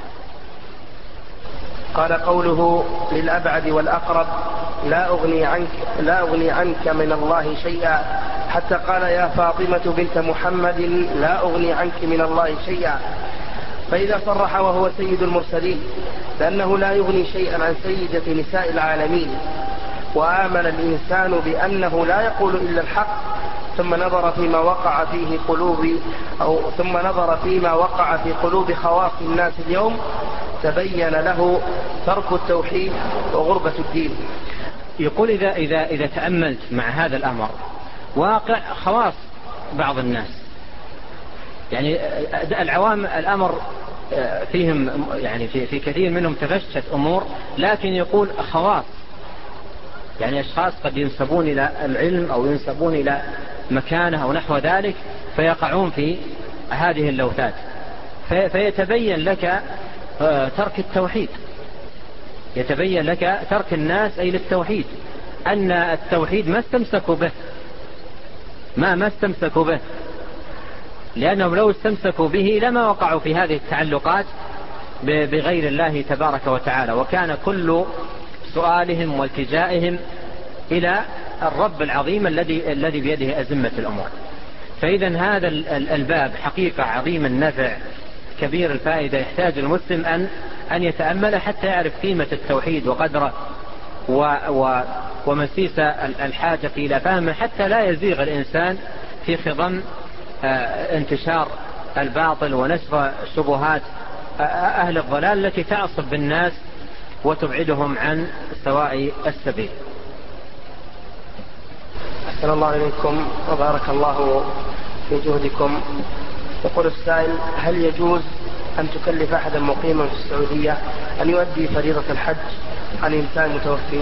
قال قوله للأبعد والأقرب لا أغني عنك لا أغني عنك من الله شيئا، حتى قال يا فاطمة بنت محمد لا أغني عنك من الله شيئا. فإذا صرح وهو سيد المرسلين لأنه لا يغني شيئا عن سيدة نساء العالمين، وآمن الإنسان بأنه لا يقول إلا الحق، ثم نظر فيما وقع فيه قلوب أو ثم نظر فيما وقع في قلوب خواص الناس اليوم تبين له ترك التوحيد وغربة الدين. يقول إذا إذا إذا تأملت مع هذا الأمر واقع خواص بعض الناس، يعني العوام الأمر فيهم يعني في في كثير منهم تفشت أمور، لكن يقول خواص يعني أشخاص قد ينسبون إلى العلم أو ينسبون إلى مكانه أو نحو ذلك فيقعون في هذه اللوثات، فيتبين لك ترك التوحيد، يتبين لك ترك الناس أي للتوحيد، أن التوحيد ما استمسكوا به ما ما استمسكوا به لأنهم لو استمسكوا به لما وقعوا في هذه التعلقات بغير الله تبارك وتعالى، وكان كل سؤالهم والتجائهم إلى الرب العظيم الذي الذي بيده أزمة الأمور. فإذا هذا الباب حقيقة عظيم النفع كبير الفائدة، يحتاج المسلم أن أن يتأمل حتى يعرف قيمة التوحيد وقدره و و ومسيس الحاجة إلى فهمه، حتى لا يزيغ الإنسان في خضم انتشار الباطل ونشر شبهات أهل الضلال التي تعصب بالناس وتبعدهم عن سواء السبيل. أحسن الله إليكم وبارك الله في جهدكم. يقول السائل: هل يجوز أن تكلف أحدا مقيما في السعودية أن يؤدي فريضة الحج عن إنسان متوفي؟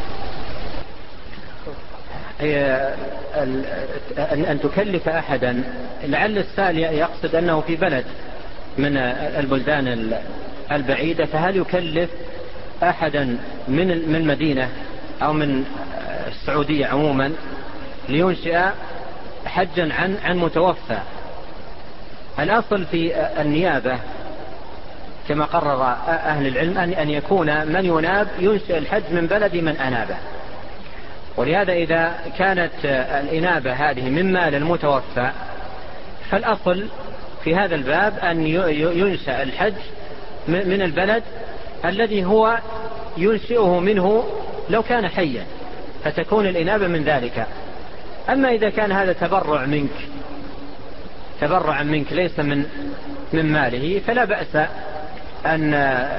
أن تكلف أحدا، لعل السائل يقصد أنه في بلد من البلدان البعيدة، فهل يكلف أحدا من من مدينة أو من السعودية عموما لينشئ حجا عن عن متوفى؟ الأصل في النيابة كما قرر أهل العلم أن أن يكون من يناب ينشئ الحج من بلد من أنابه، ولهذا إذا كانت الإنابة هذه من مال المتوفى فالأصل في هذا الباب أن ينشأ الحج من البلد الذي هو ينشئه منه لو كان حيا، فتكون الإنابة من ذلك. أما إذا كان هذا تبرع منك تبرعا منك ليس من من ماله فلا بأس أن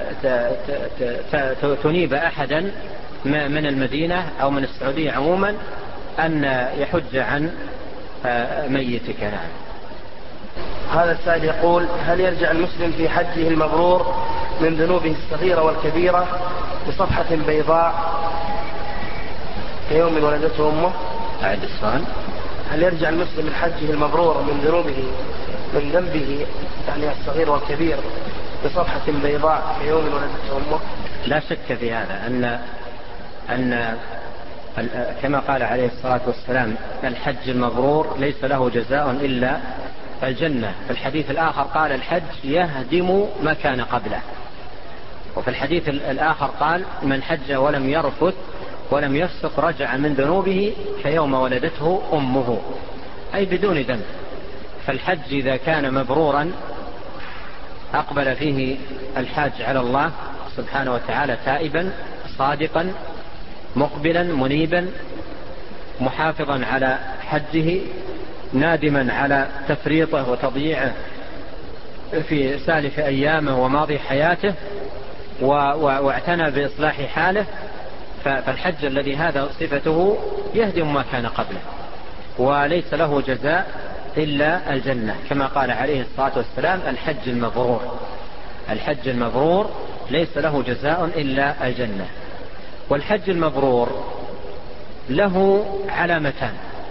تنيب أحدا من المدينة أو من السعودية عموما أن يحج عن ميتك. نعم. هذا السائل يقول: هل يرجع المسلم في حجه المبرور من ذنوبه الصغيرة والكبيرة بصفحة بيضاء كيوم ولدته أمه؟ أعد السؤال. هل يرجع المسلم من حجه المبرور من ذنوبه من ذنبه يعني الصغير والكبير بصفحة بيضاء كيوم ولدته أمه؟ لا شك في هذا أن أن كما قال عليه الصلاة والسلام: الحج المبرور ليس له جزاء إلا الجنة. في الحديث الآخر قال: الحج يهدم ما كان قبله. وفي الحديث الآخر قال: من حج ولم يرفث ولم يفسق رجع من ذنوبه كيوم ولدته أمه، أي بدون ذنب. فالحج إذا كان مبرورا أقبل فيه الحاج على الله سبحانه وتعالى تائبا صادقا مقبلا منيبا محافظا على حجه نادما على تفريطه وتضييعه في سالف أيامه وماضي حياته واعتنى بإصلاح حاله، فالحج الذي هذا صفته يهدم ما كان قبله وليس له جزاء إلا الجنة، كما قال عليه الصلاة والسلام: الحج المبرور الحج المبرور ليس له جزاء إلا الجنة. والحج المبرور له علامتان: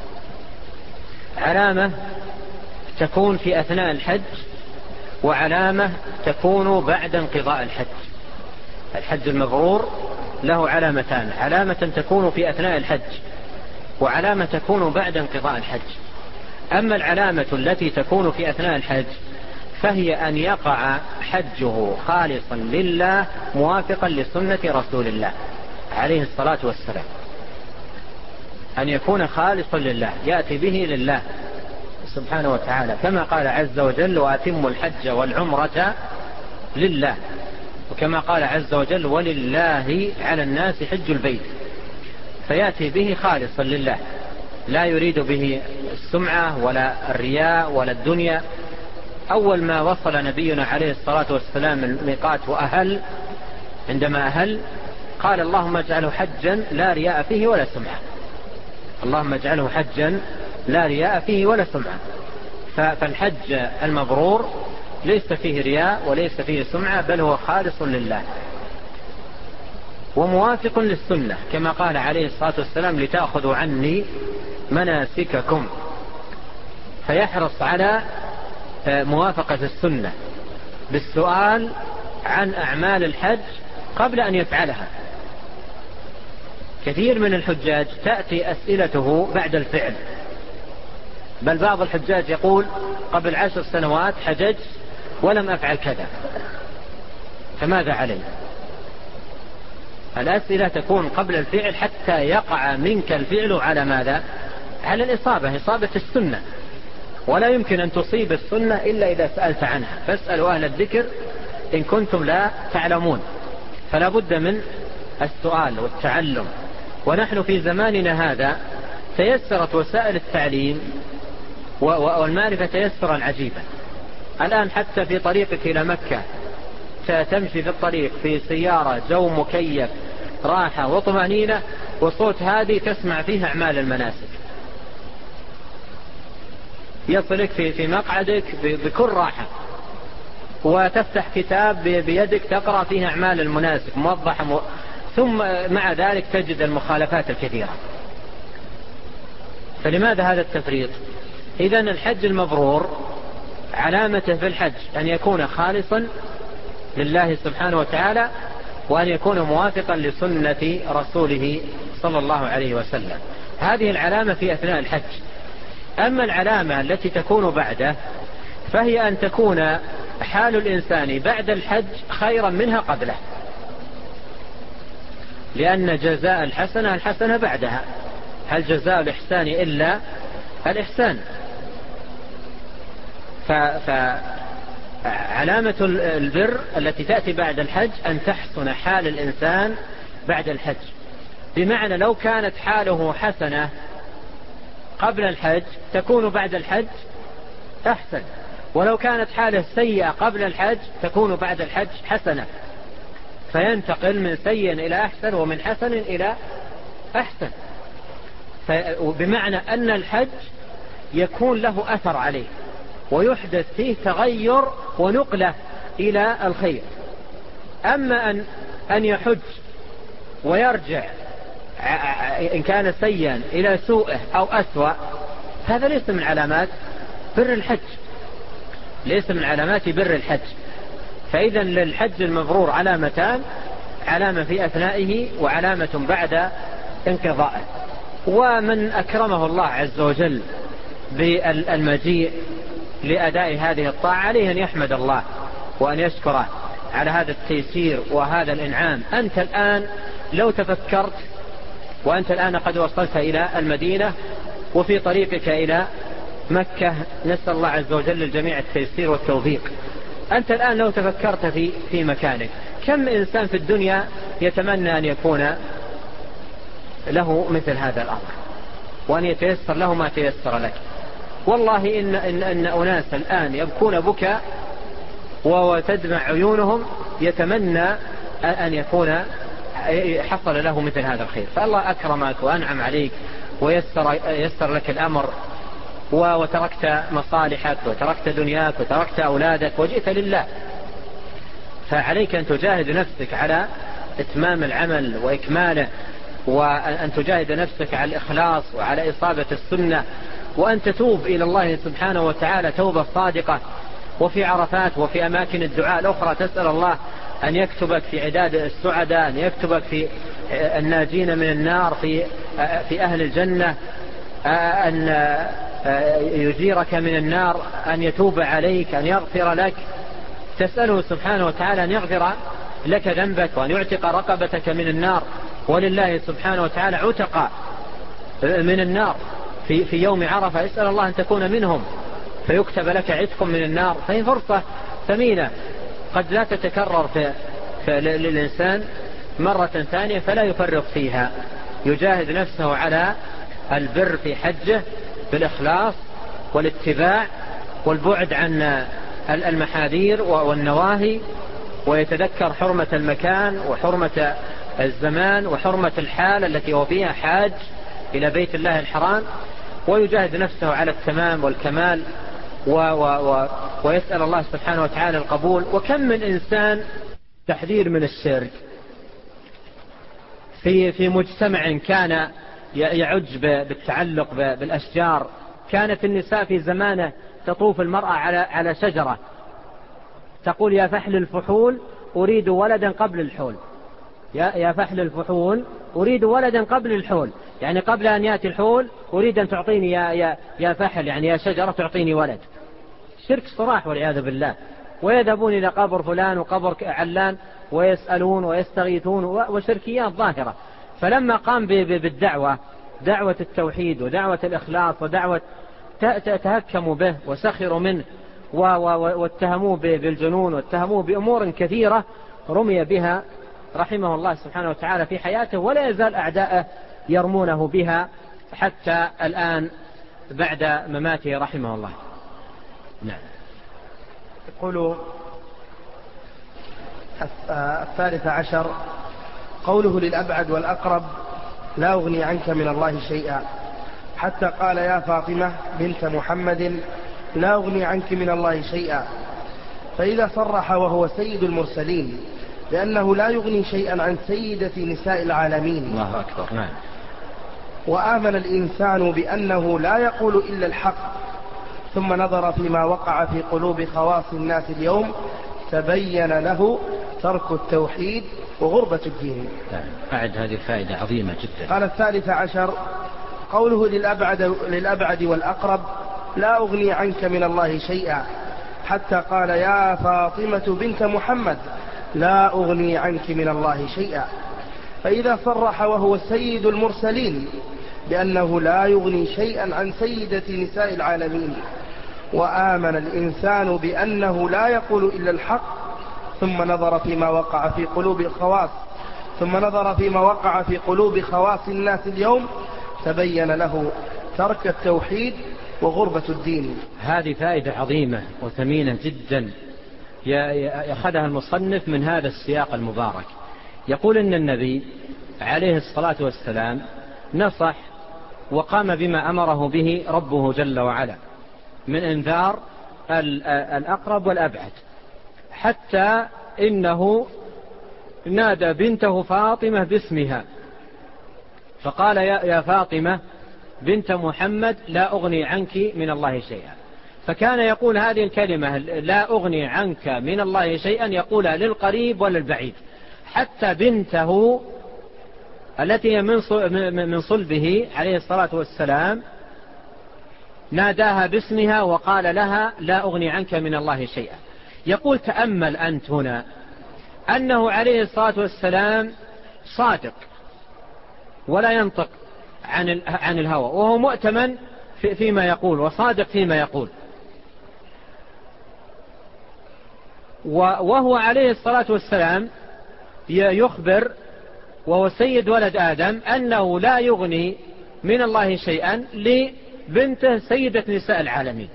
علامة تكون في أثناء الحج، وعلامة تكون بعد انقضاء الحج. الحج المبرور له علامتان: علامة تكون في أثناء الحج، وعلامة تكون بعد انقضاء الحج. أما العلامة التي تكون في أثناء الحج فهي أن يقع حجه خالصا لله موافقا لسنة رسول الله عليه الصلاة والسلام، أن يكون خالصا لله يأتي به لله سبحانه وتعالى، كما قال عز وجل: وأتموا الحج والعمرة لله، وكما قال عز وجل: ولله على الناس حج البيت. فيأتي به خالصا لله لا يريد به السمعة ولا الرياء ولا الدنيا. أول ما وصل نبينا عليه الصلاة والسلام الميقات وأهل، عندما أهل قال: اللهم اجعله حجا لا رياء فيه ولا سمعة. اللهم اجعله حجا لا رياء فيه ولا سمعة. فالحج المبرور ليس فيه رياء وليس فيه سمعة، بل هو خالص لله وموافق للسنة، كما قال عليه الصلاة والسلام: لتأخذوا عني مناسككم. فيحرص على موافقة السنة بالسؤال عن أعمال الحج قبل أن يفعلها. كثير من الحجاج تأتي أسئلته بعد الفعل، بل بعض الحجاج يقول: قبل عشر سنوات حججت ولم أفعل كذا، فماذا علي؟ الأسئلة تكون قبل الفعل حتى يقع منك الفعل على ماذا؟ على الإصابة، إصابة السنة. ولا يمكن أن تصيب السنة إلا إذا سألت عنها، فاسألوا أهل الذكر إن كنتم لا تعلمون. فلا بد من السؤال والتعلم. ونحن في زماننا هذا تيسرت وسائل التعليم والمعرفة تيسرا عجيبا. الآن حتى في طريقك إلى مكة تمشي في الطريق في سيارة جو مكيف راحة وطمأنينة وصوت هادي تسمع فيه أعمال المناسك، يصلك في في مقعدك بكل راحة، وتفتح كتاب بيدك تقرأ فيه أعمال المناسك موضحة م... ثم مع ذلك تجد المخالفات الكثيرة. فلماذا هذا التفريط؟ إذن الحج المبرور علامته في الحج أن يكون خالصا لله سبحانه وتعالى، وأن يكون موافقا لسنة رسوله صلى الله عليه وسلم. هذه العلامة في أثناء الحج. أما العلامة التي تكون بعده فهي أن تكون حال الإنسان بعد الحج خيرا منها قبله، لأن جزاء الحسنة الحسنة بعدها، هل جزاء الإحسان إلا الإحسان؟ فعلامة البر التي تأتي بعد الحج أن تحسن حال الإنسان بعد الحج، بمعنى لو كانت حاله حسنة قبل الحج تكون بعد الحج أحسن، ولو كانت حاله سيئة قبل الحج تكون بعد الحج حسنة، فينتقل من سيء إلى أحسن ومن حسن إلى أحسن. بمعنى أن الحج يكون له أثر عليه ويحدث فيه تغير ونقلة إلى الخير. أما أن أن يحج ويرجع إن كان سيئا إلى سوءه أو أسوأ، هذا ليس من علامات بر الحج، ليس من علامات بر الحج. فإذا للحج المبرور علامتان: علامة في أثنائه وعلامة بعد انقضائه. ومن أكرمه الله عز وجل بالمجيء لأداء هذه الطاعة عليه أن يحمد الله وأن يشكره على هذا التيسير وهذا الإنعام. أنت الآن لو تفكرت وأنت الآن قد وصلت إلى المدينة وفي طريقك إلى مكة، نسأل الله عز وجل للجميع التيسير والتوفيق. أنت الآن لو تفكرت في في مكانك، كم إنسان في الدنيا يتمنى أن يكون له مثل هذا الأمر وأن يتيسر له ما تيسر لك؟ والله إن, إن, إن أناس الآن يبكون بكاء وتدمع عيونهم يتمنى أن يكون حصل له مثل هذا الخير. فالله أكرمك وأنعم عليك ويسر يسر لك الأمر، وتركت مصالحك وتركت دنياك وتركت أولادك وجئت لله. فعليك أن تجاهد نفسك على إتمام العمل وإكماله، وأن تجاهد نفسك على الإخلاص وعلى إصابة السنة، وأن تتوب إلى الله سبحانه وتعالى توبة صادقة. وفي عرفات وفي أماكن الدعاء الأخرى تسأل الله أن يكتبك في عداد السعداء، أن يكتبك في الناجين من النار، في في أهل الجنة، أن يجيرك من النار، أن يتوب عليك، أن يغفر لك. تسأله سبحانه وتعالى أن يغفر لك ذنبك وأن يعتق رقبتك من النار. ولله سبحانه وتعالى عتق من النار في, في يوم عرفة، اسأل الله أن تكون منهم فيكتب لك عتق من النار. فهي فرصة ثمينة قد لا تتكرر في, في للإنسان مرة ثانية، فلا يفرط فيها. يجاهد نفسه على البر في حجه بالإخلاص والاتباع والبعد عن المحاذير والنواهي، ويتذكر حرمة المكان وحرمة الزمان وحرمة الحال التي هو فيها حاج إلى بيت الله الحرام، ويجاهد نفسه على التمام والكمال و و و ويسأل الله سبحانه وتعالى القبول. وكم من إنسان تحذير من الشرك في في مجتمع كان يعج بالتعلق بالأشجار. كانت النساء في زمانه تطوف المرأة على على شجرة تقول: يا فحل الفحول أريد ولدا قبل الحول. يا يا فحل الفحول أريد ولدا قبل الحول، يعني قبل أن يأتي الحول أريد أن تعطيني يا يا يا فحل، يعني يا شجرة تعطيني ولد. شرك صراح والعياذ بالله. ويذهبون إلى قبر فلان وقبر علان ويسألون ويستغيثون، وشركيات ظاهرة. فلما قام بالدعوة، دعوة التوحيد ودعوة الإخلاص ودعوة، تهكموا به وسخروا منه واتهموه بالجنون واتهموه بأمور كثيرة رمي بها رحمه الله سبحانه وتعالى في حياته، ولا يزال أعداءه يرمونه بها حتى الآن بعد مماته رحمه الله. نعم. يقول الثالث عشر: قوله للأبعد والأقرب: لا أغني عنك من الله شيئا، حتى قال: يا فاطمة بنت محمد لا أغني عنك من الله شيئا. فإذا صرح وهو سيد المرسلين لأنه لا يغني شيئا عن سيدة نساء العالمين. الله أكبر. نعم. وآمن الإنسان بأنه لا يقول إلا الحق، ثم نظر فيما وقع في قلوب خواص الناس اليوم تبين له ترك التوحيد وغربة الدين. أعد هذه الفائدة عظيمة جدا. قال الثالث عشر: قوله للأبعد, للأبعد والأقرب: لا أغني عنك من الله شيئا، حتى قال: يا فاطمة بنت محمد لا أغني عنك من الله شيئا. فإذا صرح وهو سيد المرسلين بأنه لا يغني شيئا عن سيدة نساء العالمين، وآمن الإنسان بأنه لا يقول إلا الحق، ثم نظر فيما وقع في قلوب الخواص ثم نظر فيما وقع في قلوب خواص الناس اليوم تبين له ترك التوحيد وغربة الدين. هذه فائدة عظيمة وثمينة جدا يأخذها المصنف من هذا السياق المبارك. يقول إن النبي عليه الصلاة والسلام نصح وقام بما أمره به ربه جل وعلا من إنذار الأقرب والأبعد، حتى إنه نادى بنته فاطمة باسمها فقال يا فاطمة بنت محمد لا أغني عنك من الله شيئا. فكان يقول هذه الكلمة لا أغني عنك من الله شيئا يقولها للقريب وللبعيد، حتى بنته التي من صلبه عليه الصلاة والسلام ناداها باسمها وقال لها لا أغني عنك من الله شيئا. يقول تأمل أنت هنا أنه عليه الصلاة والسلام صادق ولا ينطق عن عن الهوى، وهو مؤتمن فيما يقول وصادق فيما يقول، وهو عليه الصلاة والسلام يخبر وهو سيد ولد آدم أنه لا يغني من الله شيئا لبنته سيدة نساء العالمين.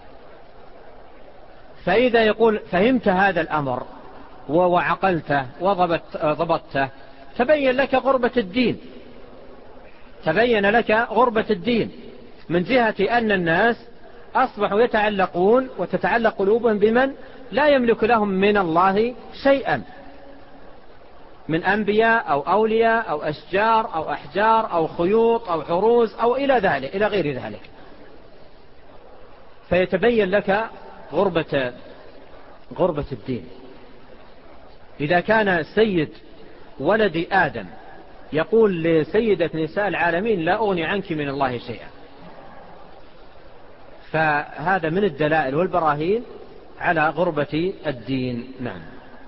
فإذا يقول فهمت هذا الأمر وعقلته وضبطته تبين لك غربة الدين، تبين لك غربة الدين من جهة أن الناس أصبحوا يتعلقون وتتعلق قلوبهم بمن لا يملك لهم من الله شيئا من أنبياء أو أولياء أو أشجار أو أحجار أو خيوط أو حروز أو إلى ذلك إلى غير ذلك. فيتبين لك غربة غربة الدين. إذا كان سيد ولد آدم يقول لسيدة نساء العالمين لا أغني عنك من الله شيئا، فهذا من الدلائل والبراهين على غربة الدين. نعم.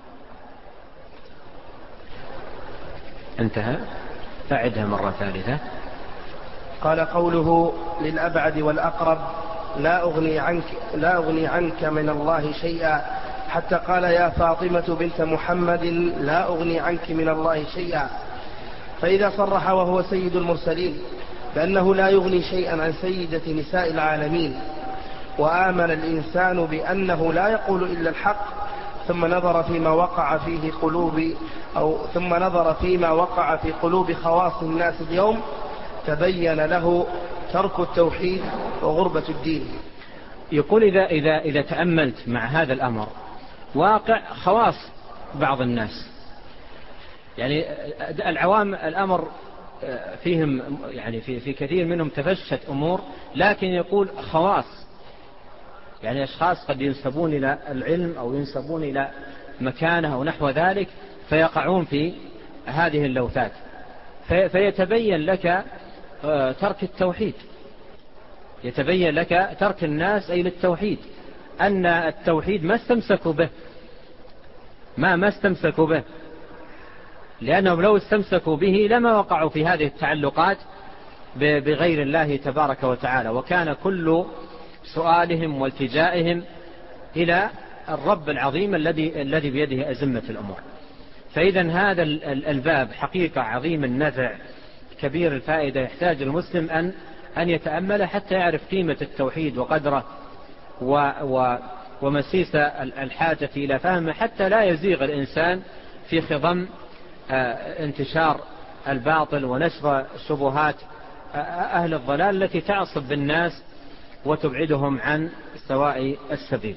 انتهى. فعدها مرة ثالثة. قال قوله للأبعد والأقرب لا أغني عنك, لا أغني عنك من الله شيئا، حتى قال يا فاطمة بنت محمد لا أغني عنك من الله شيئا. فإذا صرح وهو سيد المرسلين بأنه لا يغني شيئا عن سيدة نساء العالمين، وآمن الإنسان بأنه لا يقول إلا الحق، ثم نظر فيما وقع فيه قلوب أو ثم نظر فيما وقع في قلوب خواص الناس اليوم تبين له ترك التوحيد وغربة الدين. يقول إذا, إذا, إذا تأملت مع هذا الأمر واقع خواص بعض الناس، يعني العوام الأمر فيهم يعني في, في كثير منهم تفشت أمور، لكن يقول خواص يعني أشخاص قد ينسبون إلى العلم أو ينسبون إلى مكانه أو نحو ذلك فيقعون في هذه اللوثات، فيتبين لك ترك التوحيد، يتبين لك ترك الناس أي للتوحيد، أن التوحيد ما استمسكوا به ما ما استمسكوا به لأنهم لو استمسكوا به لما وقعوا في هذه التعلقات بغير الله تبارك وتعالى، وكان كل سؤالهم والتجائهم إلى الرب العظيم الذي الذي بيده أزمة الأمور. فإذا هذا الباب حقيقة عظيم النفع كبير الفائدة، يحتاج المسلم أن أن يتأمل حتى يعرف قيمة التوحيد وقدره و و ومسيس الحاجة إلى فهمه، حتى لا يزيغ الإنسان في خضم انتشار الباطل ونشر شبهات أهل الضلال التي تعصب بالناس وتبعدهم عن سواء السبيل.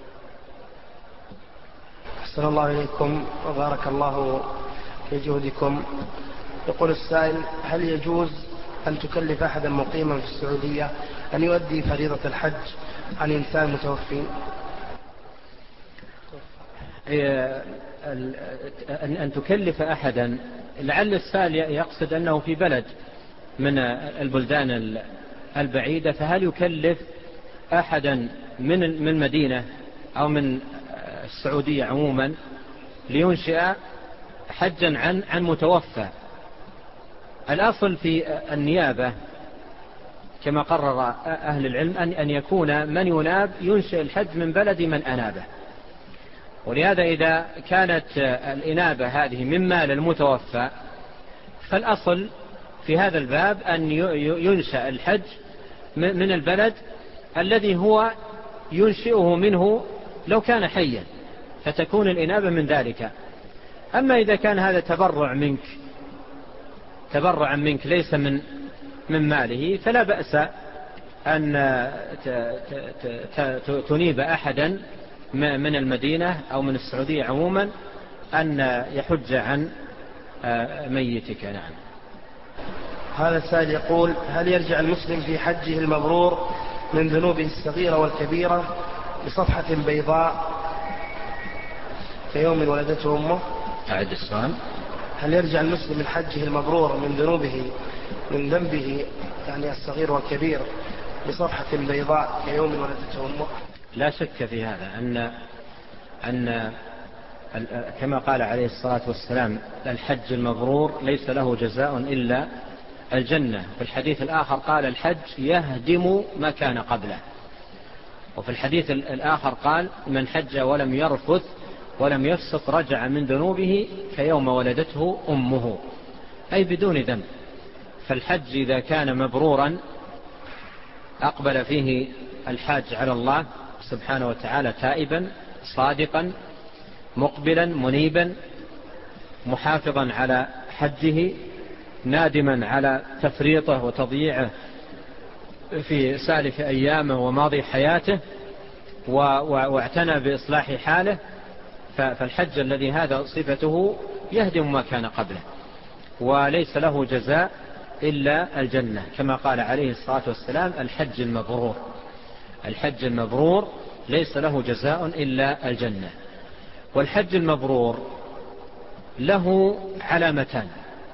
أحسن الله إليكم وبارك الله في جهدكم. يقول السائل: هل يجوز أن تكلف أحدا مقيما في السعودية أن يؤدي فريضة الحج عن إنسان متوفي؟ أن تكلف أحدا، لعل السائل يقصد أنه في بلد من البلدان البعيدة، فهل يكلف أحدا من من مدينة أو من السعودية عموما لينشئ حجا عن عن متوفى؟ الأصل في النيابة كما قرر أهل العلم أن أن يكون من يناب ينشئ الحج من بلد من أنابه، ولهذا إذا كانت الإنابة هذه من مال المتوفى فالأصل في هذا الباب أن ينشأ الحج من البلد الذي هو ينشئه منه لو كان حيا، فتكون الإنابة من ذلك. أما إذا كان هذا تبرع منك تبرعا منك ليس من من ماله فلا بأس أن تنيب أحدا من المدينة أو من السعودية عموما أن يحج عن ميتك. نعم. هذا السائل يقول: هل يرجع المسلم في حجه المبرور من ذنوبه الصغيرة والكبيرة بصفحة بيضاء كيوم ولدته أمه؟ أعد السؤال. هل يرجع المسلم من حجه المبرور من ذنوبه من ذنبه يعني الصغير والكبير بصفحة بيضاء كيوم ولدته أمه؟ لا شك في هذا أن أن كما قال عليه الصلاة والسلام: الحج المبرور ليس له جزاء إلا الجنة. في الحديث الآخر قال: الحج يهدم ما كان قبله. وفي الحديث الآخر قال: من حج ولم يرفث ولم يفسق رجع من ذنوبه كيوم ولدته أمه، أي بدون ذنب. فالحج إذا كان مبرورا أقبل فيه الحاج على الله سبحانه وتعالى تائبا صادقا مقبلا منيبا محافظا على حجه نادما على تفريطه وتضييعه في سالف أيامه وماضي حياته واعتنى بإصلاح حاله، فالحج الذي هذا صفته يهدم ما كان قبله وليس له جزاء إلا الجنة، كما قال عليه الصلاة والسلام: الحج المبرور الحج المبرور ليس له جزاء إلا الجنة. والحج المبرور له علامتان: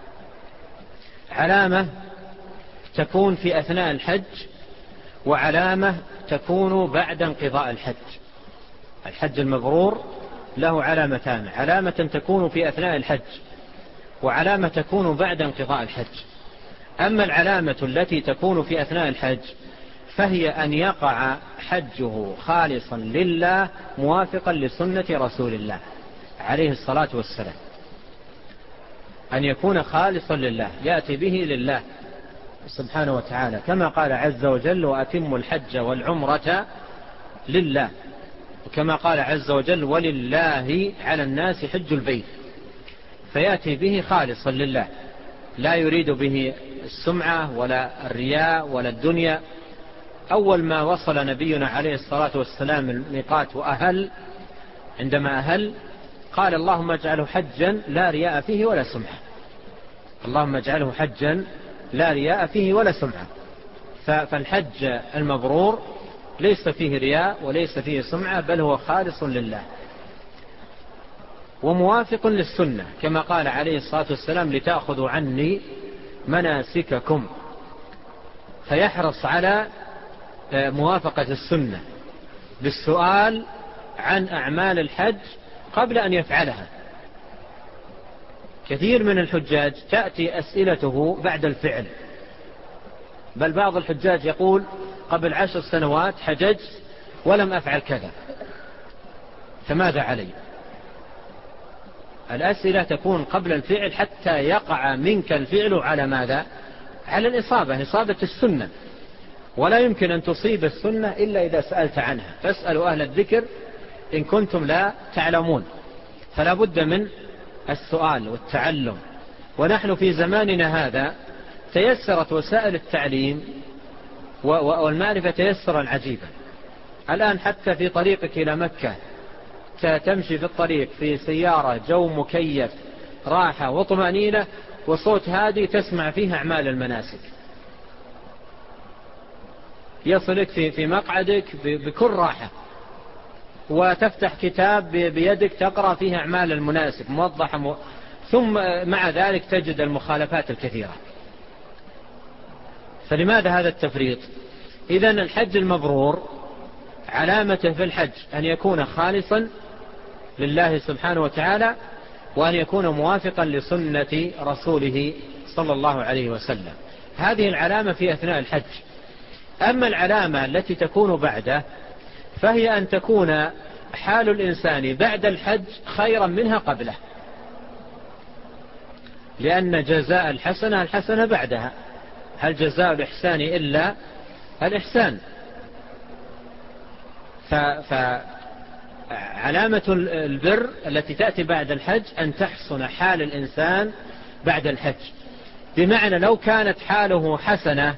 علامة تكون في أثناء الحج، وعلامة تكون بعد انقضاء الحج. الحج المبرور له علامتان: علامة تكون في أثناء الحج، وعلامة تكون بعد انقضاء الحج. أما العلامة التي تكون في أثناء الحج فهي أن يقع حجه خالصا لله موافقا لسنة رسول الله عليه الصلاة والسلام، أن يكون خالصا لله يأتي به لله سبحانه وتعالى، كما قال عز وجل: وأتموا الحج والعمرة لله، وكما قال عز وجل: ولله على الناس حج البيت. فيأتي به خالصا لله لا يريد به السمعة ولا الرياء ولا الدنيا. أول ما وصل نبينا عليه الصلاة والسلام الميقات وأهل، عندما أهل قال: اللهم اجعله حجا لا رياء فيه ولا سمعة. اللهم اجعله حجا لا رياء فيه ولا سمعة. فالحج المبرور ليس فيه رياء وليس فيه سمعة، بل هو خالص لله وموافق للسنة، كما قال عليه الصلاة والسلام: لتأخذوا عني مناسككم. فيحرص على موافقة السنة بالسؤال عن أعمال الحج قبل أن يفعلها. كثير من الحجاج تأتي أسئلته بعد الفعل، بل بعض الحجاج يقول: قبل عشر سنوات حججت ولم أفعل كذا، فماذا علي؟ الأسئلة تكون قبل الفعل حتى يقع منك الفعل على ماذا؟ على الإصابة، إصابة السنة. ولا يمكن أن تصيب السنة إلا إذا سألت عنها، فاسألوا أهل الذكر إن كنتم لا تعلمون. فلا بد من السؤال والتعلم. ونحن في زماننا هذا تيسرت وسائل التعليم والمعرفة تيسرا عجيبا. الآن حتى في طريقك إلى مكة تمشي في الطريق في سيارة جو مكيف راحة وطمأنينة وصوت هادي تسمع فيها أعمال المناسك، يصلك في في مقعدك بكل راحة، وتفتح كتاب بيدك تقرأ فيها أعمال المناسك موضحة م... ثم مع ذلك تجد المخالفات الكثيرة. فلماذا هذا التفريط؟ إذن الحج المبرور علامته في الحج أن يكون خالصا لله سبحانه وتعالى، وأن يكون موافقا لسنة رسوله صلى الله عليه وسلم. هذه العلامة في أثناء الحج. أما العلامة التي تكون بعده فهي أن تكون حال الإنسان بعد الحج خيرا منها قبله، لأن جزاء الحسنة الحسنة بعدها، هل جزاء الإحسان إلا الإحسان؟ فعلامة البر التي تأتي بعد الحج أن تحسن حال الإنسان بعد الحج، بمعنى لو كانت حاله حسنة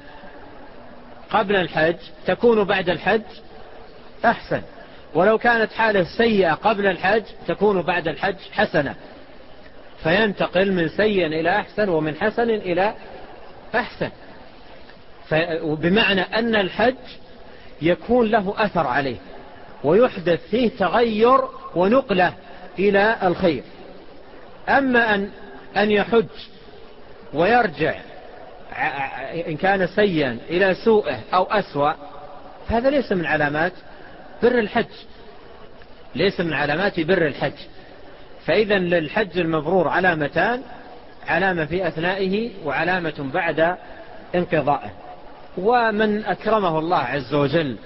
قبل الحج تكون بعد الحج أحسن، ولو كانت حاله سيئة قبل الحج تكون بعد الحج حسنة، فينتقل من سيء إلى أحسن ومن حسن إلى أحسن. بمعنى أن الحج يكون له أثر عليه ويحدث فيه تغير ونقلة إلى الخير. أما أن أن يحج ويرجع إن كان سيئا إلى سوءه أو أسوأ، هذا ليس من علامات بر الحج، ليس من علامات بر الحج. فإذا للحج المبرور علامتان، علامة في أثنائه وعلامة بعد انقضائه. ومن أكرمه الله عز وجل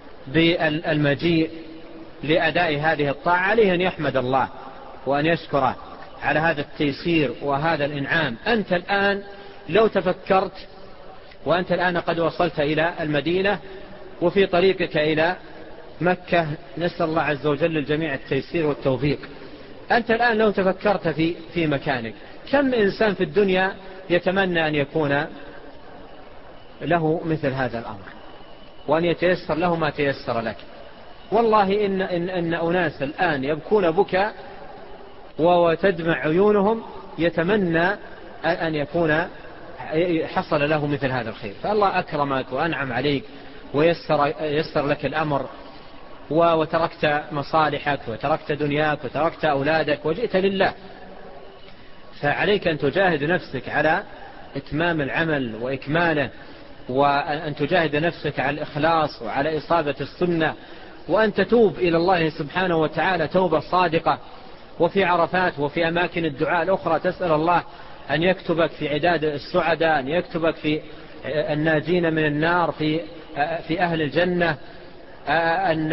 بالمجيء لأداء هذه الطاعة عليه أن يحمد الله وأن يشكره على هذا التيسير وهذا الإنعام. أنت الآن لو تفكرت وأنت الآن قد وصلت إلى المدينة وفي طريقك إلى مكة، نسأل الله عز وجل للجميع التيسير والتوفيق. أنت الآن لو تفكرت في في مكانك، كم إنسان في الدنيا يتمنى أن يكون له مثل هذا الأمر وأن يتيسر له ما تيسر لك؟ والله إن, إن, إن أناس الآن يبكون بكاء وتدمع عيونهم يتمنى أن يكون حصل له مثل هذا الخير. فالله أكرمك وأنعم عليك ويسر يسر لك الأمر، وتركت مصالحك وتركت دنياك وتركت أولادك وجئت لله. فعليك أن تجاهد نفسك على إتمام العمل وإكماله، وأن تجاهد نفسك على الإخلاص وعلى إصابة السنة، وأن تتوب إلى الله سبحانه وتعالى توبة صادقة. وفي عرفات وفي أماكن الدعاء الأخرى تسأل الله أن يكتبك في عداد السعداء، أن يكتبك في الناجين من النار، في في أهل الجنة، أن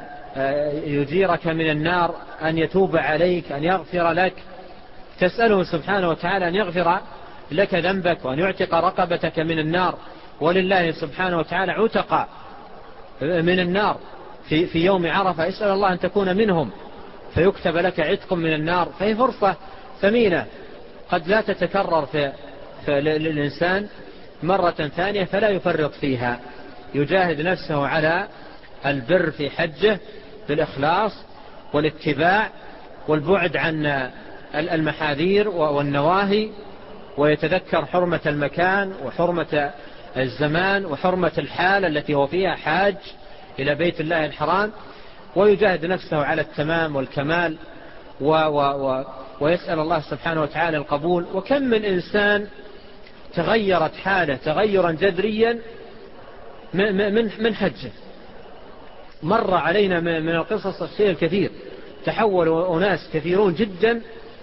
يجيرك من النار، أن يتوب عليك، أن يغفر لك. تسأله سبحانه وتعالى أن يغفر لك ذنبك وأن يعتق رقبتك من النار. ولله سبحانه وتعالى عتق من النار في, في يوم عرفة، اسأل الله أن تكون منهم فيكتب لك عتق من النار. فهي فرصة ثمينة قد لا تتكرر في, في للإنسان مرة ثانية، فلا يفرط فيها. يجاهد نفسه على البر في حجه بالإخلاص والاتباع والبعد عن المحاذير والنواهي، ويتذكر حرمة المكان وحرمة الزمان وحرمة الحال التي هو فيها حاج إلى بيت الله الحرام، ويجاهد نفسه على التمام والكمال و و و ويسأل الله سبحانه وتعالى القبول. وكم من إنسان تغيرت حاله تغيرا جذريا من من حجه. مر علينا من القصص الشيء الكثير، تحولوا أناس كثيرون جدا،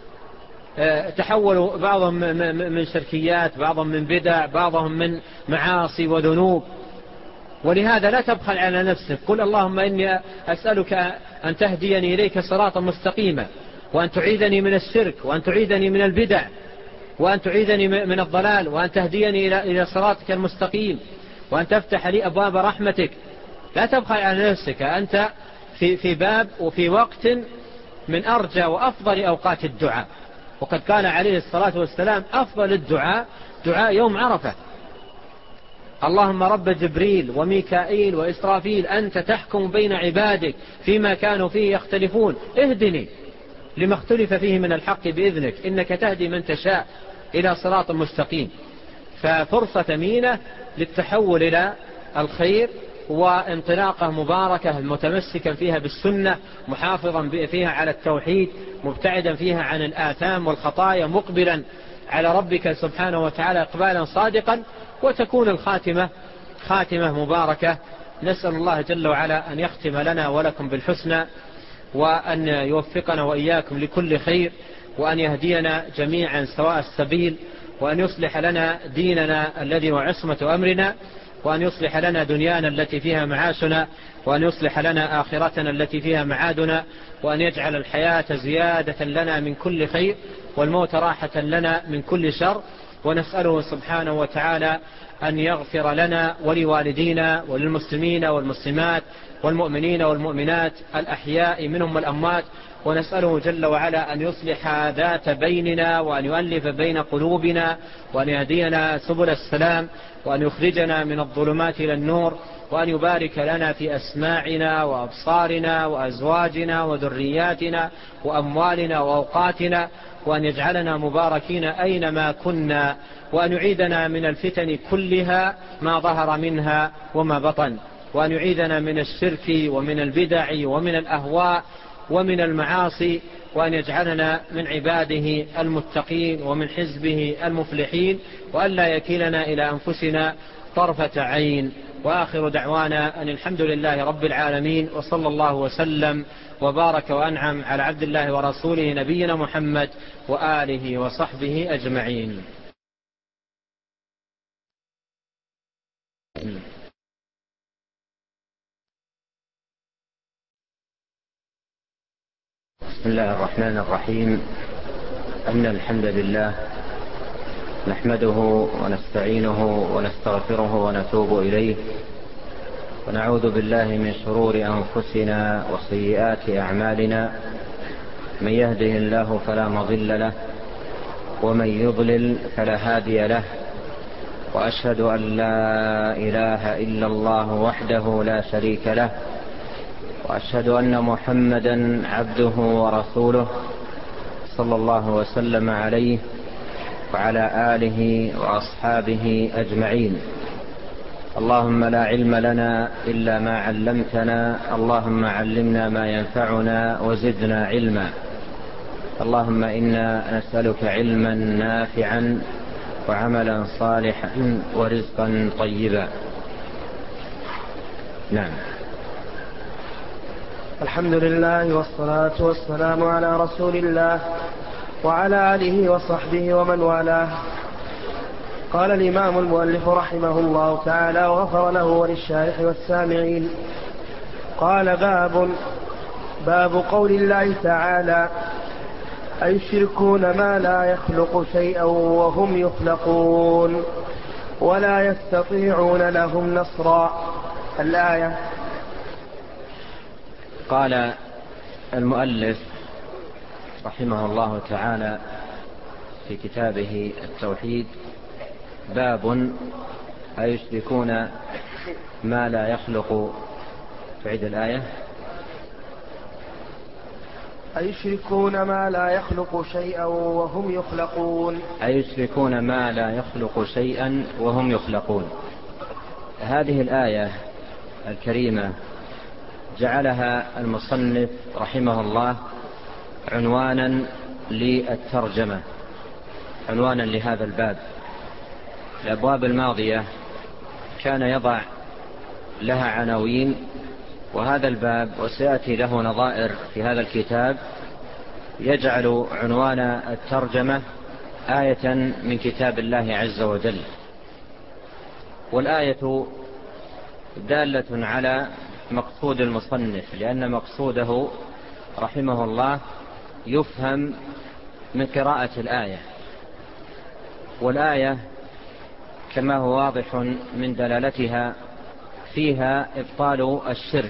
تحولوا بعضهم من شركيات، بعضهم من بدع، بعضهم من معاصي وذنوب. ولهذا لا تبخل على نفسك، قل اللهم إني أسألك أن تهديني إليك صراطا مستقيما، وأن تعيذني من الشرك، وأن تعيذني من البدع، وأن تعيذني من الضلال، وأن تهديني إلى صراطك المستقيم، وأن تفتح لي أبواب رحمتك. لا تبخل على نفسك، أنت في في باب وفي وقت من أرجى وأفضل أوقات الدعاء. وقد كان عليه الصلاة والسلام أفضل الدعاء دعاء يوم عرفة: اللهم رب جبريل وميكائيل وإسرافيل أنت تحكم بين عبادك فيما كانوا فيه يختلفون، اهدني لما اختلف فيه من الحق بإذنك إنك تهدي من تشاء إلى صراط مستقيم. ففرصة ثمينة للتحول إلى الخير وانطلاقة مباركة متمسكا فيها بالسنة، محافظا فيها على التوحيد، مبتعدا فيها عن الآثام والخطايا، مقبلا على ربك سبحانه وتعالى إقبالا صادقا، وتكون الخاتمة خاتمة مباركة. نسأل الله جل وعلا أن يختم لنا ولكم بالحسنى، وأن يوفقنا وإياكم لكل خير، وأن يهدينا جميعا سواء السبيل، وأن يصلح لنا ديننا الذي هو عصمة أمرنا، وأن يصلح لنا دنيانا التي فيها معاشنا، وأن يصلح لنا آخرتنا التي فيها معادنا، وأن يجعل الحياة زيادة لنا من كل خير والموت راحة لنا من كل شر. ونسأله سبحانه وتعالى أن يغفر لنا ولوالدينا وللمسلمين والمسلمات والمؤمنين والمؤمنات الأحياء منهم والأموات. ونسأله جل وعلا أن يصلح ذات بيننا، وأن يؤلف بين قلوبنا، وأن يهدينا سبل السلام، وأن يخرجنا من الظلمات إلى النور، وأن يبارك لنا في أسماعنا وأبصارنا وأزواجنا وذرياتنا وأموالنا وأوقاتنا، وأن يجعلنا مباركين أينما كنا، وأن يعيدنا من الفتن كلها ما ظهر منها وما بطن، وأن يعيدنا من الشرك ومن البدع ومن الأهواء ومن المعاصي، وأن يجعلنا من عباده المتقين ومن حزبه المفلحين، وأن لا يكلنا إلى أنفسنا طرفة عين. وآخر دعوانا أن الحمد لله رب العالمين، وصلى الله وسلم وبارك وأنعم على عبد الله ورسوله نبينا محمد وآله وصحبه أجمعين. بسم الله الرحمن الرحيم. إن الحمد لله نحمده ونستعينه ونستغفره ونتوب إليه، ونعوذ بالله من شرور أنفسنا وسيئات أعمالنا. من يهده الله فلا مضل له، ومن يضلل فلا هادي له. وأشهد أن لا إله إلا الله وحده لا شريك له، وأشهد أن محمدا عبده ورسوله صلى الله وسلم عليه وعلى آله وأصحابه أجمعين. اللهم لا علم لنا إلا ما علمتنا، اللهم علمنا ما ينفعنا وزدنا علما. اللهم إنا نسألك علما نافعا وعملا صالحا ورزقا طيبا. نعم. الحمد لله والصلاة والسلام على رسول الله وعلى آله وصحبه ومن والاه. قال الإمام المؤلف رحمه الله تعالى وغفر له وللشارح والسامعين. قال باب باب قول الله تعالى: أيشركون ما لا يخلق شيئا وهم يخلقون ولا يستطيعون لهم نصرا. الآية. قال المؤلف رحمه الله تعالى في كتابه التوحيد: باب أيشركون ما لا يخلق. تعيد الآية. أيشركون ما لا يخلق شيئا وهم يخلقون. أيشركون ما لا يخلق شيئا وهم يخلقون. هذه الآية الكريمة جعلها المصنف رحمه الله عنوانا للترجمة، عنوانا لهذا الباب. الأبواب الماضية كان يضع لها عناوين، وهذا الباب وسيأتي له نظائر في هذا الكتاب يجعل عنوان الترجمة آية من كتاب الله عز وجل. والآية دالة على مقصود المصنف، لأن مقصوده رحمه الله يفهم من قراءة الآية. والآية كما هو واضح من دلالتها فيها إبطال الشرك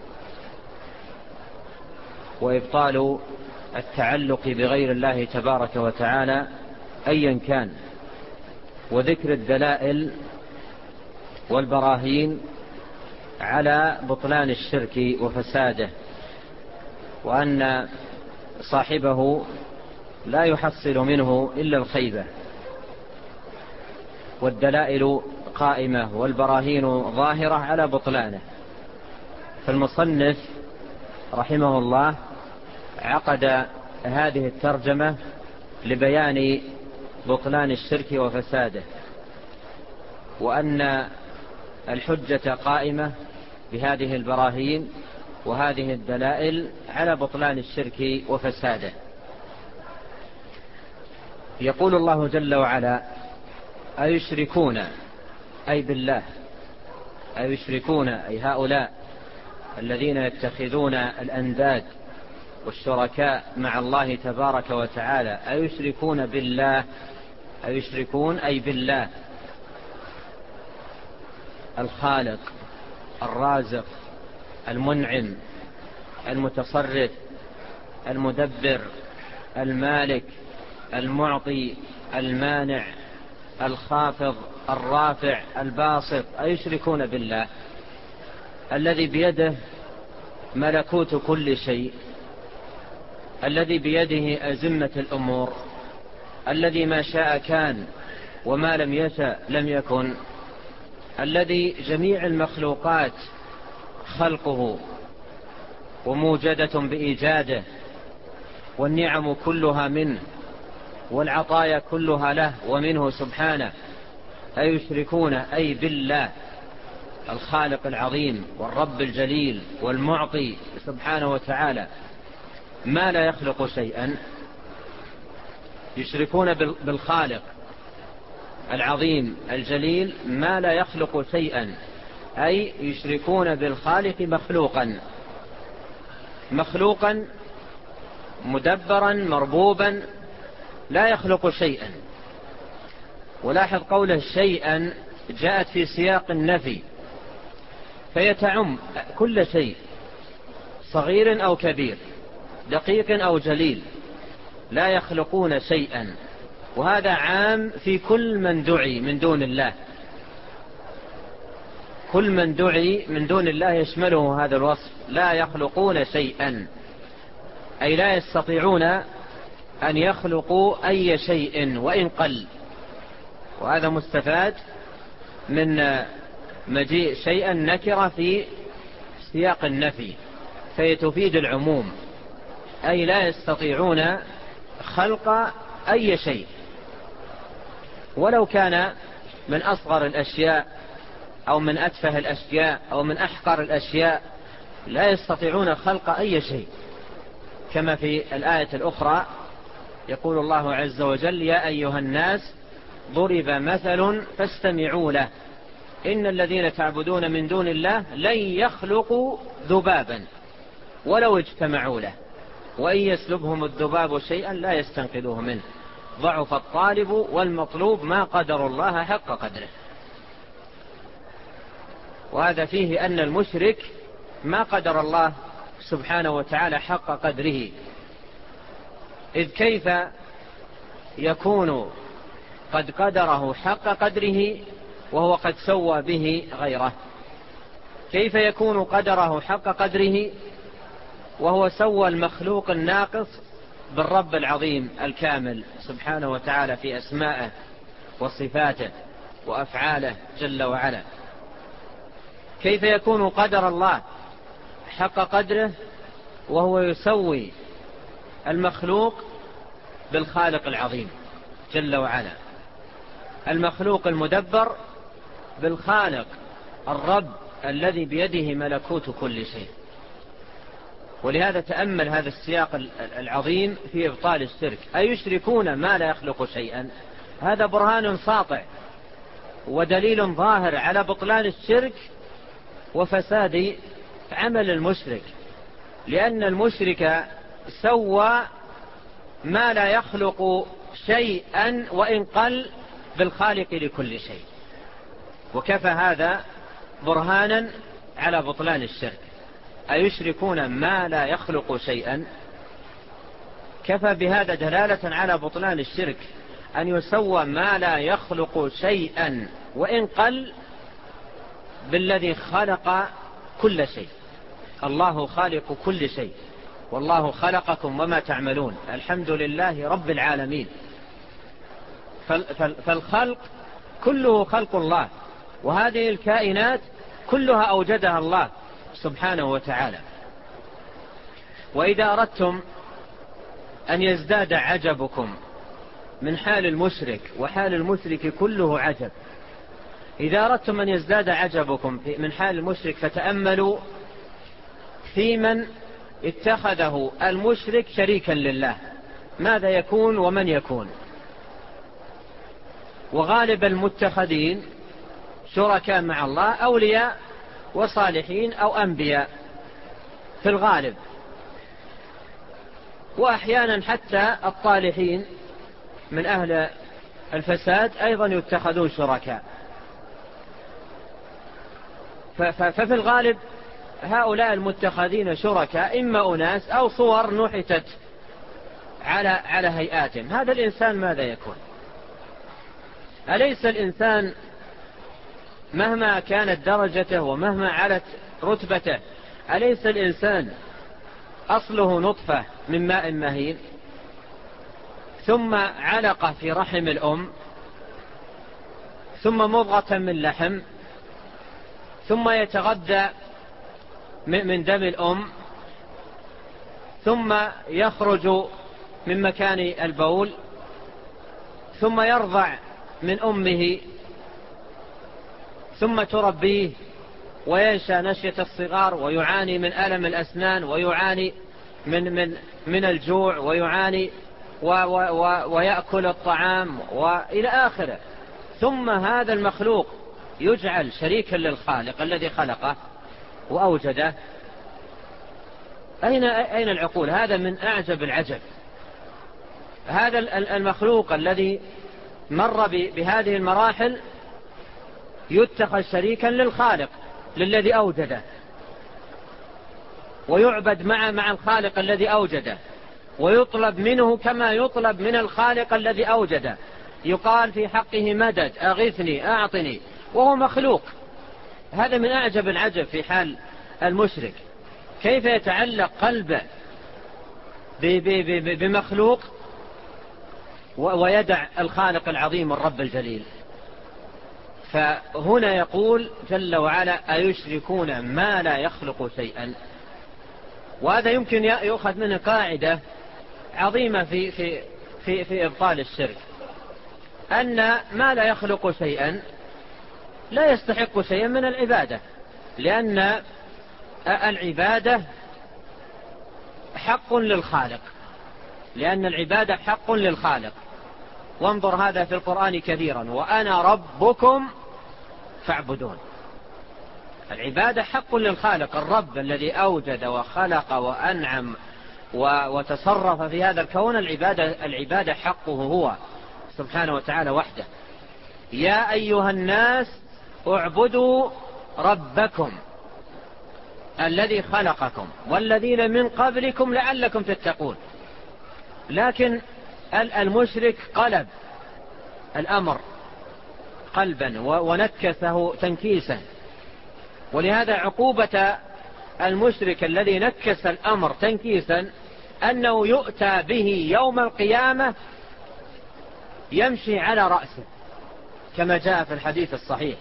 وإبطال التعلق بغير الله تبارك وتعالى أيا كان، وذكر الدلائل والبراهين على بطلان الشرك وفساده، وأن صاحبه لا يحصل منه إلا الخيبة. والدلائل قائمة والبراهين ظاهرة على بطلانه. فالمصنف رحمه الله عقد هذه الترجمة لبيان بطلان الشرك وفساده، وأن الحجة قائمة بهذه البراهين وهذه الدلائل على بطلان الشرك وفساده. يقول الله جل وعلا: أيشركون، أي بالله، أي يشركون أي هؤلاء الذين يتخذون الأنداد والشركاء مع الله تبارك وتعالى أي يشركون بالله أي يشركون أي بالله الخالق الرازق المنعم المتصرف المدبر المالك المعطي المانع الخافض الرافع الباسط أي يشركون بالله الذي بيده ملكوت كل شيء، الذي بيده أزمة الأمور، الذي ما شاء كان وما لم يشاء لم يكن، الذي جميع المخلوقات خلقه وموجدة بإيجاده، والنعم كلها منه والعطايا كلها له ومنه سبحانه. أي يشركون أي بالله الخالق العظيم والرب الجليل والمعطي سبحانه وتعالى ما لا يخلق شيئا. يشركون بالخالق العظيم الجليل ما لا يخلق شيئا، أي يشركون بالخالق مخلوقا مخلوقا مدبرا مربوبا لا يخلق شيئا. ولاحظ قوله شيئا جاءت في سياق النفي فيتعم كل شيء صغير أو كبير دقيق أو جليل لا يخلقون شيئا، وهذا عام في كل من دعي من دون الله. كل من دعي من دون الله يشمله هذا الوصف لا يخلقون شيئا، أي لا يستطيعون أن يخلقوا أي شيء وإن قل. وهذا مستفاد من مجيء شيئا نكرة في سياق النفي فيتفيد العموم، أي لا يستطيعون خلق أي شيء ولو كان من أصغر الأشياء أو من أتفه الأشياء أو من أحقر الأشياء، لا يستطيعون خلق أي شيء. كما في الآية الأخرى يقول الله عز وجل يا أيها الناس ضرب مثل فاستمعوا له إن الذين تعبدون من دون الله لن يخلقوا ذبابا ولو اجتمعوا له وإن يسلبهم الذباب شيئا لا يستنقذوه منه ضعف الطالب والمطلوب ما قدر الله حق قدره. وهذا فيه أن المشرك ما قدر الله سبحانه وتعالى حق قدره، إذ كيف يكون قد قدره حق قدره وهو قد سوى به غيره؟ كيف يكون قدره حق قدره وهو سوى المخلوق الناقص بالرب العظيم الكامل سبحانه وتعالى في أسمائه وصفاته وأفعاله جل وعلا؟ كيف يكون قدر الله حق قدره وهو يسوي المخلوق بالخالق العظيم جل وعلا، المخلوق المدبر بالخالق الرب الذي بيده ملكوت كل شيء. ولهذا تأمل هذا السياق العظيم في إبطال الشرك، أي يشركون ما لا يخلق شيئا. هذا برهان ساطع ودليل ظاهر على بطلان الشرك وفساد عمل المشرك، لأن المشرك سوى ما لا يخلق شيئا وإن قل بالخالق لكل شيء، وكفى هذا برهانا على بطلان الشرك. أيشركون ما لا يخلق شيئا؟ كفى بهذا دلالة على بطلان الشرك أن يسوى ما لا يخلق شيئا وإن قل بالذي خلق كل شيء. الله خالق كل شيء، والله خلقكم وما تعملون، الحمد لله رب العالمين. فالخلق كله خلق الله، وهذه الكائنات كلها أوجدها الله سبحانه وتعالى. وإذا أردتم أن يزداد عجبكم من حال المشرك، وحال المشرك كله عجب، إذا أردتم أن يزداد عجبكم من حال المشرك فتأملوا في من اتخذه المشرك شريكا لله، ماذا يكون ومن يكون؟ وغالب المتخذين شركاء مع الله أولياء وصالحين أو أنبياء في الغالب، وأحيانا حتى الطالحين من أهل الفساد أيضا يتخذون شركاء. ففي الغالب هؤلاء المتخذين شركاء إما أناس أو صور نحتت على على هيئاتهم. هذا الإنسان ماذا يكون؟ أليس الإنسان مهما كانت درجته ومهما علت رتبته، أليس الإنسان أصله نطفة من ماء مهين، ثم علقة في رحم الأم، ثم مضغة من لحم، ثم يتغذى من دم الأم، ثم يخرج من مكان البول، ثم يرضع من أمه، ثم تربيه وينشأ نشية الصغار ويعاني من ألم الأسنان ويعاني من من من الجوع ويعاني و و و ويأكل الطعام وإلى آخره. ثم هذا المخلوق يجعل شريكا للخالق الذي خلقه وأوجده. أين أين العقول؟ هذا من أعجب العجب. هذا المخلوق الذي مر بهذه المراحل يتخذ شريكا للخالق للذي أوجده، ويعبد مع مع الخالق الذي أوجده، ويطلب منه كما يطلب من الخالق الذي أوجده. يقال في حقه مدد، أغثني، أعطني، وهو مخلوق. هذا من أعجب العجب في حال المشرك، كيف يتعلق قلبه بمخلوق ويدع الخالق العظيم الرب الجليل. فهنا يقول جل وعلا: أيشركون ما لا يخلق شيئا. وهذا يمكن يؤخذ منه قاعدة عظيمة في في في في إبطال الشرك، أن ما لا يخلق شيئا لا يستحق شيئا من العبادة، لأن العبادة حق للخالق، لأن العبادة حق للخالق. وانظر هذا في القرآن كثيرا: وأنا ربكم فاعبدون. العبادة حق للخالق الرب الذي أوجد وخلق وأنعم وتصرف في هذا الكون. العبادة, العبادة حقه هو سبحانه وتعالى وحده. يا أيها الناس اعبدوا ربكم الذي خلقكم والذين من قبلكم لعلكم تتقون. لكن المشرك قلب الأمر قلبا ونكسه تنكيسا، ولهذا عقوبة المشرك الذي نكس الأمر تنكيسا أنه يؤتى به يوم القيامة يمشي على رأسه، كما جاء في الحديث الصحيح،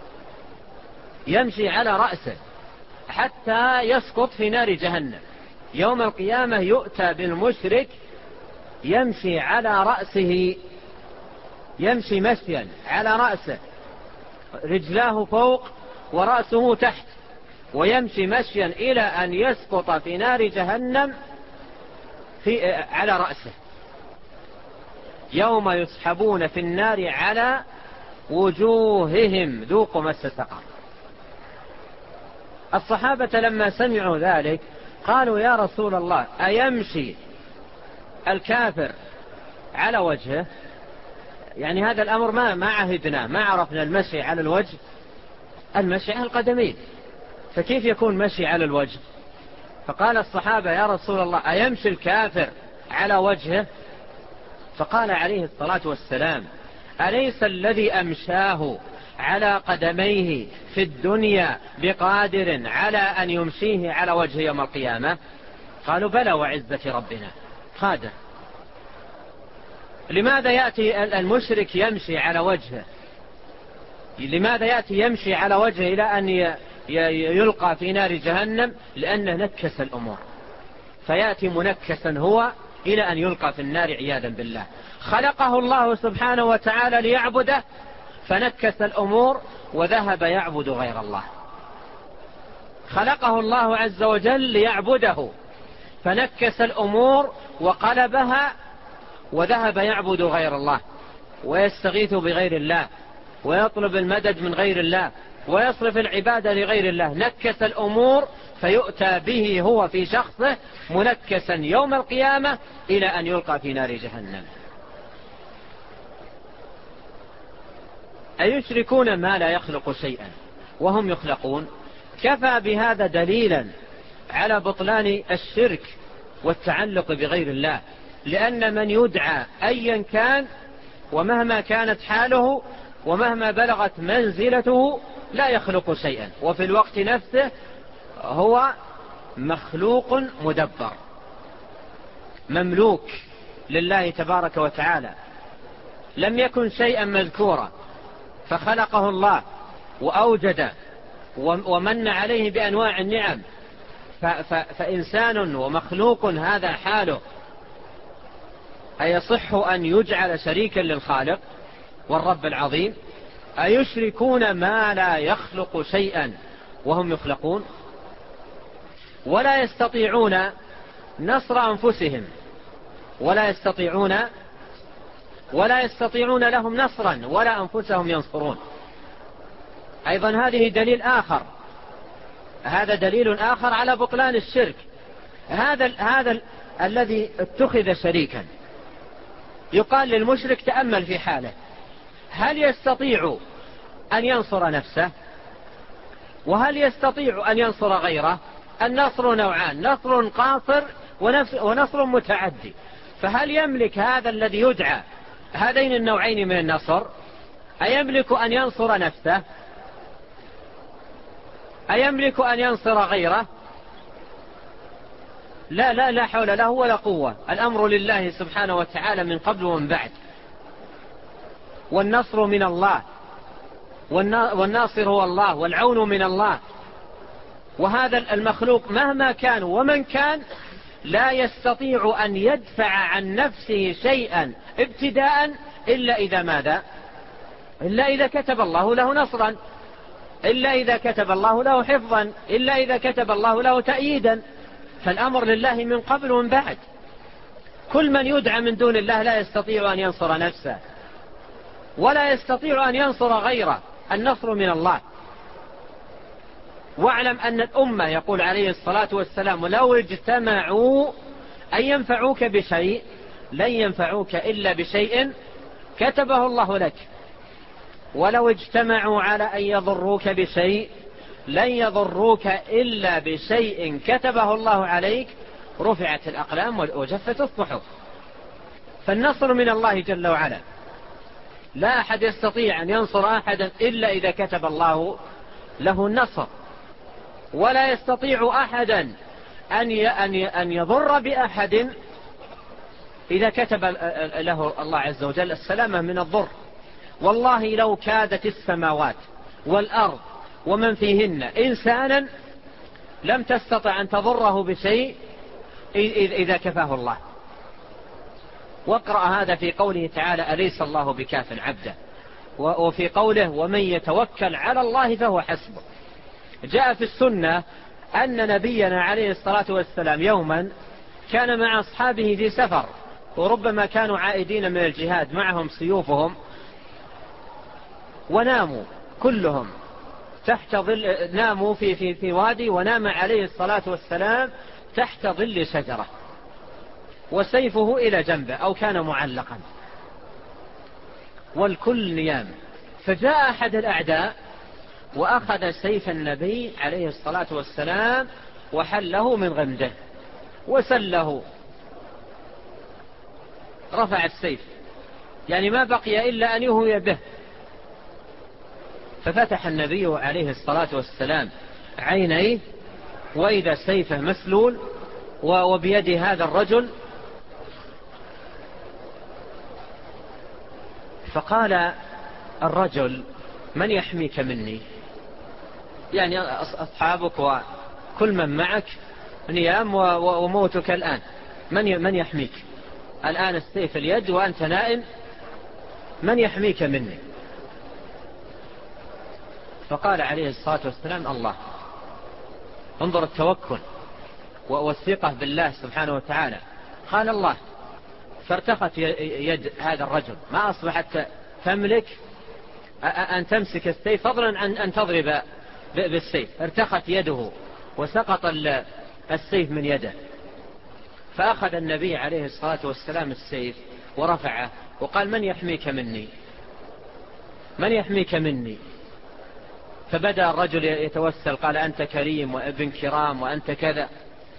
يمشي على رأسه حتى يسقط في نار جهنم. يوم القيامة يؤتى بالمشرك يمشي على رأسه، يمشي مشيا على رأسه، رجلاه فوق ورأسه تحت، ويمشي مشيا إلى أن يسقط في نار جهنم في على رأسه. يوم يسحبون في النار على وجوههم ذوقوا مس سقر. الصحابة لما سمعوا ذلك قالوا: يا رسول الله، أيمشي الكافر على وجهه؟ يعني هذا الأمر ما ما عهدنا، ما عرفنا المشي على الوجه، المشي على القدمين، فكيف يكون مشي على الوجه؟ فقال الصحابة: يا رسول الله، أيمشي الكافر على وجهه؟ فقال عليه الصلاة والسلام: أليس الذي أمشاه على قدميه في الدنيا بقادر على أن يمشيه على وجه يوم القيامة؟ قالوا: بلى وعزة ربنا قادر. لماذا يأتي المشرك يمشي على وجهه؟ لماذا يأتي يمشي على وجهه إلى أن يلقى في نار جهنم؟ لأنه نكس الأمور، فيأتي منكسا هو إلى أن يلقى في النار عياذا بالله. خلقه الله سبحانه وتعالى ليعبده فنكس الأمور وذهب يعبد غير الله. خلقه الله عز وجل ليعبده فنكس الأمور وقلبها وذهب يعبد غير الله، ويستغيث بغير الله، ويطلب المدد من غير الله. ويصرف العبادة لغير الله نكس الأمور فيؤتى به هو في شخصه منكسا يوم القيامة إلى أن يلقى في نار جهنم. أيشركون ما لا يخلق شيئا وهم يخلقون؟ كفى بهذا دليلا على بطلان الشرك والتعلق بغير الله، لأن من يدعى أيا كان ومهما كانت حاله ومهما بلغت منزلته لا يخلق شيئا، وفي الوقت نفسه هو مخلوق مدبر مملوك لله تبارك وتعالى. لم يكن شيئا مذكورا فخلقه الله وأوجد ومن عليه بأنواع النعم، فإنسان ومخلوق هذا حاله، أيصح أن يجعل شريكا للخالق والرب العظيم؟ أيشركون ما لا يخلق شيئا وهم يخلقون؟ ولا يستطيعون نصر أنفسهم ولا يستطيعون ولا يستطيعون لهم نصرا ولا أنفسهم ينصرون. أيضا هذه دليل آخر، هذا دليل آخر على بطلان الشرك. هذا هذا الذي اتخذ شريكا يقال للمشرك تأمل في حاله، هل يستطيع أن ينصر نفسه وهل يستطيع أن ينصر غيره؟ النصر نوعان، نصر قاصر ونصر متعدي. فهل يملك هذا الذي يدعى هذين النوعين من النصر؟ أيملك أن ينصر نفسه؟ أيملك أن ينصر غيره؟ لا لا لا حول له ولا قوة. الأمر لله سبحانه وتعالى من قبل ومن بعد، والنصر من الله، والناصر هو الله، والعون من الله. وهذا المخلوق مهما كان ومن كان لا يستطيع أن يدفع عن نفسه شيئا ابتداء إلا إذا ماذا؟ إلا إذا كتب الله له نصرا، إلا إذا كتب الله له حفظا، إلا إذا كتب الله له تأييدا. فالأمر لله من قبل ومن بعد. كل من يدعى من دون الله لا يستطيع أن ينصر نفسه ولا يستطيع أن ينصر غيره، النصر من الله. واعلم أن الأمة يقول عليه الصلاة والسلام لو اجتمعوا أن ينفعوك بشيء لن ينفعوك إلا بشيء كتبه الله لك، ولو اجتمعوا على أن يضروك بشيء لن يضروك إلا بشيء كتبه الله عليك، رفعت الأقلام وجفت الصحف. فالنصر من الله جل وعلا، لا أحد يستطيع أن ينصر أحدا إلا إذا كتب الله له النصر، ولا يستطيع أحدا أن يضر بأحد إذا كتب له الله عز وجل السلامة من الضر. والله لو كادت السماوات والأرض ومن فيهن إنسانا لم تستطع أن تضره بشيء إذا كفاه الله. واقرأ هذا في قوله تعالى أليس الله بكاف عبده، وفي قوله ومن يتوكل على الله فهو حسبه. جاء في السنة أن نبينا عليه الصلاة والسلام يوما كان مع أصحابه في سفر، وربما كانوا عائدين من الجهاد معهم سيوفهم، وناموا كلهم تحت ظل، ناموا في, في, في وادي، ونام عليه الصلاة والسلام تحت ظل شجرة وسيفه إلى جنبه أو كان معلقا والكل نيام. فجاء أحد الأعداء وأخذ سيف النبي عليه الصلاة والسلام وحله من غمده وسله، رفع السيف يعني ما بقي إلا أن يهوي به. ففتح النبي عليه الصلاة والسلام عينيه وإذا سيفه مسلول وبيد هذا الرجل. فقال الرجل من يحميك مني؟ يعني أصحابك وكل من معك نيام وموتك الآن، من من يحميك الآن؟ السيف اليد وأنت نائم، من يحميك مني؟ فقال عليه الصلاة والسلام الله. انظر التوكل والثقة بالله سبحانه وتعالى. قال الله، فارتخت يد هذا الرجل، ما أصبحت تملك أن تمسك السيف فضلا عن أن تضرب بالسيف. ارتخت يده وسقط السيف من يده، فأخذ النبي عليه الصلاة والسلام السيف ورفعه وقال: من يحميك مني؟ من يحميك مني؟ فبدأ الرجل يتوسل، قال: أنت كريم وابن كرام وأنت كذا.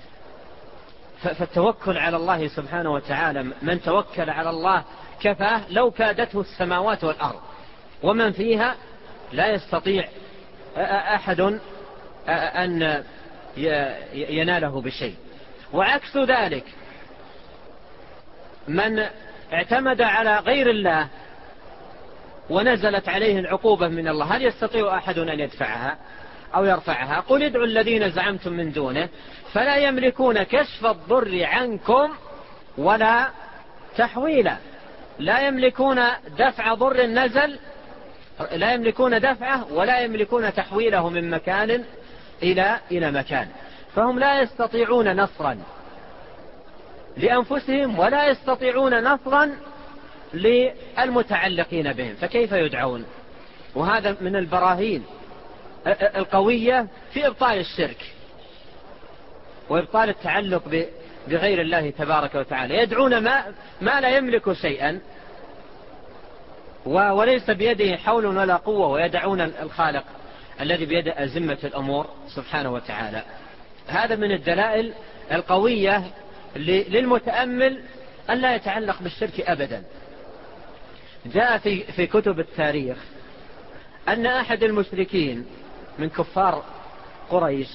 فالتوكل على الله سبحانه وتعالى، من توكل على الله كفاه لو كادته السماوات والأرض ومن فيها، لا يستطيع أحد أن يناله بشيء. وعكس ذلك من اعتمد على غير الله ونزلت عليه العقوبة من الله، هل يستطيع أحد أن يدفعها أو يرفعها؟ قل ادعوا الذين زعمتم من دونه فلا يملكون كشف الضر عنكم ولا تحويلا. لا يملكون دفع ضر نزل، لا يملكون دفعه ولا يملكون تحويله من مكان إلى إلى مكان. فهم لا يستطيعون نصرا لأنفسهم ولا يستطيعون نصرا للمتعلقين بهم، فكيف يدعون؟ وهذا من البراهين القوية في إبطال الشرك وإبطال التعلق بغير الله تبارك وتعالى. يدعون ما, ما لا يملك شيئا وليس بيده حول ولا قوة، ويدعون الخالق الذي بيده أزمة الأمور سبحانه وتعالى. هذا من الدلائل القوية للمتأمل أن لا يتعلق بالشرك أبدا. جاء في, في كتب التاريخ أن أحد المشركين من كفار قريش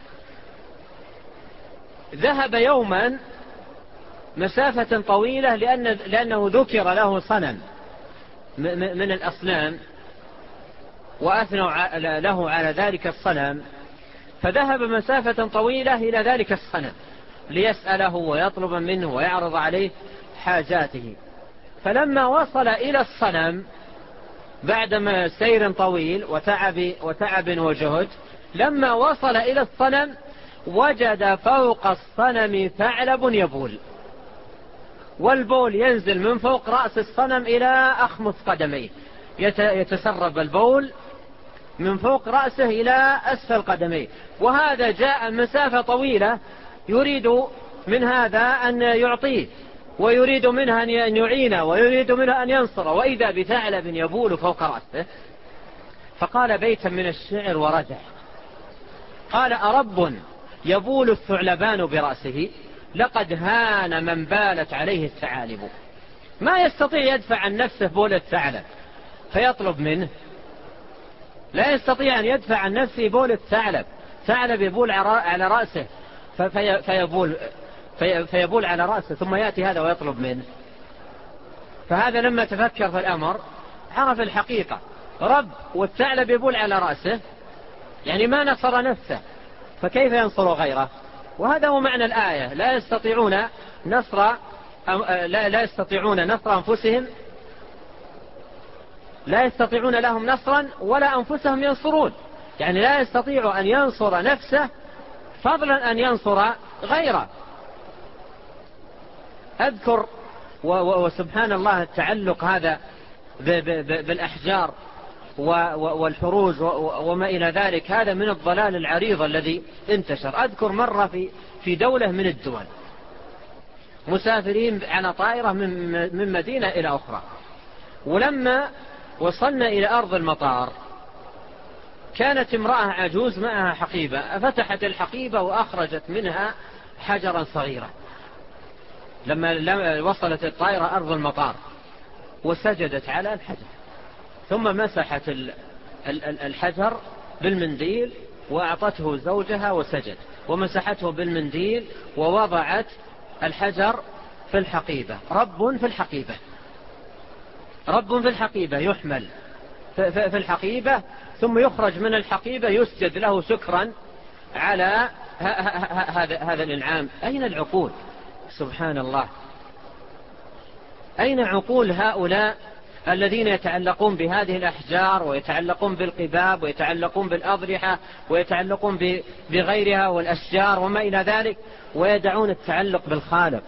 ذهب يوما مسافة طويلة لأن لأنه ذكر له صنم من الأصنام وأثنوا له على ذلك الصنم، فذهب مسافة طويلة إلى ذلك الصنم ليسأله ويطلب منه ويعرض عليه حاجاته. فلما وصل إلى الصنم بعدما سير طويل وتعب, وتعب وجهد، لما وصل إلى الصنم وجد فوق الصنم ثعلب يبول، والبول ينزل من فوق رأس الصنم إلى أخمص قدميه، يتسرب البول من فوق رأسه إلى أسفل قدميه. وهذا جاء مسافة طويلة يريد من هذا أن يعطيه ويريد منها أن يعينه ويريد منها أن ينصر، وإذا بثعلب يبول فوق رأسه. فقال بيتا من الشعر ورجع، قال: أرب يبول الثعلبان برأسه لقد هان من بالت عليه الثعالب. ما يستطيع يدفع عن نفسه بول الثعلب فيطلب منه، لا يستطيع أن يدفع عن نفسه بول الثعلب. ثعلب يبول على رأسه في فيبول, في فيبول على رأسه، ثم يأتي هذا ويطلب منه. فهذا لما تفكر في الأمر عرف الحقيقة، رب والثعلب يبول على رأسه، يعني ما نصر نفسه فكيف ينصر غيره؟ وهذا هو معنى الآية: لا يستطيعون نصر لا, لا يستطيعون نصر أنفسهم، لا يستطيعون لهم نصرا ولا أنفسهم ينصرون، يعني لا يستطيع أن ينصر نفسه فضلا أن ينصر غيره. أذكر وسبحان الله التعلق هذا بالأحجار والحروج وما إلى ذلك، هذا من الضلال العريض الذي انتشر. أذكر مرة في في دولة من الدول مسافرين على طائرة من مدينة إلى أخرى، ولما وصلنا إلى أرض المطار كانت امرأة عجوز معها حقيبة، فتحت الحقيبة وأخرجت منها حجرا صغيرا لما وصلت الطائرة أرض المطار، وسجدت على الحجر، ثم مسحت الحجر بالمنديل وأعطته زوجها وسجد، ومسحته بالمنديل ووضعت الحجر في الحقيبة. رب في الحقيبة، رب في الحقيبة يحمل في الحقيبة، ثم يخرج من الحقيبة يسجد له شكرا على هذا هذا الإنعام. أين العقول؟ سبحان الله، أين عقول هؤلاء الذين يتعلقون بهذه الأحجار ويتعلقون بالقباب ويتعلقون بالأضرحة ويتعلقون بغيرها والأشجار وما إلى ذلك، ويدعون التعلق بالخالق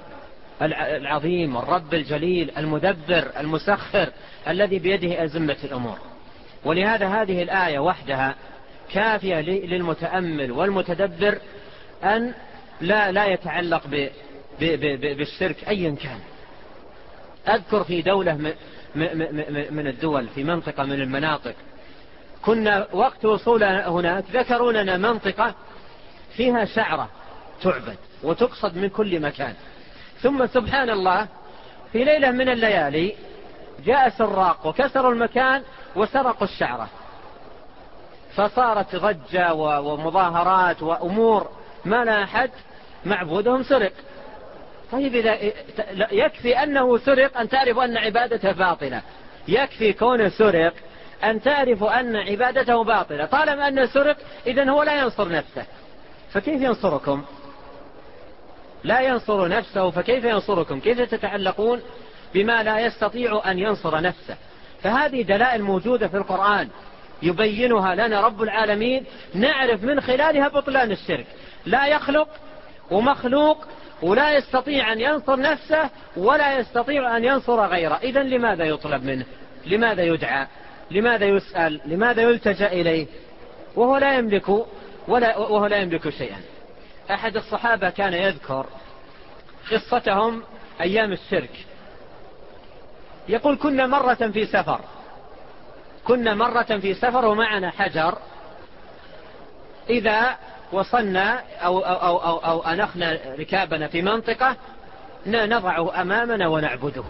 العظيم والرب الجليل المدبر المسخر الذي بيده أزمة الأمور. ولهذا هذه الآية وحدها كافية للمتأمل والمتدبر أن لا لا يتعلق ب ب ب بالشرك أيا كان. أذكر في دولة من الدول، في منطقة من المناطق، كنا وقت وصولنا هناك ذكروا لنا منطقة فيها شعرة تعبد وتقصد من كل مكان. ثم سبحان الله في ليلة من الليالي جاء سراق وكسروا المكان وسرقوا الشعرة، فصارت ضجة ومظاهرات وأمور ما لا أحد معبودهم سرق. طيب إذا يكفي أنه سرق أن تعرف أن عبادته باطلة، يكفي كونه سرق أن تعرف أن عبادته باطلة. طالما أنه سرق إذن هو لا ينصر نفسه، فكيف ينصركم؟ لا ينصر نفسه فكيف ينصركم؟ كيف تتعلقون بما لا يستطيع أن ينصر نفسه؟ فهذه دلائل موجودة في القرآن يبينها لنا رب العالمين، نعرف من خلالها بطلان الشرك. لا يخلق ومخلوق ولا يستطيع أن ينصر نفسه ولا يستطيع أن ينصر غيره. إذن لماذا يطلب منه؟ لماذا يدعى؟ لماذا يسأل؟ لماذا يلتجأ إليه وهو لا يملك ولا وهو لا يملك شيئا؟ أحد الصحابة كان يذكر قصتهم أيام الشرك، يقول كنا مرة في سفر كنا مرة في سفر ومعنا حجر، إذا وصلنا أو, أو, أو, أو أنخنا ركابنا في منطقة نضعه أمامنا ونعبده.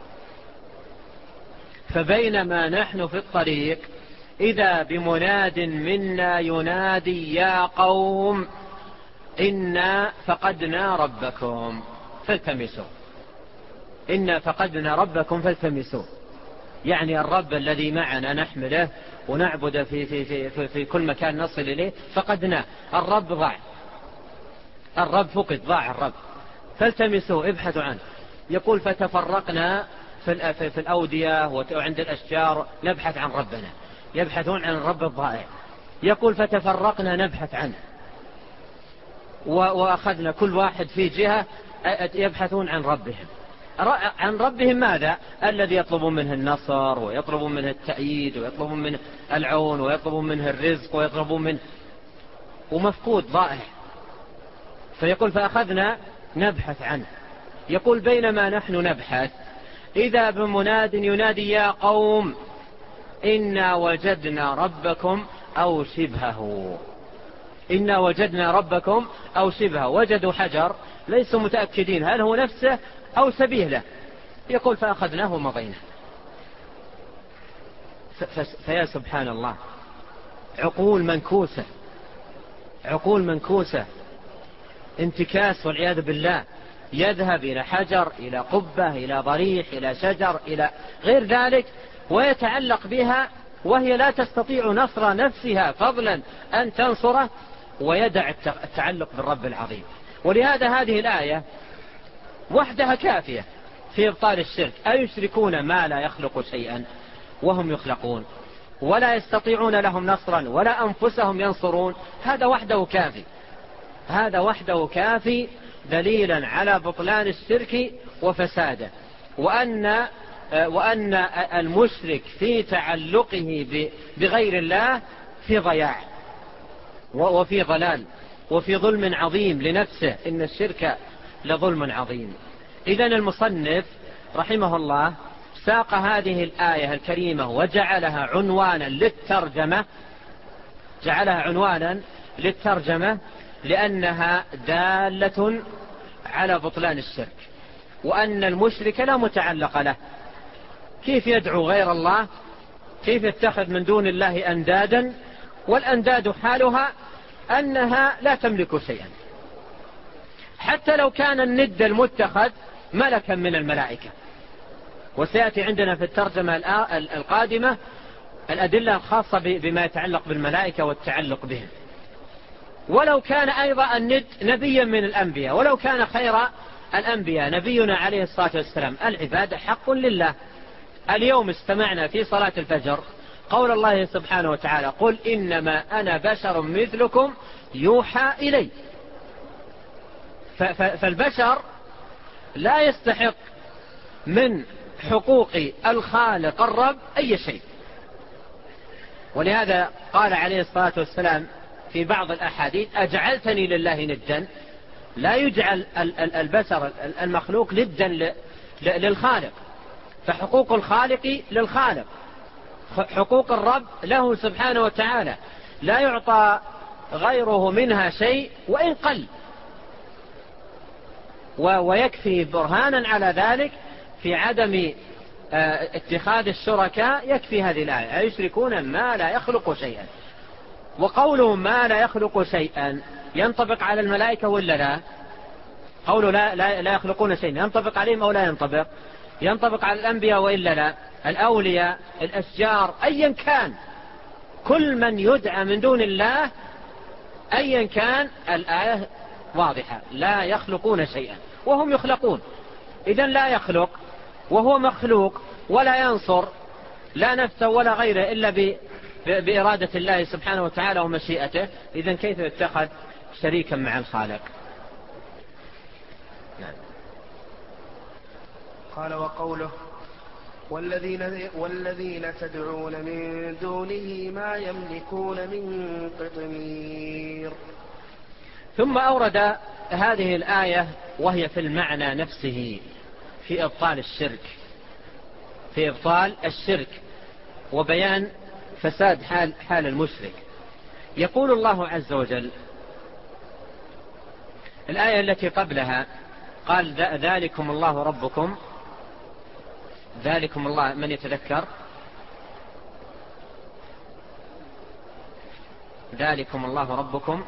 فبينما نحن في الطريق إذا بمناد منا ينادي يا قوم إنا فقدنا ربكم فالتمسوا إنا فقدنا ربكم فالتمسوا، يعني الرب الذي معنا نحمله ونعبد في, في, في, في, في كل مكان نصل إليه فقدنا. الرب ضاع، الرب فقد، ضاع الرب، فالتمسوا ابحثوا عنه. يقول فتفرقنا في, في الأودية وعند الأشجار نبحث عن ربنا، يبحثون عن الرب الضائع. يقول فتفرقنا نبحث عنه وأخذنا كل واحد في جهة يبحثون عن ربهم. عن ربهم ماذا؟ الذي يطلبون منه النصر ويطلبون منه التأييد ويطلبون منه العون ويطلبون منه الرزق ويطلبون منه، ومفقود ضائع. فيقول فأخذنا نبحث عنه. يقول بينما نحن نبحث إذا بمناد ينادي يا قوم إنا وجدنا ربكم أو شبهه إنا وجدنا ربكم أو شبهه. وجدوا حجر ليسوا متأكدين هل هو نفسه أو سبيه له. يقول فأخذناه ومضينا. فيا سبحان الله، عقول منكوسة، عقول منكوسة، انتكاس والعياذ بالله. يذهب إلى حجر، إلى قبة، إلى ضريح، إلى شجر، إلى غير ذلك، ويتعلق بها وهي لا تستطيع نصر نفسها فضلا أن تنصره، ويدع التعلق بالرب العظيم. ولهذا هذه الآية وحدها كافية في إبطال الشرك. أيشركون ما لا يخلق شيئا وهم يخلقون ولا يستطيعون لهم نصرا ولا أنفسهم ينصرون؟ هذا وحده كافي، هذا وحده كافي دليلا على بطلان الشرك وفساده، وأن وأن المشرك في تعلقه بغير الله في ضياع وفي ضلال وفي ظلم عظيم لنفسه. إن الشرك لظلم عظيم. إذن المصنف رحمه الله ساق هذه الآية الكريمة وجعلها عنوانا للترجمة جعلها عنوانا للترجمة لأنها دالة على بطلان الشرك، وأن المشرك لا متعلق له. كيف يدعو غير الله؟ كيف يتخذ من دون الله أندادا؟ والأنداد حالها أنها لا تملك شيئا، حتى لو كان الند المتخذ ملكا من الملائكة. وسيأتي عندنا في الترجمة القادمة الأدلة الخاصة بما يتعلق بالملائكة والتعلق بهم. ولو كان أيضا الند نبيا من الأنبياء، ولو كان خير الأنبياء نبينا عليه الصلاة والسلام. العبادة حق لله. اليوم استمعنا في صلاة الفجر قول الله سبحانه وتعالى قل إنما أنا بشر مثلكم يوحى إلي. فالبشر لا يستحق من حقوق الخالق الرب أي شيء، ولهذا قال عليه الصلاة والسلام في بعض الأحاديث: أجعلتني لله ندا. لا يجعل البشر المخلوق ندا للخالق، فحقوق الخالق للخالق، حقوق الرب له سبحانه وتعالى، لا يعطى غيره منها شيء وإن قل. ويكفي برهانا على ذلك في عدم اتخاذ الشركاء، يكفي هذه الآية: أيشركون ما لا يخلق شيئا. وقوله ما لا يخلق شيئا ينطبق على الملائكة ولا لا؟ قوله لا, لا, لا يخلقون شيئا ينطبق عليهم أو لا ينطبق؟ ينطبق على الأنبياء وإلا لا؟ الأولياء، الأشجار، أيا كان، كل من يدعى من دون الله أيا كان، الآية واضحة: لا يخلقون شيئا وهم يخلقون. إذن لا يخلق وهو مخلوق، ولا ينصر لا نفسه ولا غيره إلا بإرادة الله سبحانه وتعالى ومشيئته. إذن كيف يتخذ شريكا مع الخالق؟ نعم. قال: وقوله: والذين, والذين تدعون من دونه ما يملكون من قطمير. ثم أورد هذه الآية وهي في المعنى نفسه، في إبطال الشرك، في إبطال الشرك وبيان فساد حال, حال المشرك. يقول الله عز وجل: الآية التي قبلها قال: ذلكم الله ربكم. ذلكم الله، من يتذكر؟ ذلكم الله ربكم.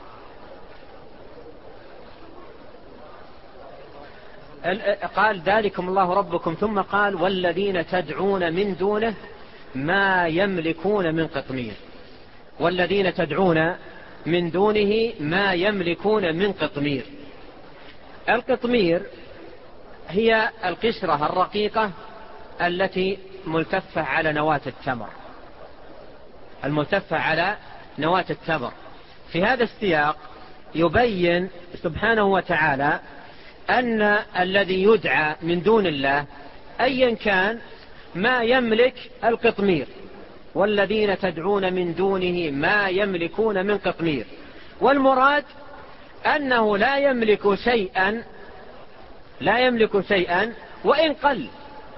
قال: ذلكم الله ربكم، ثم قال: والذين تدعون من دونه ما يملكون من قطمير. والذين تدعون من دونه ما يملكون من قطمير. القطمير هي القشرة الرقيقة التي ملتفة على نواة التمر، الملتفة على نواة التمر. في هذا السياق يبين سبحانه وتعالى أن الذي يدعى من دون الله أيا كان ما يملك القطمير. والذين تدعون من دونه ما يملكون من قطمير، والمراد أنه لا يملك شيئا، لا يملك شيئا وإن قل،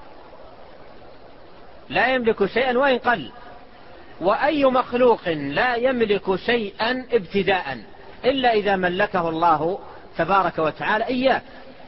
لا يملك شيئا وإن قل. وأي مخلوق لا يملك شيئا ابتداء إلا إذا ملكه الله تبارك وتعالى إياه.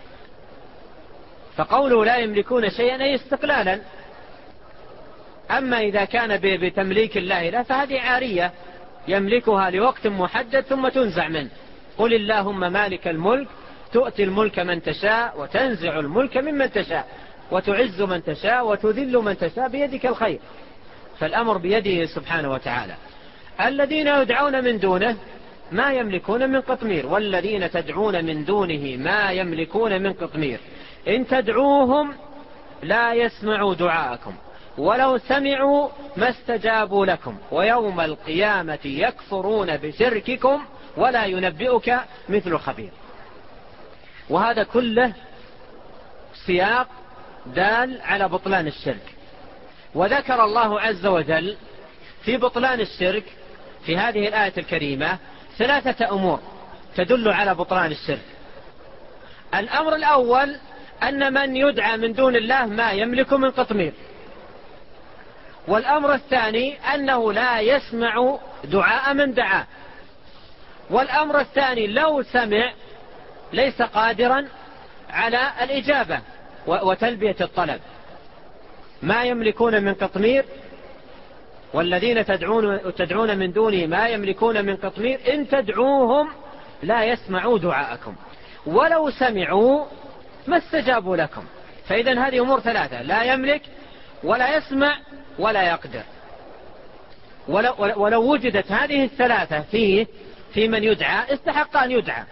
فقوله لا يملكون شيئا أي استقلالا. أما إذا كان بتمليك الله له فهذه عارية يملكها لوقت محدد ثم تنزع منه. قل اللهم مالك الملك تؤتي الملك من تشاء وتنزع الملك ممن تشاء وتعز من تشاء وتذل من تشاء بيدك الخير. فالأمر بيده سبحانه وتعالى. الذين يدعون من دونه ما يملكون من قطمير. والذين تدعون من دونه ما يملكون من قطمير. إن تدعوهم لا يسمعوا دعاءكم ولو سمعوا ما استجابوا لكم ويوم القيامة يكفرون بشرككم ولا ينبئك مثل خبير. وهذا كله سياق دال على بطلان الشرك. وذكر الله عز وجل في بطلان الشرك في هذه الآية الكريمة ثلاثة أمور تدل على بطلان الشرك. الأمر الأول أن من يدعى من دون الله ما يملك من قطمير. والأمر الثاني أنه لا يسمع دعاء من دعاه. والأمر الثاني لو سمع ليس قادرا على الإجابة وتلبية الطلب. ما يملكون من قطمير. والذين تدعون, تدعون من دونه ما يملكون من قطمير. إن تدعوهم لا يسمعوا دعاءكم ولو سمعوا ما استجابوا لكم. فإذن هذه أمور ثلاثة: لا يملك ولا يسمع ولا يقدر. ولو, ولو وجدت هذه الثلاثة فيه في من يدعى استحق أن يدعى.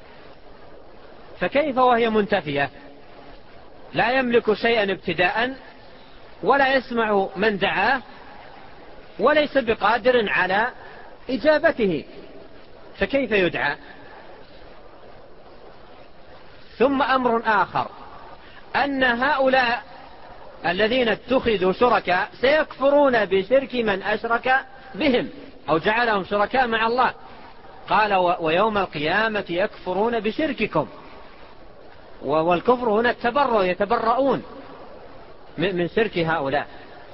فكيف وهي منتفية؟ لا يملك شيئا ابتداء ولا يسمع من دعاه وليس بقادر على إجابته، فكيف يدعى؟ ثم أمر آخر أن هؤلاء الذين اتخذوا شركاء سيكفرون بشرك من أشرك بهم أو جعلهم شركاء مع الله. قال ويوم القيامة يكفرون بشرككم، والكفر هنا التبرؤ، يتبرؤون من شرك هؤلاء.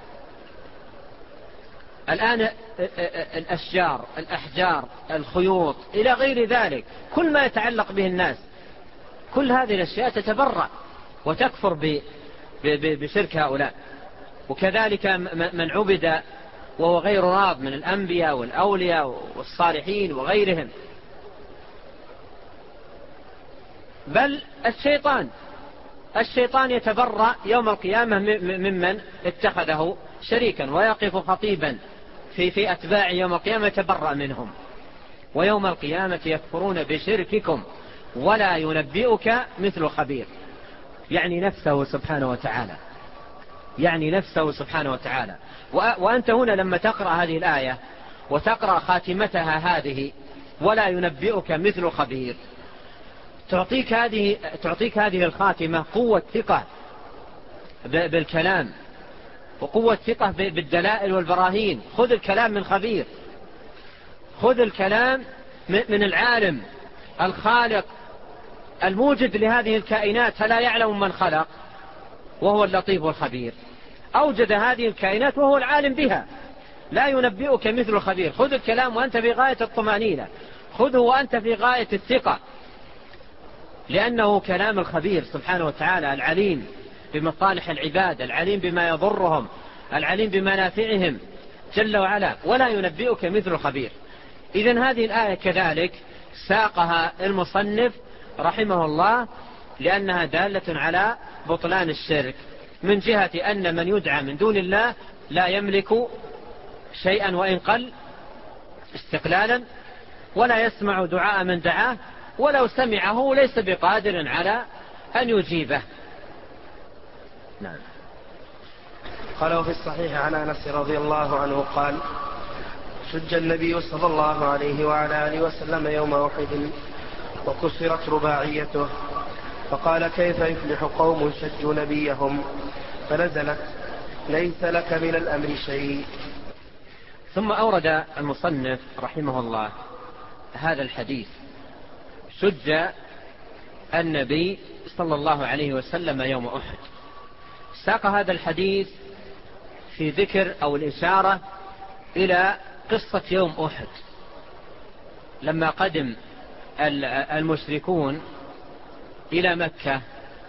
الآن الأشجار، الأحجار، الخيوط إلى غير ذلك، كل ما يتعلق به الناس، كل هذه الأشياء تتبرأ وتكفر بشرك هؤلاء. وكذلك من عبد وهو غير راض من الأنبياء والأولياء والصالحين وغيرهم، بل الشيطان الشيطان يتبرأ يوم القيامة ممن اتخذه شريكا، ويقف خطيبا في في أتباع يوم القيامة يتبرأ منهم. ويوم القيامة يكفرون بشرككم ولا ينبئك مثل خبير، يعني نفسه سبحانه وتعالى، يعني نفسه سبحانه وتعالى. وأنت هنا لما تقرأ هذه الآية وتقرأ خاتمتها هذه ولا ينبئك مثل خبير، تعطيك هذه تعطيك هذه الخاتمة قوة ثقة بالكلام، وقوة ثقة بالدلائل والبراهين. خذ الكلام من خبير، خذ الكلام من العالم الخالق الموجد لهذه الكائنات، فلا يعلم من خلق وهو اللطيف الخبير. أوجد هذه الكائنات وهو العالم بها، لا ينبئك مثل خبير. خذ الكلام وأنت في غاية الطمأنينة، خذه وأنت في غاية الثقة، لأنه كلام الخبير سبحانه وتعالى، العليم بمصالح العباد، العليم بما يضرهم، العليم بمنافعهم جل وعلا. ولا ينبئك مثل خبير. إذن هذه الآية كذلك ساقها المصنف رحمه الله لأنها دالة على بطلان الشرك، من جهة أن من يدعى من دون الله لا يملك شيئا وإن قل استقلالا، ولا يسمع دعاء من دعاه، ولو سمعه ليس بقادر على أن يجيبه. نعم. قال في الصحيح عن أنس رضي الله عنه قال: شج النبي صلى الله عليه وعلى آله وسلم يوم أحد وكسرت رباعيته، فقال: كيف يفلح قوم شجوا نبيهم؟ فنزلت: ليس لك من الأمر شيء. ثم أورد المصنف رحمه الله هذا الحديث: شج النبي صلى الله عليه وسلم يوم أحد. ساق هذا الحديث في ذكر أو الإشارة إلى قصة يوم أحد، لما قدم المشركون إلى مكة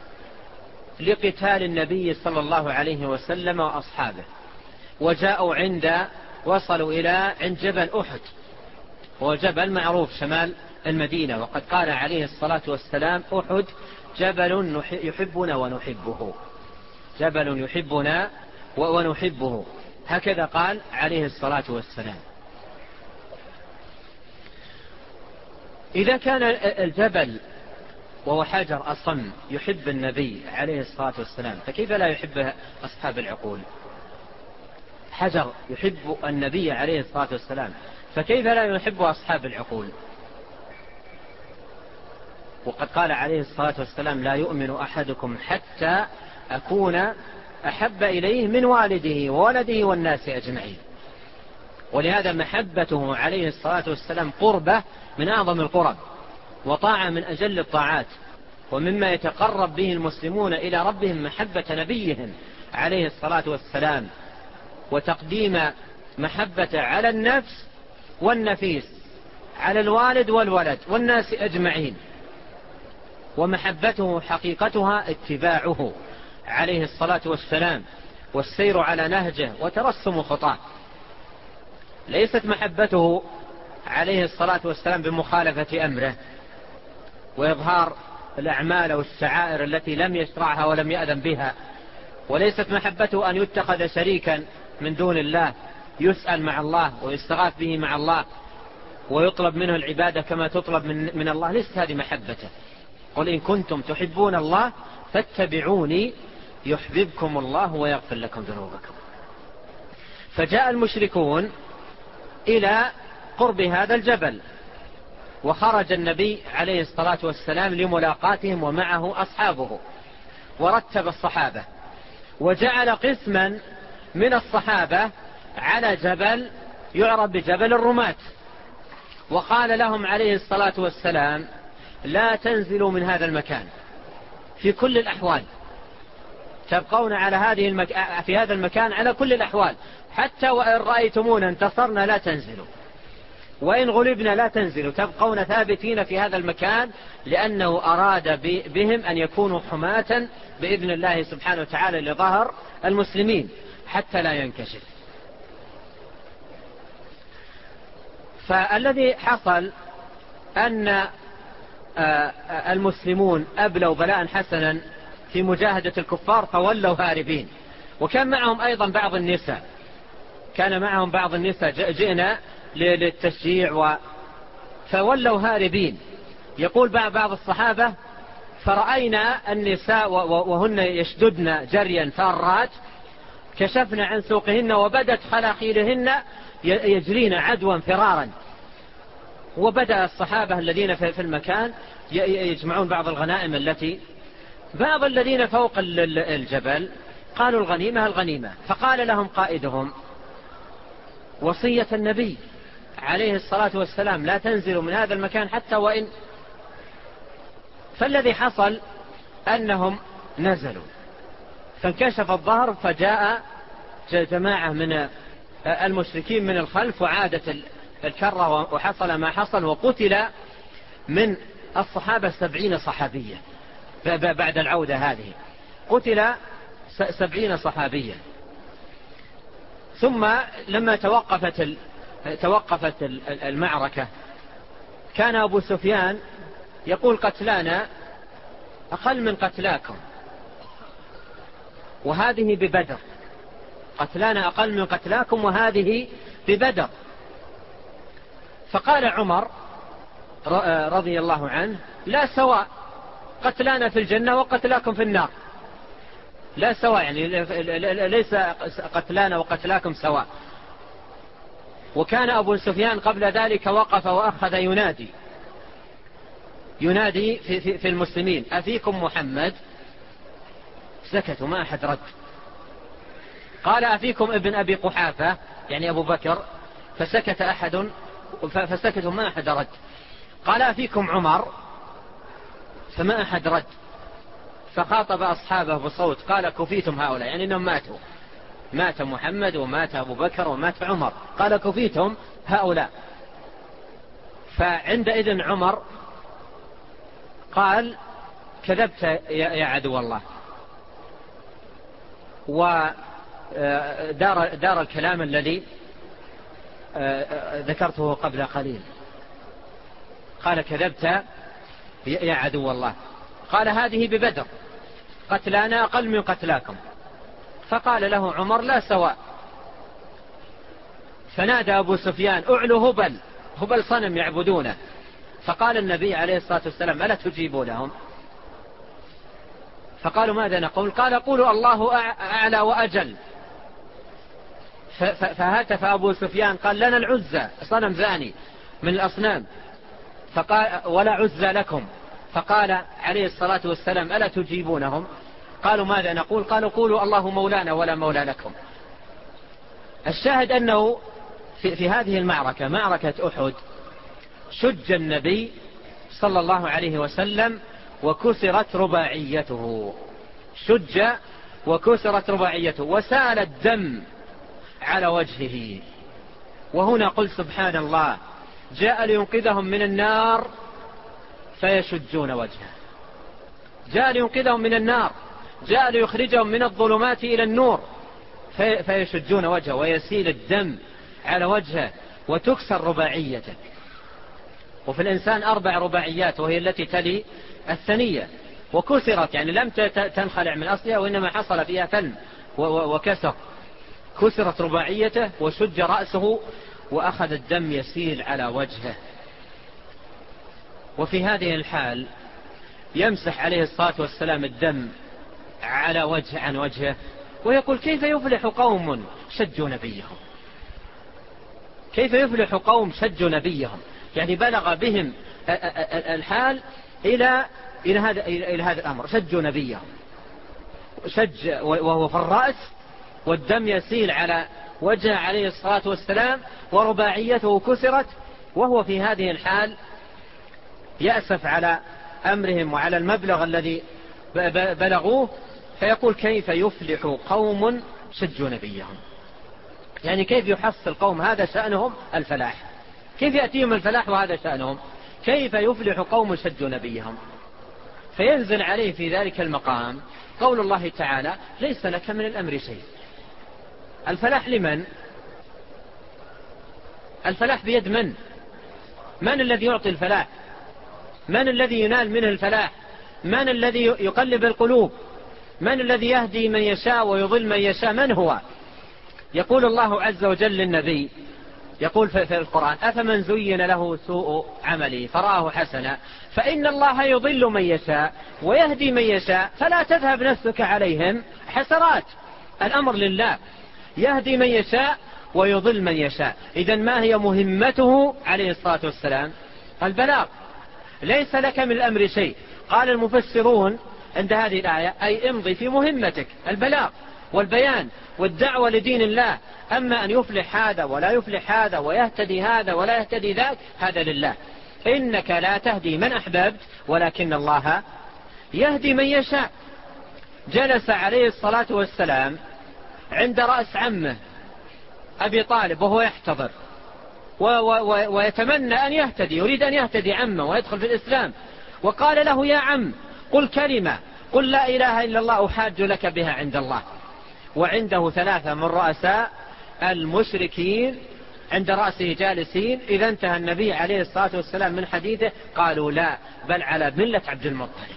لقتال النبي صلى الله عليه وسلم وأصحابه، وجاءوا عند وصلوا إلى عند جبل أحد، هو جبل معروف شمال المدينة، وقد قال عليه الصلاة والسلام: أحد جبل يحبنا ونحبه، جبل يحبنا ونحبه، هكذا قال عليه الصلاة والسلام. إذا كان الجبل وهو حجر أصم يحب النبي عليه الصلاة والسلام، فكيف لا يحبه أصحاب العقول؟ حجر يحب النبي عليه الصلاة والسلام، فكيف لا يحب أصحاب العقول؟ وقد قال عليه الصلاة والسلام: لا يؤمن أحدكم حتى أكون أحب إليه من والده وولده والناس أجمعين. ولهذا محبته عليه الصلاة والسلام قربة من أعظم القرب، وطاعة من أجل الطاعات، ومما يتقرب به المسلمون إلى ربهم محبة نبيهم عليه الصلاة والسلام، وتقديم محبة على النفس والنفيس، على الوالد والولد والناس أجمعين. ومحبته حقيقتها اتباعه عليه الصلاة والسلام والسير على نهجه وترسم خطاه. ليست محبته عليه الصلاة والسلام بمخالفة أمره وإظهار الأعمال والشعائر التي لم يشرعها ولم يأذن بها، وليست محبته أن يتخذ شريكا من دون الله يسأل مع الله ويستغاث به مع الله ويطلب منه العبادة كما تطلب من, من الله. ليست هذه محبته. قل إن كنتم تحبون الله فاتبعوني يحببكم الله ويغفر لكم ذنوبكم. فجاء المشركون إلى قرب هذا الجبل، وخرج النبي عليه الصلاة والسلام لملاقاتهم ومعه أصحابه، ورتب الصحابة، وجعل قسما من الصحابة على جبل يعرف بجبل الرماة. وقال لهم عليه الصلاة والسلام لا تنزلوا من هذا المكان في كل الأحوال، تبقون على هذه المك... في هذا المكان على كل الأحوال، حتى وإن رأيتمونا انتصرنا لا تنزلوا، وإن غلبنا لا تنزلوا، تبقون ثابتين في هذا المكان، لأنه أراد بهم أن يكونوا حماة بإذن الله سبحانه وتعالى لظهر المسلمين حتى لا ينكشف. فالذي حصل أن المسلمون أبلوا بلاء حسنا في مجاهدة الكفار فولوا هاربين. وكان معهم أيضا بعض النساء، كان معهم بعض النساء جئنا للتشجيع و... فولوا هاربين. يقول بعض الصحابة فرأينا النساء وهن يشددن جريا فارات، كشفنا عن سوقهن وبدت خلاخيلهن يجرين عدوا فرارا. وبدأ الصحابة الذين في المكان يجمعون بعض الغنائم التي بعض الذين فوق الجبل قالوا الغنيمة الغنيمة. فقال لهم قائدهم وصية النبي عليه الصلاة والسلام لا تنزلوا من هذا المكان حتى وإن. فالذي حصل أنهم نزلوا، فانكشف الظهر، فجاء جماعة من المشركين من الخلف وعادت الكرة وحصل ما حصل، وقتل من الصحابة سبعين صحابية بعد العودة هذه، قتل سبعين صحابية. ثم لما توقفت توقفت المعركة كان أبو سفيان يقول قتلانا أقل من قتلاكم، وهذه ببدر، قتلانا أقل من قتلاكم وهذه ببدر. فقال عمر رضي الله عنه لا سواء، قتلانا في الجنة وقتلاكم في النار، لا سواء، يعني ليس قتلانا وقتلاكم سواء. وكان أبو سفيان قبل ذلك وقف وأخذ ينادي ينادي في, في, في المسلمين أفيكم محمد؟ سكتوا ما أحد رد. قال أفيكم ابن أبي قحافة يعني أبو بكر؟ فسكت أحد فسكتوا ما أحد رد. قال أفيكم عمر؟ فما أحد رد. فخاطب أصحابه بصوت قال كفيتم هؤلاء، يعني أنهم ماتوا، مات محمد ومات أبو بكر ومات عمر، قال كفيتم هؤلاء. فعندئذ عمر قال كذبت يا عدو الله، ودار دار الكلام الذي ذكرته قبل قليل. قال كذبت يا عدو الله. قال هذه ببدر، قتلانا أقل من قتلاكم. فقال له عمر لا سواء. فنادى أبو سفيان أعلو هبل، هبل صنم يعبدونه. فقال النبي عليه الصلاة والسلام ألا تجيبوا لهم؟ فقالوا ماذا نقول؟ قال قولوا الله أعلى وأجل. فهاتف أبو سفيان قال لنا العزة، صنم ثاني من الأصنام، فقال ولا عزة لكم. فقال عليه الصلاة والسلام ألا تجيبونهم؟ قالوا ماذا نقول؟ قالوا قولوا الله مولانا ولا مولى لكم. الشاهد أنه في, في هذه المعركة، معركة أحد، شج النبي صلى الله عليه وسلم وكسرت رباعيته، شج وكسرت رباعيته وسال الدم على وجهه. وهنا قل سبحان الله، جاء لينقذهم من النار فيشجون وجهه، جاء لينقذهم من النار، جاء ليخرجهم من الظلمات إلى النور في فيشجون وجهه ويسيل الدم على وجهه وتكسر رباعيته. وفي الإنسان أربع رباعيات وهي التي تلي الثنية، وكسرت يعني لم تنخلع من أصلها وإنما حصل فيها فلم وكسر. كسرت رباعيته وشج رأسه وأخذ الدم يسيل على وجهه. وفي هذه الحال يمسح عليه الصلاة والسلام الدم على وجه عن وجهه ويقول كيف يفلح قوم شجوا نبيهم، كيف يفلح قوم شجوا نبيهم، يعني بلغ بهم الحال إلى إلى هذا إلى هذا الأمر، شجوا نبيهم، شج وهو في الرأس والدم يسيل على وجهه عليه الصلاة والسلام ورباعيته كسرت، وهو في هذه الحال يأسف على أمرهم وعلى المبلغ الذي بلغوه، فيقول كيف يفلح قوم شجوا نبيهم؟ يعني كيف يحصل قوم هذا شأنهم الفلاح؟ كيف يأتيهم الفلاح وهذا شأنهم؟ كيف يفلح قوم شجوا نبيهم؟ فينزل عليه في ذلك المقام قول الله تعالى ليس لك من الأمر شيء. الفلاح لمن؟ الفلاح بيد من؟ من الذي يعطي الفلاح؟ من الذي ينال منه الفلاح؟ من الذي يقلب القلوب؟ من الذي يهدي من يشاء ويضل من يشاء؟ من هو؟ يقول الله عز وجل للنبي، يقول في القرآن أفمن زين له سوء عمله فرآه حسنا فإن الله يضل من يشاء ويهدي من يشاء فلا تذهب نفسك عليهم حسرات. الأمر لله، يهدي من يشاء ويضل من يشاء. إذن ما هي مهمته عليه الصلاة والسلام؟ البلاغ، ليس لك من الأمر شيء. قال المفسرون عند هذه الآية أي امضي في مهمتك، البلاغ والبيان والدعوة لدين الله. أما أن يفلح هذا ولا يفلح هذا ويهتدي هذا ولا يهتدي ذاك، هذا لله. إنك لا تهدي من أحببت ولكن الله يهدي من يشاء. جلس عليه الصلاة والسلام عند رأس عمه أبي طالب وهو يحتضر ويتمنى أن يهتدي، يريد أن يهتدي عمه ويدخل في الإسلام، وقال له يا عم قل كلمة، قل لا إله إلا الله أحاج لك بها عند الله. وعنده ثلاثة من رؤساء المشركين عند رأسه جالسين. إذا انتهى النبي عليه الصلاة والسلام من حديثه قالوا لا بل على ملة عبد المطلب.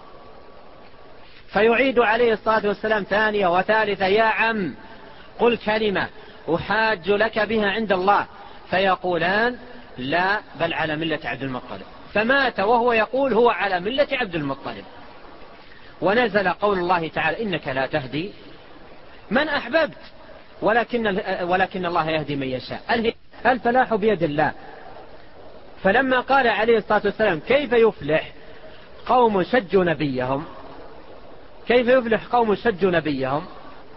فيعيد عليه الصلاة والسلام ثانية وثالثة يا عم قل كلمة أحاج لك بها عند الله، فيقولان لا بل على ملة عبد المطلب. فمات وهو يقول هو على ملة عبد المطلب. ونزل قول الله تعالى إنك لا تهدي من أحببت ولكن, ولكن الله يهدي من يشاء. الفلاح بيد الله. فلما قال عليه الصلاة والسلام كيف يفلح قوم شجوا نبيهم، كيف يفلح قوم شجوا نبيهم،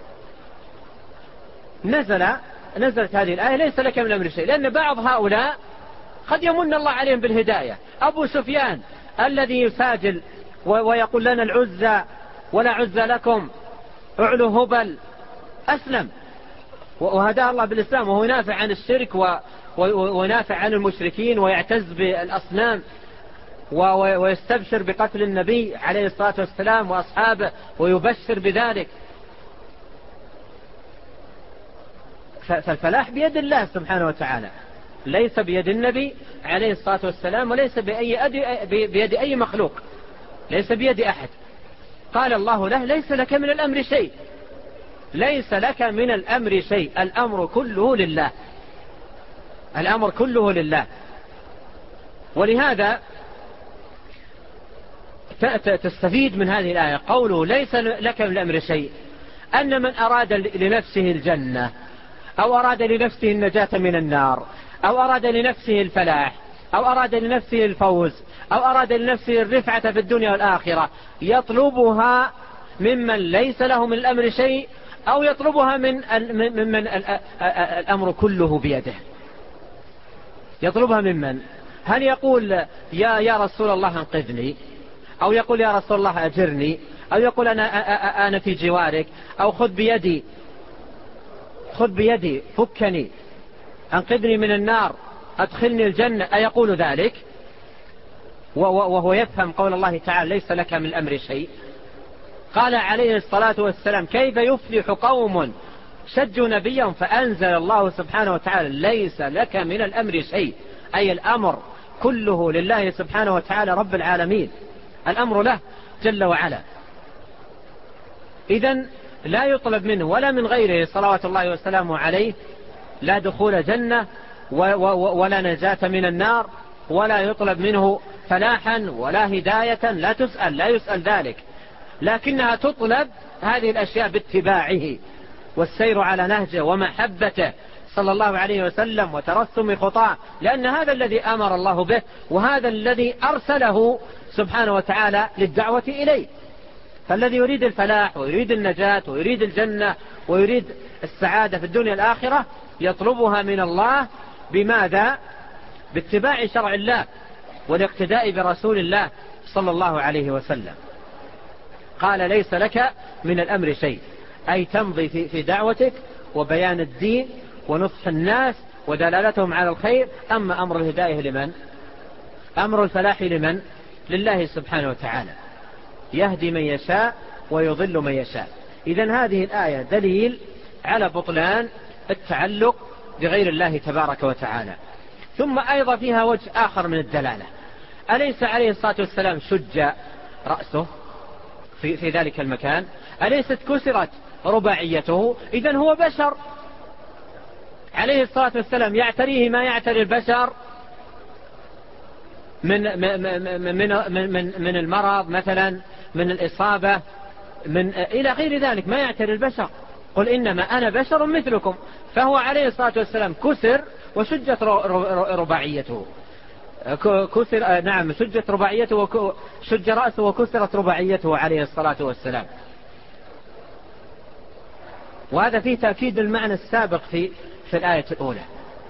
نزل نزلت هذه الآية ليس لك من الأمر شيء. لأن بعض هؤلاء قد يمن الله عليهم بالهداية. أبو سفيان الذي يساجل ويقول لنا العزة ولا عزة لكم اعلو هبل أسلم وهداه الله بالإسلام، وهو ينافع عن الشرك وينافع عن المشركين ويعتز بالأصنام ويستبشر بقتل النبي عليه الصلاة والسلام وأصحابه ويبشر بذلك. فالفلاح بيد الله سبحانه وتعالى، ليس بيد النبي عليه الصلاة والسلام وليس بأي بيد أي مخلوق، ليس بيد أحد. قال الله له ليس لك من الأمر شيء، ليس لك من الأمر شيء، الأمر كله لله، الأمر كله لله. ولهذا تستفيد من هذه الآية قوله ليس لك من الأمر شيء، أن من أراد لنفسه الجنة أو أراد لنفسه النجاة من النار أو أراد لنفسه الفلاح أو أراد لنفسه الفوز أو أراد لنفسه الرفعة في الدنيا والآخرة، يطلبها ممن ليس له من الأمر شيء أو يطلبها من ممن الأمر كله بيده. يطلبها ممن؟ هل يقول يا يا رسول الله انقذني، أو يقول يا رسول الله أجرني، أو يقول أنا أنا في جوارك، أو خذ بيدي خذ بيدي فكني أنقذني من النار أدخلني الجنة، أيقول ذلك وهو يفهم قول الله تعالى ليس لك من الأمر شيء؟ قال عليه الصلاة والسلام كيف يفلح قوم شجوا نبيهم، فأنزل الله سبحانه وتعالى ليس لك من الأمر شيء، أي الأمر كله لله سبحانه وتعالى رب العالمين، الأمر له جل وعلا. إذن لا يطلب منه ولا من غيره صلوات الله وسلامه عليه لا دخول جنة ولا نجاة من النار، ولا يطلب منه فلاحا ولا هداية، لا تسأل لا يسأل ذلك، لكنها تطلب هذه الأشياء باتباعه والسير على نهجه ومحبته صلى الله عليه وسلم وترسم خطاه، لأن هذا الذي أمر الله به وهذا الذي أرسله سبحانه وتعالى للدعوة إليه. فالذي يريد الفلاح ويريد النجاة ويريد الجنة ويريد السعادة في الدنيا الآخرة يطلبها من الله بماذا؟ باتباع شرع الله والاقتداء برسول الله صلى الله عليه وسلم. قال ليس لك من الأمر شيء، أي تمضي في دعوتك وبيان الدين ونصح الناس ودلالتهم على الخير. أما أمر الهداية لمن؟ أمر الفلاح لمن؟ لله سبحانه وتعالى، يهدي من يشاء ويضل من يشاء. إذن هذه الآية دليل على بطلان التعلق بغير الله تبارك وتعالى. ثم أيضا فيها وجه آخر من الدلالة، أليس عليه الصلاة والسلام شج رأسه في, في ذلك المكان؟ أليست كسرت رباعيته؟ إذن هو بشر عليه الصلاة والسلام، يعتريه ما يعتري البشر من, من, من, من, من المرض مثلا، من الإصابة، من إلى غير ذلك ما يعتري البشر. قل إنما أنا بشر مثلكم. فهو عليه الصلاة والسلام كسر وشجت رباعيته، كسر نعم شجت رباعيته، شج رأسه وكسرت رباعيته عليه الصلاة والسلام. وهذا فيه تأكيد المعنى السابق في في الآية الأولى،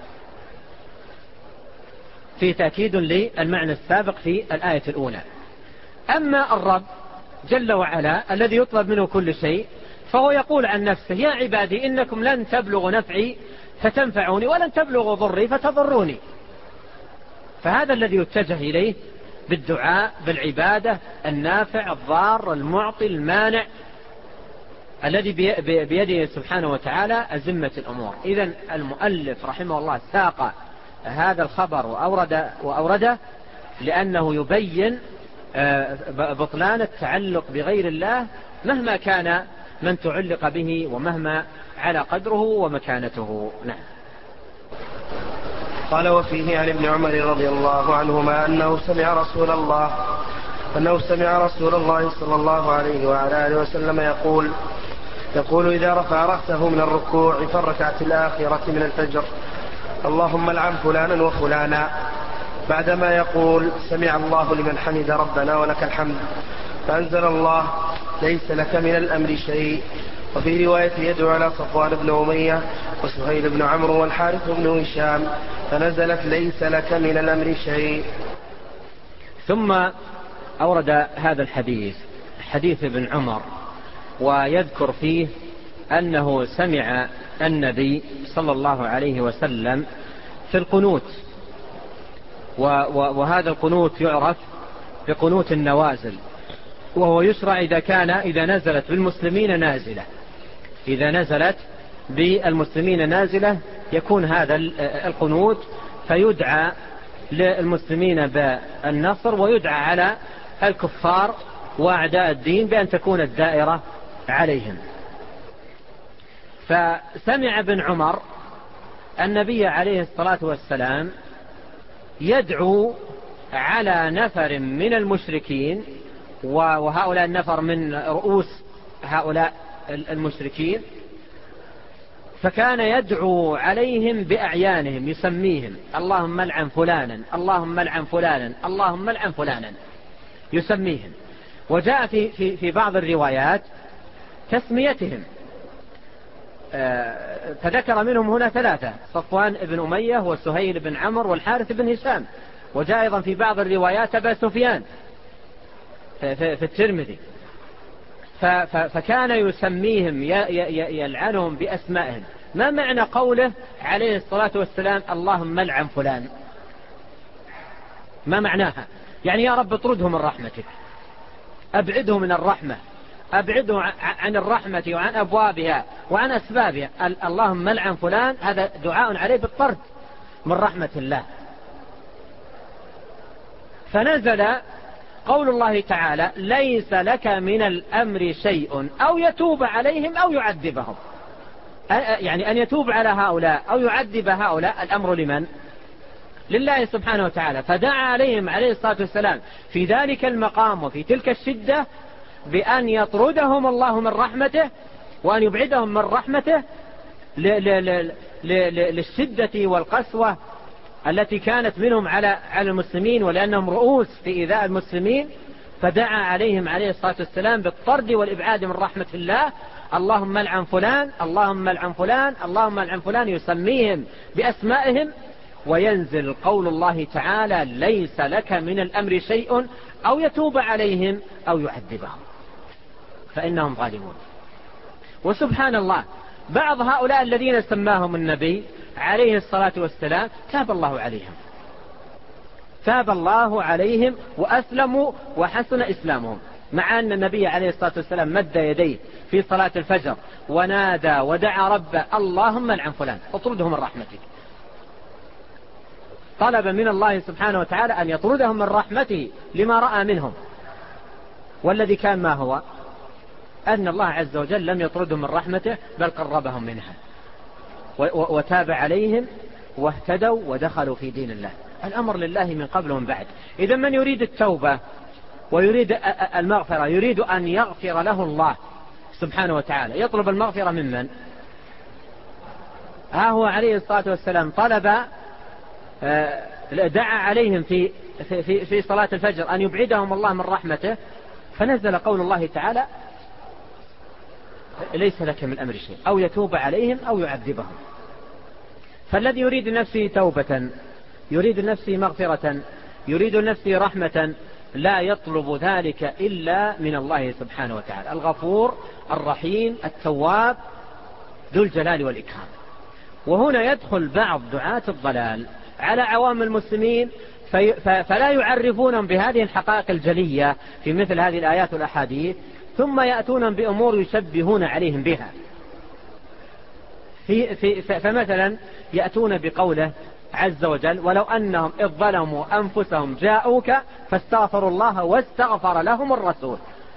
في تأكيد للمعنى السابق في الآية الأولى. أما الرب جل وعلا الذي يطلب منه كل شيء، فهو يقول عن نفسه: يا عبادي إنكم لن تبلغوا نفعي فتنفعوني ولن تبلغوا ضري فتضروني. فهذا الذي يتجه إليه بالدعاء بالعبادة، النافع الضار المعطي المانع الذي بيده سبحانه وتعالى أزمة الأمور. إذن المؤلف رحمه الله ساق هذا الخبر وأورد وأورده لأنه يبين بطلان التعلق بغير الله مهما كان من تعلق به ومهما على قدره ومكانته. نعم. قال: وفيه عن ابن عمر رضي الله عنهما أنه سمع رسول الله أنه سمع رسول الله صلى الله عليه وعلى آله وسلم يقول يقول إذا رفع رأسه من الركوع في الركعة الآخرة من الفجر: اللهم العن فلانا وفلانا، بعدما يقول: سمع الله لمن حمد ربنا ولك الحمد، فأنزل الله: ليس لك من الأمر شيء. وفي رواية: يدعو على صفوان بن أمية وسهيل بن عمرو والحارث بن هشام، فنزلت: ليس لك من الأمر شيء. ثم أورد هذا الحديث، حديث ابن عمر، ويذكر فيه أنه سمع النبي صلى الله عليه وسلم في القنوت، وهذا القنوت يعرف بقنوت النوازل، وهو يشرع إذا كان إذا نزلت بالمسلمين نازلة، إذا نزلت بالمسلمين نازلة يكون هذا القنوت، فيدعى للمسلمين بالنصر ويدعى على الكفار وأعداء الدين بأن تكون الدائرة عليهم. فسمع ابن عمر النبي عليه الصلاة والسلام يدعو على نفر من المشركين، وهؤلاء النفر من رؤوس هؤلاء المشركين، فكان يدعو عليهم بأعيانهم، يسميهم: اللهم العن فلانا، اللهم العن فلانا، اللهم العن فلانا، يسميهم. وجاء في, في, في بعض الروايات تسميتهم، فذكر منهم هنا ثلاثة: صفوان بن أمية وسهيل بن عمرو والحارث بن هشام. وجاء أيضا في بعض الروايات أبا سفيان في, في, في الترمذي. فكان يسميهم يلعنهم بأسمائهم. ما معنى قوله عليه الصلاة والسلام: اللهم العن فلان؟ ما معناها؟ يعني يا رب اطرده من رحمتك، أبعده من الرحمة، أبعده عن الرحمة وعن أبوابها وعن أسبابها. اللهم العن فلان، هذا دعاء عليه بالطرد من رحمة الله. فنزل قول الله تعالى: ليس لك من الأمر شيء، أو يتوب عليهم أو يعذبهم. يعني أن يتوب على هؤلاء أو يعذب هؤلاء، الأمر لمن؟ لله سبحانه وتعالى. فدعا عليهم عليه الصلاة والسلام في ذلك المقام وفي تلك الشدة بأن يطردهم الله من رحمته وأن يبعدهم من رحمته للشدة والقسوة التي كانت منهم على على المسلمين، ولأنهم رؤوس في إيذاء المسلمين، فدعا عليهم عليه الصلاة والسلام بالطرد والإبعاد من رحمة الله. اللهم العن فلان، اللهم العن فلان، اللهم العن فلان، يسميهم بأسمائهم، وينزل قول الله تعالى: ليس لك من الأمر شيء أو يتوب عليهم أو يعذبهم فإنهم ظالمون. وسبحان الله، بعض هؤلاء الذين سماهم النبي عليه الصلاة والسلام تاب الله عليهم، تاب الله عليهم وأسلموا وحسن إسلامهم، مع أن النبي عليه الصلاة والسلام مد يديه في صلاة الفجر ونادى ودعا ربه: اللهم العن فلان، اطرده من رحمتك. طلب من الله سبحانه وتعالى أن يطردهم من رحمته لما رأى منهم، والذي كان ما هو أن الله عز وجل لم يطردهم من رحمته بل قربهم منها وتاب عليهم واهتدوا ودخلوا في دين الله. الأمر لله من قبل ومن بعد. إذا من يريد التوبة ويريد المغفرة، يريد أن يغفر له الله سبحانه وتعالى، يطلب المغفرة ممن؟ ها هو عليه الصلاة والسلام طلب، دعا عليهم في في في صلاة الفجر أن يبعدهم الله من رحمته، فنزل قول الله تعالى: ليس لك من الأمر شيء أو يتوب عليهم أو يعذبهم. فالذي يريد نفسه توبة، يريد نفسه مغفرة، يريد نفسه رحمة، لا يطلب ذلك إلا من الله سبحانه وتعالى، الغفور الرحيم التواب ذو الجلال والإكرام. وهنا يدخل بعض دعاة الضلال على عوام المسلمين في فلا يعرفونهم بهذه الحقائق الجلية في مثل هذه الآيات والأحاديث، ثم يأتون بأمور يشبهون عليهم بها. في في فمثلا يأتون بقوله عز وجل: ولو أنهم إذ ظلموا أنفسهم جاءوك فاستغفروا الله واستغفر لهم الرسول.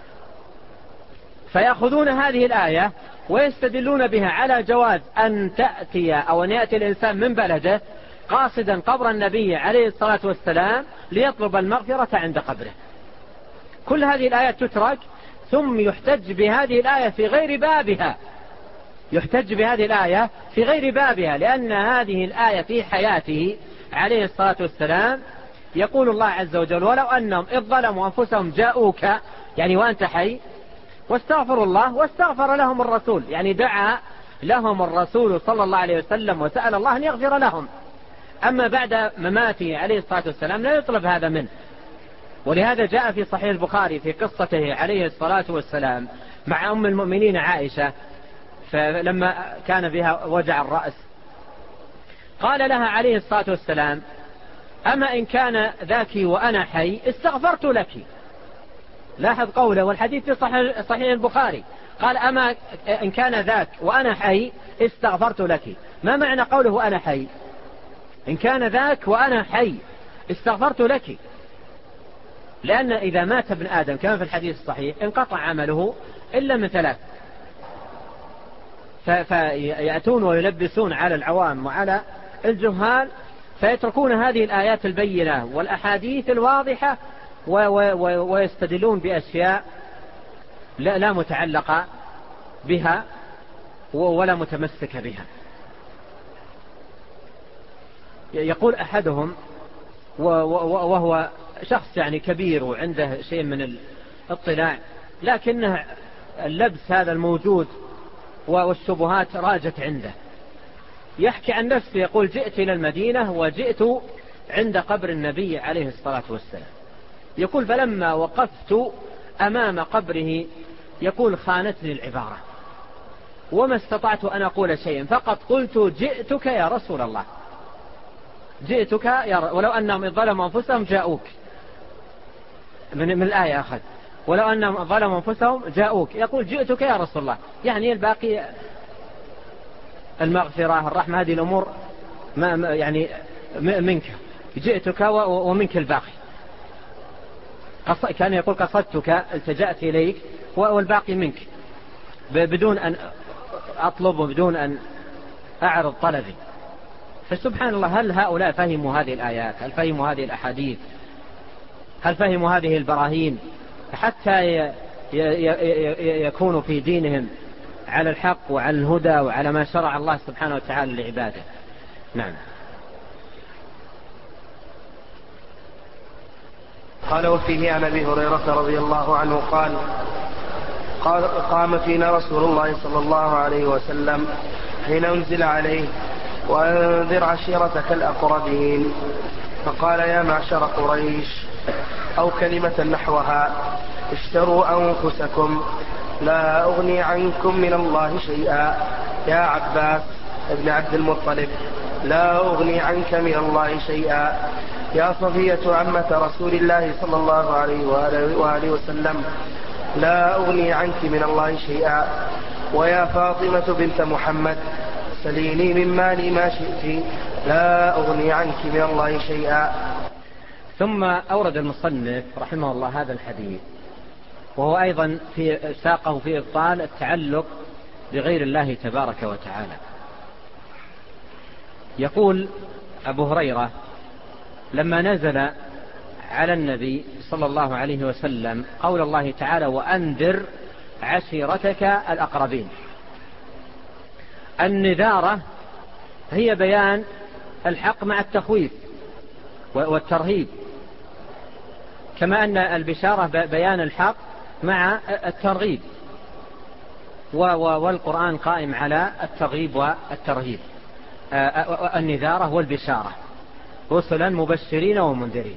فيأخذون هذه الآية ويستدلون بها على جواز أن تأتي أو أن يأتي الإنسان من بلده قاصدا قبر النبي عليه الصلاة والسلام ليطلب المغفرة عند قبره. كل هذه الآيات تترك، ثم يحتج بهذه الآية في غير بابها، يحتج بهذه الآية في غير بابها، لأن هذه الآية في حياته عليه الصلاة والسلام يقول الله عز وجل: ولو أنهم إذ ظلموا أنفسهم جاءوك، يعني وأنت حي، واستغفروا الله واستغفر لهم الرسول، يعني دعا لهم الرسول صلى الله عليه وسلم وسأل الله أن يغفر لهم. أما بعد مماته عليه الصلاة والسلام لا يطلب هذا منه. ولهذا جاء في صحيح البخاري في قصته عليه الصلاة والسلام مع أم المؤمنين عائشة، فلما كان بها وجع الرأس قال لها عليه الصلاة والسلام: أما إن كان ذاك وأنا حي استغفرت لك. لاحظ قوله، والحديث في صحيح, صحيح البخاري، قال: أما إن كان ذاك وأنا حي استغفرت لك. ما معنى قوله وأنا حي؟ إن كان ذاك وأنا حي استغفرت لك، لأن إذا مات ابن آدم كما في الحديث الصحيح انقطع عمله إلا من ثلاث. فيأتون ويلبسون على العوام وعلى الجهال، فيتركون هذه الآيات البينة والأحاديث الواضحة ويستدلون بأشياء لا متعلقة بها ولا متمسك بها. يقول أحدهم، وهو شخص يعني كبير وعنده شيء من الاطلاع، لكنه اللبس هذا الموجود والشبهات راجت عنده، يحكي عن نفسه يقول: جئت إلى المدينة وجئت عند قبر النبي عليه الصلاة والسلام. يقول: فلما وقفت أمام قبره يقول خانتني العبارة وما استطعت أن أقول شيئا، فقط قلت: جئتك يا رسول الله، جئتك يا ر... ولو أنهم ظلموا أنفسهم جاءوك. من, من الآية أخذ: ولو أنهم ظلموا أنفسهم جاءوك، يقول: جئتك يا رسول الله، يعني الباقي المغفرة الرحمة هذه الأمور ما يعني منك، جئتك ومنك الباقي. كان يقول: قصدتك، التجأت إليك، والباقي منك، بدون أن أطلب وبدون أن أعرض طلبي. فسبحان الله، هل هؤلاء فهموا هذه الآيات؟ هل فهموا هذه الأحاديث؟ هل فهموا هذه البراهين حتى يكونوا في دينهم على الحق وعلى الهدى وعلى ما شرع الله سبحانه وتعالى لعباده؟ نعم. قال وفيه عن أبي هريرة رضي الله عنه قال قام فينا رسول الله صلى الله عليه وسلم حين أنزل عليه وأنذر عشيرتك الأقربين، فقال يا معشر قريش أو كلمة نحوها اشتروا أنفسكم لا أغني عنكم من الله شيئا، يا عباس ابن عبد المطلب لا أغني عنك من الله شيئا، يا صفية عمة رسول الله صلى الله عليه وآله وسلم لا أغني عنك من الله شيئا، ويا فاطمة بنت محمد سليني من مالي ما شئت لا أغني عنك من الله شيئا. ثم أورد المصنف رحمه الله هذا الحديث، وهو أيضا في ساقه في إبطال التعلق بغير الله تبارك وتعالى. يقول أبو هريرة لما نزل على النبي صلى الله عليه وسلم قول الله تعالى وأنذر عشيرتك الأقربين، النذارة هي بيان الحق مع التخويف والترهيب، كما أن البشارة بيان الحق مع الترغيب، والقرآن قائم على الترغيب والترهيب. النذارة والبشارة رسلا مبشرين ومنذرين.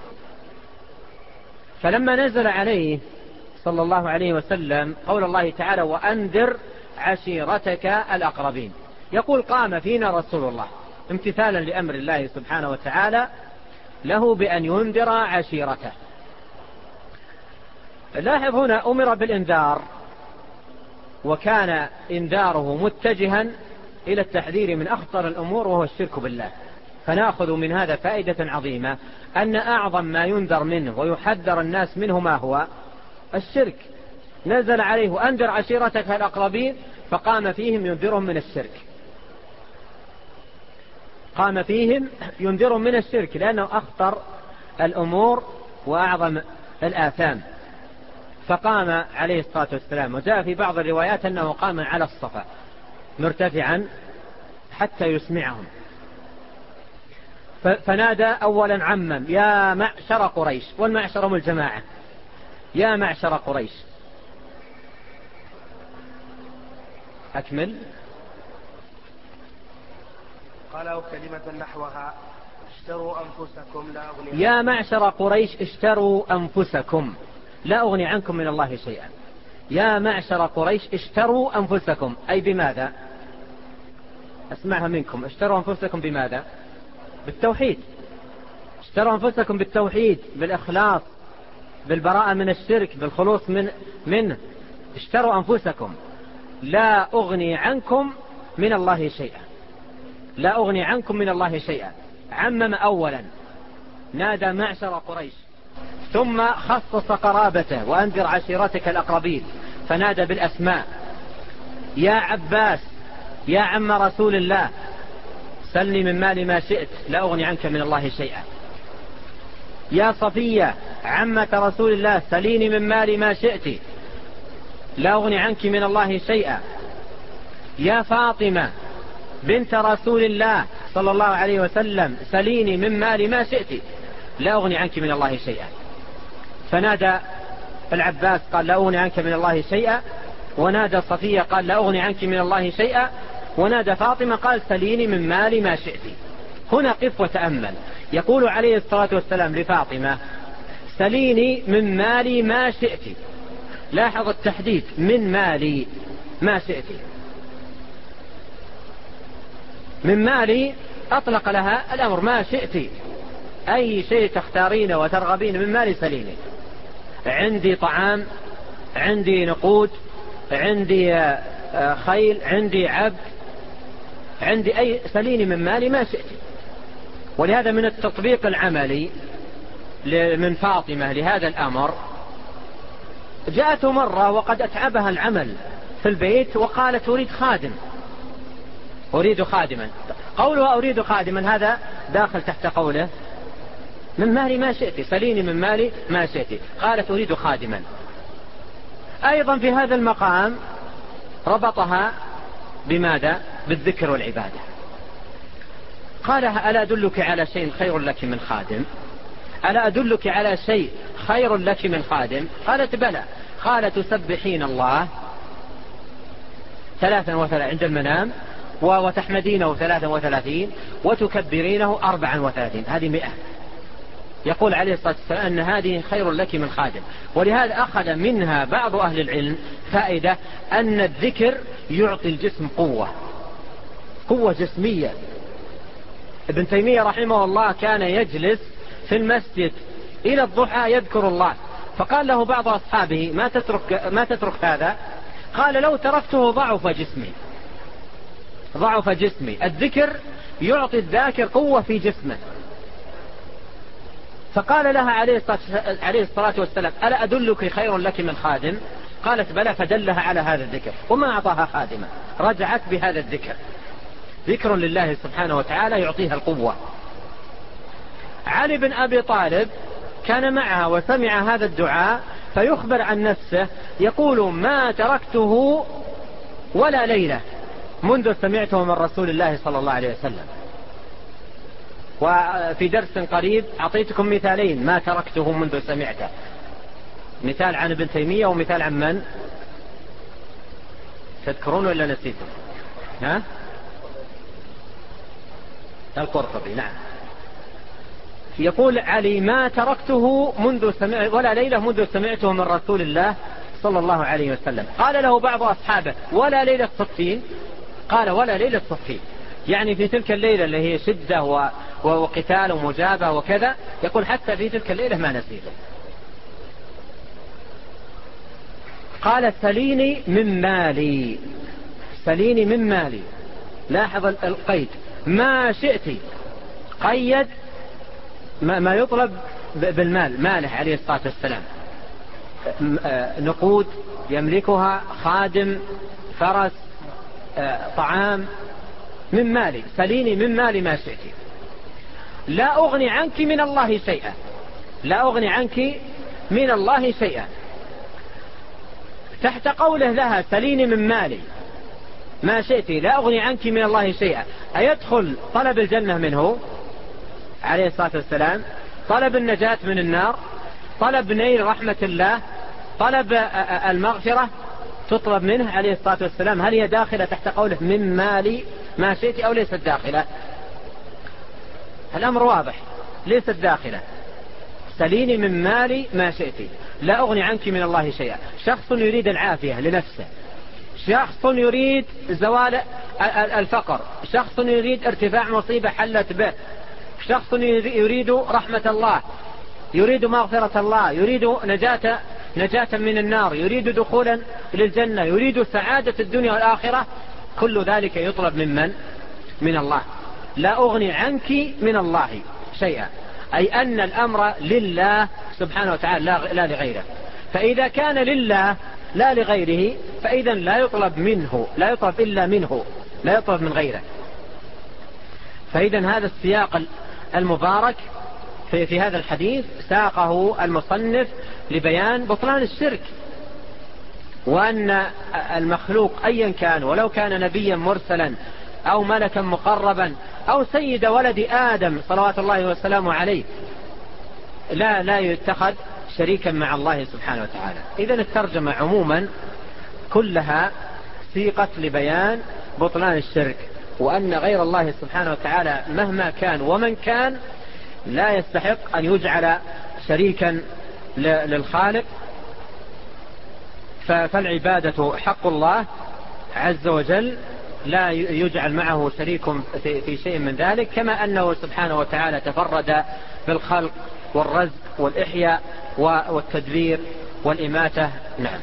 فلما نزل عليه صلى الله عليه وسلم قول الله تعالى وأنذر عشيرتك الأقربين، يقول قام فينا رسول الله امتثالا لأمر الله سبحانه وتعالى له بأن ينذر عشيرته. لاحظ هنا أمر بالإنذار، وكان إنذاره متجها إلى التحذير من أخطر الأمور وهو الشرك بالله. فنأخذ من هذا فائدة عظيمة أن أعظم ما ينذر منه ويحذر الناس منه ما هو الشرك. نزل عليه أنذر عشيرتك الأقربين، فقام فيهم ينذرهم من الشرك، قام فيهم ينذرهم من الشرك لأنه أخطر الأمور وأعظم الآثام. فقام عليه الصلاة والسلام، وجاء في بعض الروايات أنه قام على الصفا مرتفعا حتى يسمعهم، فنادى أولا عمم يا معشر قريش، والمعشر هم الجماعة، يا معشر قريش. أكمل. قالوا كلمة نحوها اشتروا أنفسكم لا أغني يا معشر قريش اشتروا أنفسكم لا أغني عنكم من الله شيئا. يا معشر قريش اشتروا أنفسكم، أي بماذا؟ أسمعها منكم. اشتروا أنفسكم بماذا؟ بالتوحيد. اشتروا أنفسكم بالتوحيد، بالإخلاص، بالبراءة من الشرك، بالخلوص من منه. اشتروا أنفسكم لا أغني عنكم من الله شيئا، لا أغني عنكم من الله شيئا. عمم أولا، نادى معشر قريش، ثم خصص قرابته وأنذر عشيرتك الأقربين، فنادى بالأسماء. يا عباس يا عم رسول الله سلني من مالي ما شئت لا أغني عنك من الله شيئا. يا صفية عمة رسول الله سليني من مالي ما شئت لا أغني عنك من الله شيئا. يا فاطمة بنت رسول الله صلى الله عليه وسلم سليني من مالي ما شئت لا أغني عنك من الله شيئا. فنادى العباس قال لا أغني عنك من الله شيئا، ونادى صفية قال لا أغني عنك من الله شيئا، ونادى فاطمة قال سليني من مالي ما شئت. هنا قف وتأمل، يقول عليه الصلاة والسلام لفاطمة سليني من مالي ما شئت. لاحظ التحديد، من مالي ما شئت. من مالي أطلق لها الأمر، ما شئت أي شيء تختارين وترغبين من مالي سليني. عندي طعام، عندي نقود، عندي خيل، عندي عبد، عندي أي، سليني من مالي ما شئت. ولهذا من التطبيق العملي من فاطمة لهذا الأمر، جاءته مرة وقد أتعبها العمل في البيت وقالت أريد خادم، أريد خادما. قولها أريد خادما هذا داخل تحت قوله من مالي ما شئت، سليني من مالي ما شئت. قالت أريد خادما. أيضا في هذا المقام ربطها بماذا؟ بالذكر والعبادة. قالها ألا أدلك على شيء خير لك من خادم؟ ألا أدلك على شيء خير لك من خادم؟ قالت بلى. قال تسبحين الله ثلاثا وثلاثين عند المنام، وتحمدينه ثلاثا وثلاثين، وتكبرينه أربعا وثلاثين، هذه مئة. يقول عليه الصلاة والسلام أن هذه خير لك من خادم. ولهذا أخذ منها بعض أهل العلم فائدة أن الذكر يعطي الجسم قوة، قوة جسمية. ابن تيمية رحمه الله كان يجلس في المسجد إلى الضحى يذكر الله، فقال له بعض أصحابه ما تترك, ما تترك هذا؟ قال لو تركته ضعف جسمي، ضعف جسمي. الذكر يعطي الذاكر قوة في جسمه. فقال لها عليه الصلاة والسلام ألا أدلك خير لك من خادم؟ قالت بلى، فدلها على هذا الذكر، وما أعطاها خادمة، رجعت بهذا الذكر، ذكر لله سبحانه وتعالى يعطيها القوة. علي بن أبي طالب كان معها وسمع هذا الدعاء فيخبر عن نفسه يقول ما تركته ولا ليلة منذ سمعته من رسول الله صلى الله عليه وسلم. وفي درس قريب أعطيتكم مثالين ما تركته منذ سمعته، مثال عن ابن تيمية ومثال عن من؟ تذكرون ولا نسيتم؟ ها؟ القرطبي. نعم. يقول علي ما تركته منذ سمع ولا ليلة منذ سمعته من رسول الله صلى الله عليه وسلم. قال له بعض أصحابه ولا ليلة صفين؟ قال ولا ليلة صفين، يعني في تلك الليلة اللي هي شدة وقتال ومجابة وكذا، يقول حتى في تلك الليلة ما نسيته. قال سليني من مالي، سليني من مالي، لاحظ القيد، ما شئت، قيد ما يطلب بالمال، ماله عليه الصلاة والسلام، نقود يملكها، خادم، فرس، طعام، من مالي، سليني من مالي ما شئت، لا أغني عنك من الله شيئا، لا أغني عنك من الله شيئا. تحت قوله لها سليني من مالي ما شئت لا أغني عنك من الله شيئا، أيدخل طلب الجنة منه عليه الصلاة والسلام، طلب النجاة من النار، طلب نيل رحمة الله، طلب المغفرة تطلب منه عليه الصلاة والسلام، هل هي داخلة تحت قوله من مالي ما شئت أو ليست داخلة؟ الأمر واضح، ليست داخلة. سليني من مالي ما شئت لا أغني عنك من الله شيئا. شخص يريد العافية لنفسه، شخص يريد زوال الفقر، شخص يريد ارتفاع مصيبة حلت به، شخص يريد رحمة الله، يريد مغفرة الله، يريد نجاة نجاة من النار، يريد دخولا للجنة، يريد سعادة الدنيا والآخرة، كل ذلك يطلب من من؟ من الله. لا أغني عنك من الله شيئا، أي أن الأمر لله سبحانه وتعالى لا لغيره. فإذا كان لله لا لغيره فإذا لا يطلب منه، لا يطلب إلا منه، لا يطلب من غيره. فإذا هذا السياق المبارك في, في هذا الحديث ساقه المصنف لبيان بطلان الشرك، وأن المخلوق أيا كان ولو كان نبيا مرسلا أو ملكا مقربا أو سيد ولد آدم صلوات الله وسلامه عليه لا لا يتخذ شريكا مع الله سبحانه وتعالى. إذن الترجمة عموما كلها سيقت لبيان بطلان الشرك، وأن غير الله سبحانه وتعالى مهما كان ومن كان لا يستحق أن يجعل شريكا للخالق. فالعبادة حق الله عز وجل، لا يجعل معه شريك في شيء من ذلك، كما أنه سبحانه وتعالى تفرد بالخلق والرزق والإحياء والتدبير والإماتة. نعم.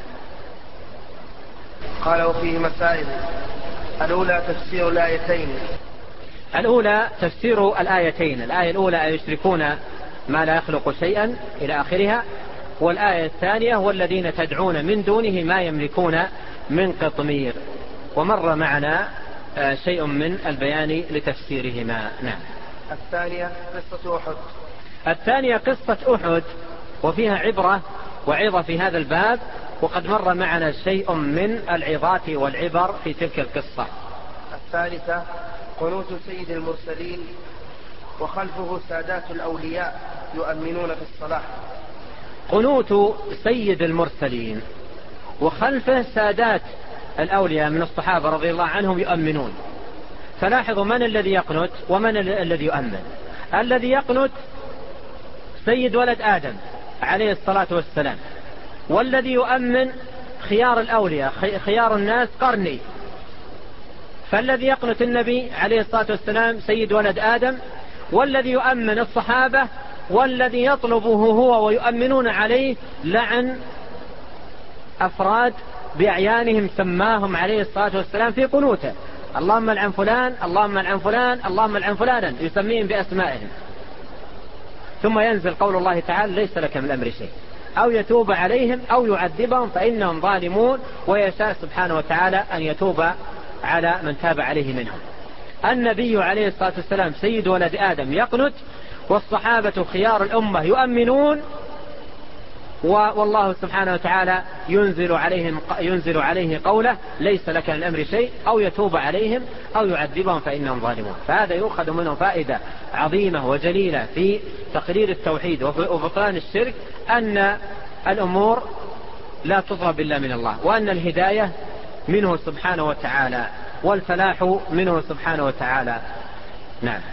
قال وفيه مسائل. الأولى تفسير الآيتين. الأولى تفسير الآيتين. الآية الأولى يشركون ما لا يخلق شيئا إلى آخرها، والآية الثانية والذين تدعون من دونه ما يملكون من قطمير. ومر معنا شيء من البيان لتفسيرهما. نعم. الثانية قصة أحد. الثانية قصة أحد، وفيها عبرة وعظة في هذا الباب، وقد مر معنا شيء من العظات والعبر في تلك القصة. الثالثة قنوت سيد المرسلين وخلفه سادات الأولياء يؤمنون في الصلاة. قنوت سيد المرسلين وخلفه سادات الأولياء من الصحابة رضي الله عنهم يؤمنون. فلاحظوا من الذي يقنت ومن الذي يؤمن. الذي يقنت سيد ولد آدم عليه الصلاة والسلام، والذي يؤمن خيار الأولياء خيار الناس قرني. فالذي يقنت النبي عليه الصلاة والسلام سيد ولد آدم، والذي يؤمن الصحابة، والذي يطلبه هو ويؤمنون عليه لعن أفراد بأعيانهم سماهم عليه الصلاة والسلام في قنوته. اللهم العن فلان، اللهم العن فلان، اللهم العن فلانا، يسميهم بأسمائهم. ثم ينزل قول الله تعالى ليس لك من الأمر شيء، أو يتوب عليهم أو يعذبهم فإنهم ظالمون، ويشاء سبحانه وتعالى أن يتوب على من تاب عليه منهم. النبي عليه الصلاة والسلام سيد ولد آدم يقنت، والصحابة خيار الأمة يؤمنون، والله سبحانه وتعالى ينزل عليهم ينزل عليه قوله ليس لك من الأمر شيء، أو يتوب عليهم أو يعذبهم فإنهم ظالمون. فهذا يؤخذ منه فائدة عظيمة وجليلة في تقرير التوحيد وبطلان الشرك، أن الأمور لا تطلب إلا من الله، وأن الهداية منه سبحانه وتعالى، والفلاح منه سبحانه وتعالى. نعم.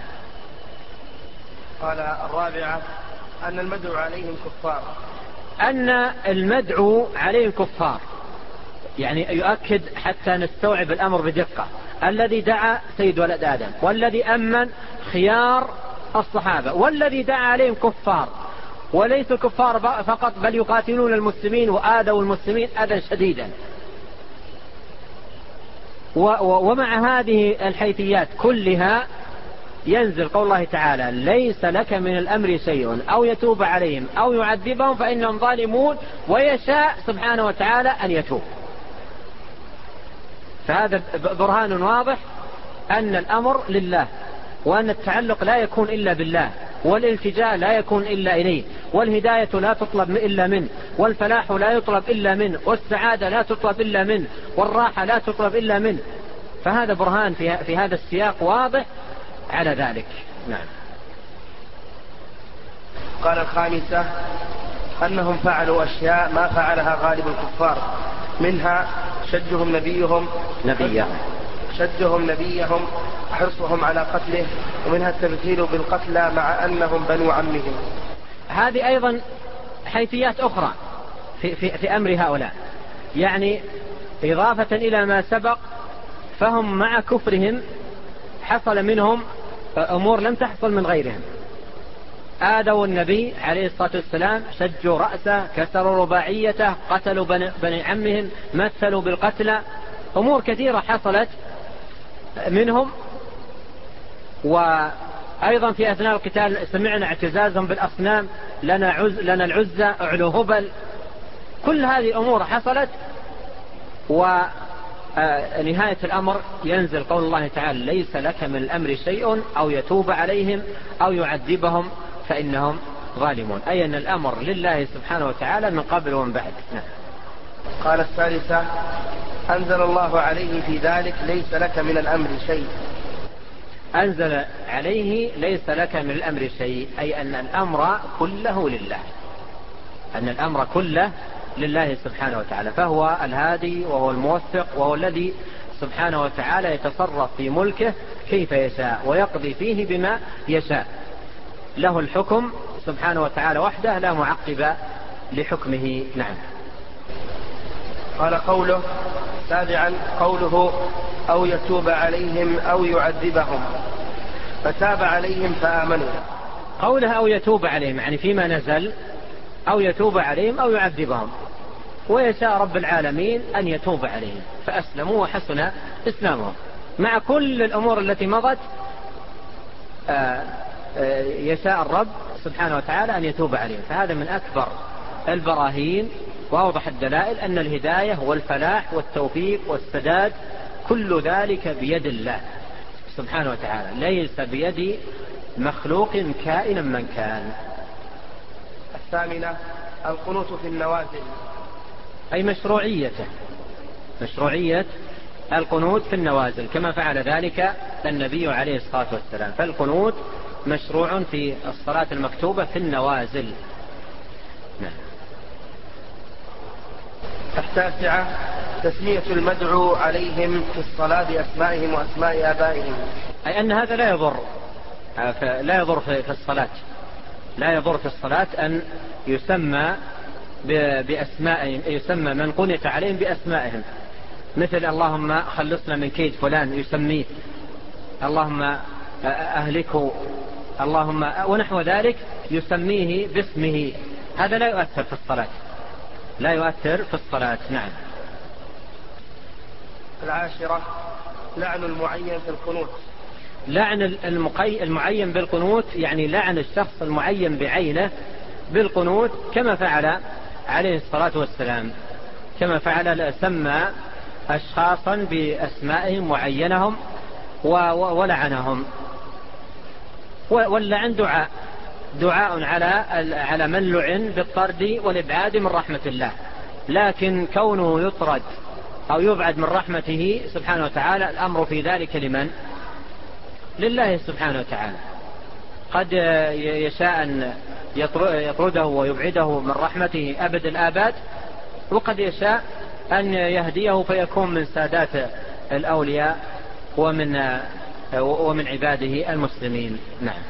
قال الرابعة أن المدعو عليهم كفار. أن المدعو عليهم كفار، يعني يؤكد حتى نستوعب الأمر بدقة. الذي دعا سيد ولد آدم، والذي أمن خيار الصحابة، والذي دعا عليهم كفار، وليسوا كفار فقط بل يقاتلون المسلمين وآذوا المسلمين أذى شديدا. ومع هذه الحيثيات كلها ينزل قول الله تعالى ليس لك من الأمر شيء، أو يتوب عليهم أو يعذبهم فإنهم ظالمون، ويشاء سبحانه وتعالى أن يتوب. فهذا برهان واضح أن الأمر لله، وأن التعلق لا يكون إلا بالله، والالتجاء لا يكون إلا إليه، والهداية لا تطلب إلا منه، والفلاح لا يطلب إلا منه، والسعادة لا تطلب إلا منه، والراحة لا تطلب إلا منه. فهذا برهان في هذا السياق واضح على ذلك. نعم. قال الخامسة أنهم فعلوا أشياء ما فعلها غالب الكفار، منها شدهم نبيهم نبيهم شدهم نبيهم حرصهم على قتله، ومنها التمثيل بالقتلى مع أنهم بنو عمهم. هذه أيضا حيثيات أخرى في, في, في أمر هؤلاء، يعني إضافة إلى ما سبق، فهم مع كفرهم حصل منهم أمور لم تحصل من غيرهم. آذوا النبي عليه الصلاة والسلام، شجوا رأسه، كسروا رباعيته، قتلوا بني عمهم، مثلوا بالقتلى، أمور كثيرة حصلت منهم. وأيضا في أثناء القتال سمعنا اعتزازهم بالأصنام، لنا, عز لنا العزة، أعلو هبل. كل هذه الأمور حصلت، ونهاية الأمر ينزل قول الله تعالى ليس لك من الأمر شيء، أو يتوب عليهم أو يعذبهم فإنهم ظالمون، أي أن الأمر لله سبحانه وتعالى من قبل ومن بعد. نعم. قال الثالثة أنزل الله عليه في ذلك ليس لك من الأمر شيء. أنزل عليه ليس لك من الأمر شيء، أي أن الأمر كله لله، أن الأمر كله لله سبحانه وتعالى، فهو الهادي وهو الموفق، وهو الذي سبحانه وتعالى يتصرف في ملكه كيف يشاء، ويقضي فيه بما يشاء. له الحكم سبحانه وتعالى وحده، لا معقب لحكمه. نعم. قال قوله سابعا قوله أو يتوب عليهم أو يعذبهم، فتاب عليهم فآمنوا. قوله أو يتوب عليهم يعني فيما نزل، أو يتوب عليهم أو يعذبهم، ويشاء رب العالمين أن يتوب عليهم فأسلموا وحسن إسلامهم. مع كل الأمور التي مضت يشاء الرب سبحانه وتعالى أن يتوب عليهم. فهذا من أكبر البراهين وأوضح الدلائل أن الهداية والفلاح والتوفيق والسداد كل ذلك بيد الله سبحانه وتعالى، ليس بيد مخلوق كائنا من كان. الثامنة القنوت في النوازل، أي مشروعيته، مشروعية القنوت في النوازل كما فعل ذلك النبي عليه الصلاة والسلام. فالقنوت مشروع في الصلاة المكتوبة في النوازل. نعم. التاسعة تسمية المدعو عليهم في الصلاة بأسمائهم وأسماء آبائهم، أي أن هذا لا يضر لا يضر في الصلاة، لا يضر في الصلاة أن يسمى بأسمائهم، يسمى من قنت عليهم بأسمائهم، مثل اللهم خلصنا من كيد فلان يسميه، اللهم أهلكه، اللهم ونحو ذلك يسميه باسمه، هذا لا يؤثر في الصلاة، لا يؤثر في الصلاة. نعم. العاشرة لعن المعين في القنوت. لعن المعين بالقنوت يعني لعن الشخص المعين بعينه بالقنوت، كما فعل عليه الصلاة والسلام، كما فعل سمى أشخاصا بأسمائهم وعينهم ولعنهم. واللعن دعاء دعاء على على من لعن بالطرد والإبعاد من رحمة الله، لكن كونه يطرد أو يبعد من رحمته سبحانه وتعالى الأمر في ذلك لمن؟ لله سبحانه وتعالى. قد يشاء أن يطرده ويبعده من رحمته أبد الآباد، وقد يشاء أن يهديه فيكون من سادات الأولياء ومن ومن عباده المسلمين. نعم.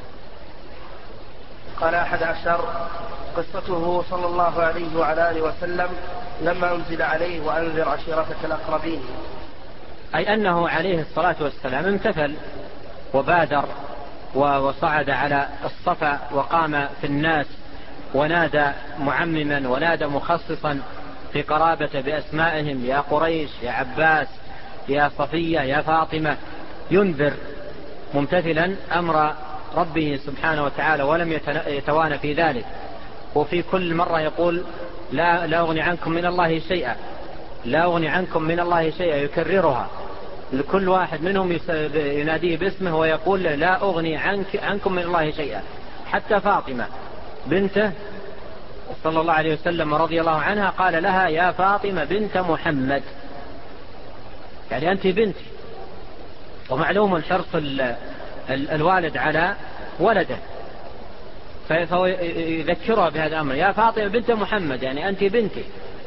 قال أحد عشر قصته صلى الله عليه وعلى آله وسلم لما أنزل عليه وأنذر عشيرتك الأقربين، أي أنه عليه الصلاة والسلام امتثل وبادر وصعد على الصفا وقام في الناس ونادى معمما ونادى مخصصا في قرابة بأسمائهم، يا قريش، يا عباس، يا صفية، يا فاطمة، ينذر ممتثلا أمر ربه سبحانه وتعالى ولم يتوانى في ذلك. وفي كل مرة يقول لا, لا أغني عنكم من الله شيئا، لا أغني عنكم من الله شيئا، يكررها لكل واحد منهم يناديه باسمه ويقول لا أغني عنك عنكم من الله شيئا. حتى فاطمة بنته صلى الله عليه وسلم رضي الله عنها قال لها يا فاطمة بنت محمد، يعني أنت بنتي. ومعلوم الحرص الوالد على ولده، فهو يذكرها بهذا الأمر، يا فاطمة بنت محمد، يعني أنت بنتي،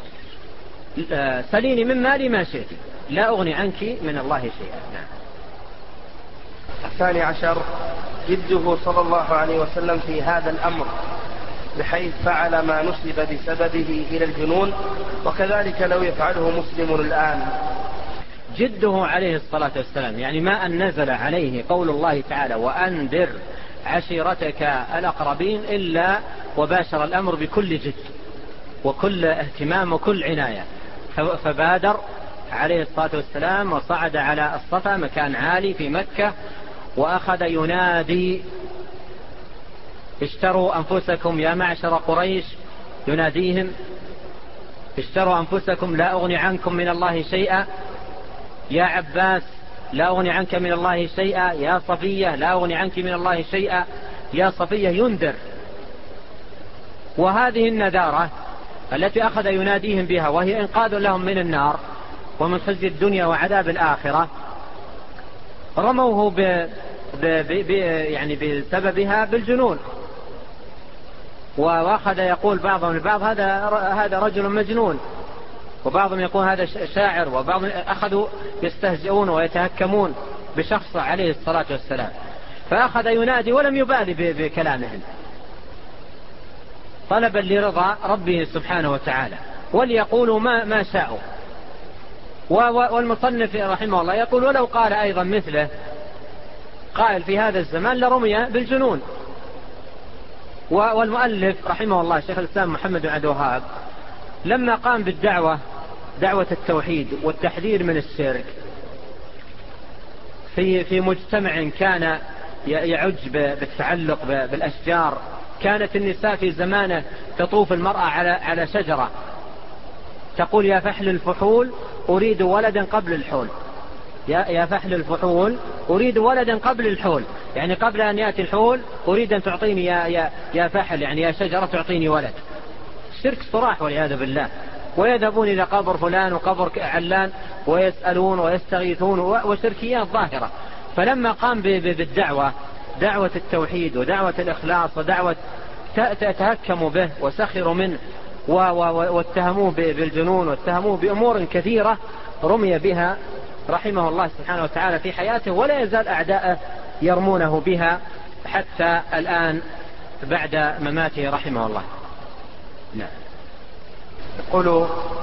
سليني من مالي ما شئت، لا أغني عنك من الله شيئا. نعم. الثاني عشر جده صلى الله عليه وسلم في هذا الأمر، بحيث فعل ما نسب بسببه إلى الجنون، وكذلك لو يفعله مسلم الآن. جده عليه الصلاة والسلام يعني ما أن نزل عليه قول الله تعالى وأنذر عشيرتك الأقربين إلا وباشر الأمر بكل جد وكل اهتمام وكل عناية، فبادر عليه الصلاة والسلام وصعد على الصفا مكان عالي في مكة وأخذ ينادي اشتروا أنفسكم يا معشر قريش، يناديهم اشتروا أنفسكم لا أغني عنكم من الله شيئا، يا عباس لا أغني عنك من الله شيئا، يا صفية لا أغني عنك من الله شيئا، يا صفية، ينذر. وهذه النذارة التي أخذ يناديهم بها وهي إنقاذ لهم من النار ومن خزي الدنيا وعذاب الآخرة، رموه ب... ب... ب... يعني بسببها بالجنون. وأخذ يقول بعضهم البعض هذا هذا رجل مجنون، وبعضهم يقول هذا شاعر، وبعضهم أخذوا يستهزئون ويتهكمون بشخص عليه الصلاة والسلام، فأخذ ينادي ولم يبالي بكلامهم طلبا لرضا ربه سبحانه وتعالى، وليقولوا ما, ما شاءوا. والمصنف رحمه الله يقول ولو قال أيضا مثله قائل في هذا الزمان لرمي بالجنون. والمؤلف رحمه الله شيخ الإسلام محمد بن عبد الوهاب لما قام بالدعوة دعوة التوحيد والتحذير من الشرك في في مجتمع كان يعج بالتعلق بالأشجار، كانت النساء في زمانه تطوف المرأة على على شجرة تقول يا فحل الفحول أريد ولدا قبل الحول، يا يا فحل الفحول أريد ولدا قبل الحول، يعني قبل أن يأتي الحول أريد أن تعطيني يا يا يا فحل، يعني يا شجرة تعطيني ولد. شرك صراح والعياذ بالله. ويذهبون إلى قبر فلان وقبر علان ويسألون ويستغيثون وشركيات ظاهرة. فلما قام بالدعوة دعوة التوحيد ودعوة الإخلاص ودعوة تهكموا به وسخروا منه واتهموه بالجنون واتهموه بأمور كثيرة رمي بها رحمه الله سبحانه وتعالى في حياته، ولا يزال أعداءه يرمونه بها حتى الآن بعد مماته رحمه الله. نعم. يقول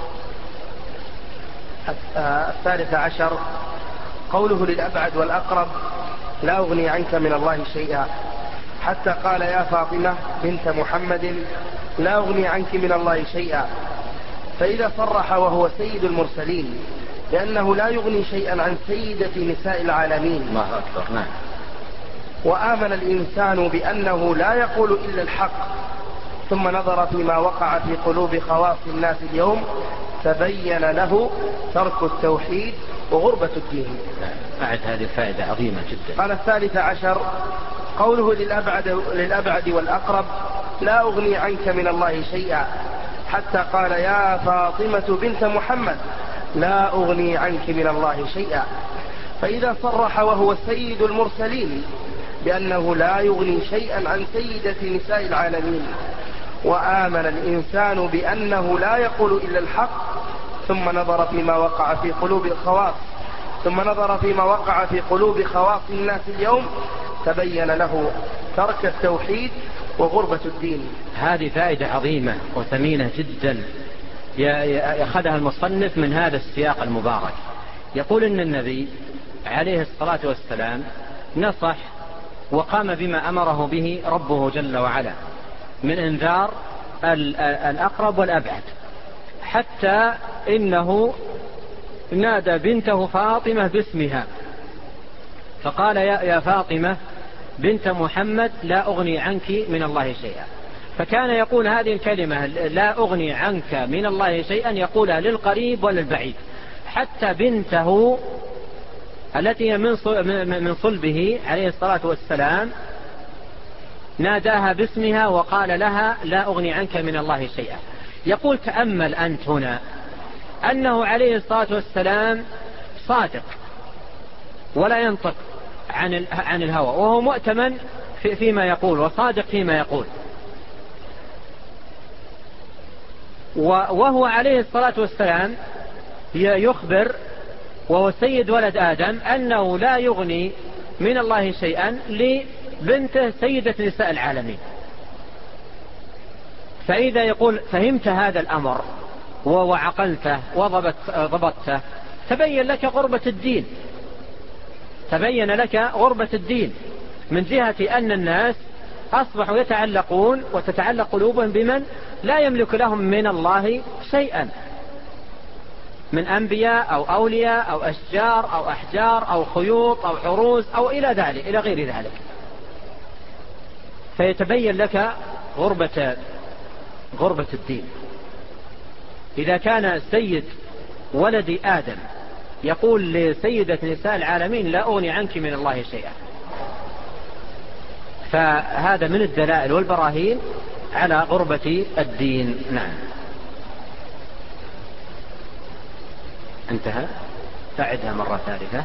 الثالث عشر قوله للأبعد والأقرب لا أغني عنك من الله شيئا، حتى قال يا فاطمة بنت محمد لا أغني عنك من الله شيئا. فإذا صرح وهو سيد المرسلين لأنه لا يغني شيئا عن سيدة نساء العالمين. الله أكبر. نعم. وآمن الإنسان بأنه لا يقول إلا الحق، ثم نظر فيما وقع في قلوب خواص الناس اليوم تبين له ترك التوحيد وغربة الدين. بعد هذه فائدة عظيمة جدا. قال الثالث عشر قوله للأبعد, للأبعد والأقرب لا أغني عنك من الله شيئا، حتى قال يا فاطمة بنت محمد لا أغني عنك من الله شيئا. فإذا صرح وهو سيد المرسلين بأنه لا يغني شيئا عن سيدة نساء العالمين، وآمن الإنسان بأنه لا يقول إلا الحق، ثم نظر فيما وقع في قلوب الخواص ثم نظر فيما وقع في قلوب خواص الناس اليوم تبين له ترك التوحيد وغربة الدين. هذه فائدة عظيمة وثمينة جدا يأخذها المصنف من هذا السياق المبارك. يقول إن النبي عليه الصلاة والسلام نصح وقام بما أمره به ربه جل وعلا من انذار الأقرب والأبعد، حتى إنه نادى بنته فاطمة باسمها فقال يا فاطمة بنت محمد لا أغني عنك من الله شيئا. فكان يقول هذه الكلمة لا أغني عنك من الله شيئا يقولها للقريب وللبعيد، حتى بنته التي من صلبه عليه الصلاة والسلام ناداها باسمها وقال لها لا أغني عنك من الله شيئا. يقول تأمل أنت هنا أنه عليه الصلاة والسلام صادق ولا ينطق عن عن الهوى، وهو مؤتمن في فيما يقول وصادق فيما يقول، وهو عليه الصلاة والسلام يخبر وهو سيد ولد آدم أنه لا يغني من الله شيئا لبنته سيدة نساء العالمين. فإذا يقول فهمت هذا الأمر وعقلته وضبطته تبين لك غربة الدين تبين لك غربة الدين من جهة أن الناس أصبحوا يتعلقون وتتعلق قلوبهم بمن لا يملك لهم من الله شيئا من أنبياء أو أولياء أو أشجار أو أحجار أو خيوط أو عروس أو إلى ذلك إلى غير ذلك. فيتبين لك غربة غربة الدين. إذا كان سيد ولد آدم يقول لسيدة نساء العالمين لا أغني عنك من الله شيئا، فهذا من الدلائل والبراهين على غربة الدين. نعم. انتهى. فعدها مرة ثالثة.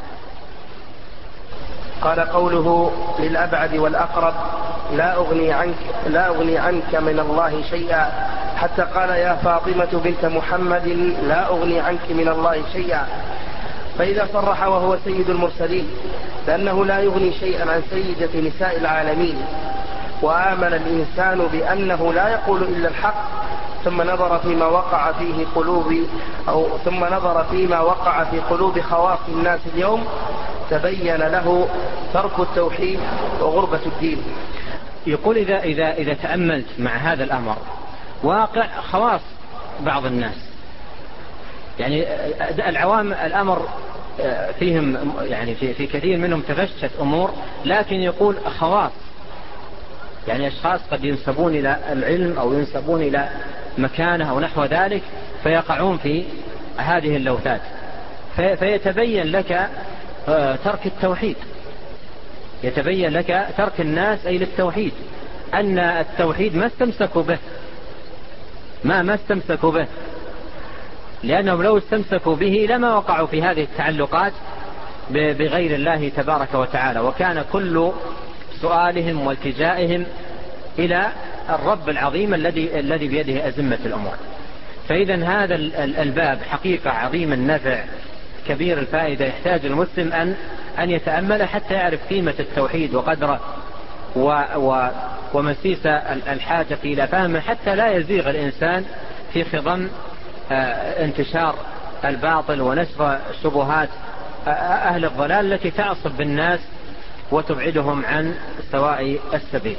قال قوله للأبعد والأقرب لا أغني عنك لا أغني عنك من الله شيئا، حتى قال يا فاطمة بنت محمد لا أغني عنك من الله شيئا. فإذا صرح وهو سيد المرسلين لأنه لا يغني شيئا عن سيدة نساء العالمين، وآمن الإنسان بأنه لا يقول إلا الحق، ثم نظر فيما وقع فيه قلوب أو ثم نظر فيما وقع في قلوب خواص الناس اليوم تبين له ترك التوحيد وغربة الدين. يقول إذا إذا إذا تأملت مع هذا الأمر واقع خواص بعض الناس، يعني العوام الأمر فيهم يعني في في كثير منهم تفشت أمور، لكن يقول خواص يعني أشخاص قد ينسبون إلى العلم أو ينسبون إلى مكانه أو نحو ذلك فيقعون في هذه اللوثات، فيتبين لك ترك التوحيد، يتبين لك ترك الناس أي للتوحيد، أن التوحيد ما استمسكوا به ما ما استمسكوا به لأنهم لو استمسكوا به لما وقعوا في هذه التعلقات بغير الله تبارك وتعالى، وكان كل سؤالهم والتجائهم إلى الرب العظيم الذي الذي بيده أزمة الأمور. فإذا هذا الباب حقيقة عظيم النفع كبير الفائدة، يحتاج المسلم أن أن يتأمل حتى يعرف قيمة التوحيد وقدره و و ومسيس الحاجة إلى فهمه، حتى لا يزيغ الإنسان في خضم انتشار الباطل ونشر شبهات أهل الضلال التي تعصب بالناس وتبعدهم عن سواء السبيل.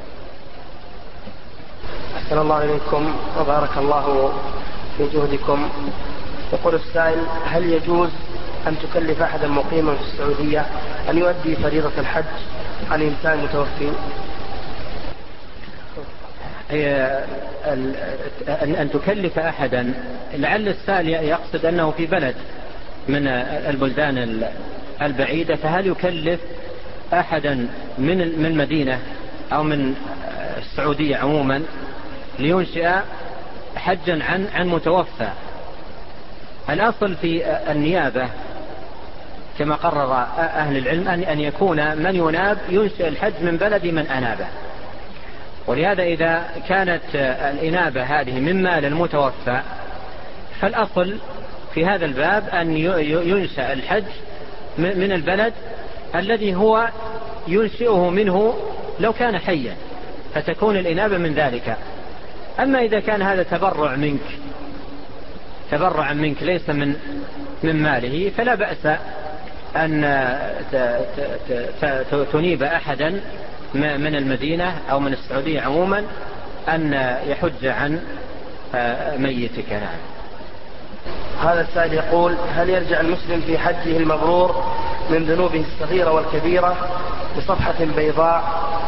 أحسن الله إليكم وبارك الله في جهدكم. يقول السائل: هل يجوز أن تكلف أحدا مقيما في السعودية أن يؤدي فريضة الحج عن إنسان متوفي؟ أن تكلف أحدا، لعل السائل يقصد أنه في بلد من البلدان البعيدة، فهل يكلف أحدا من المدينة أو من السعودية عموما لينشئ حجا عن عن متوفى؟ الأصل في النيابة كما قرر أهل العلم أن يكون من يناب ينشئ الحج من بلد من أنابه، ولهذا إذا كانت الإنابة هذه من مال المتوفى فالأصل في هذا الباب أن ينشأ الحج من البلد الذي هو ينشئه منه لو كان حيا، فتكون الإنابة من ذلك. أما إذا كان هذا تبرع منك تبرعا منك ليس من من ماله، فلا بأس أن تنيب أحدا من المدينة أو من السعودية عموما أن يحج عن ميتك. نعم. هذا السائل يقول: هل يرجع المسلم في حجه المبرور من ذنوبه الصغيرة والكبيرة بصفحة بيضاء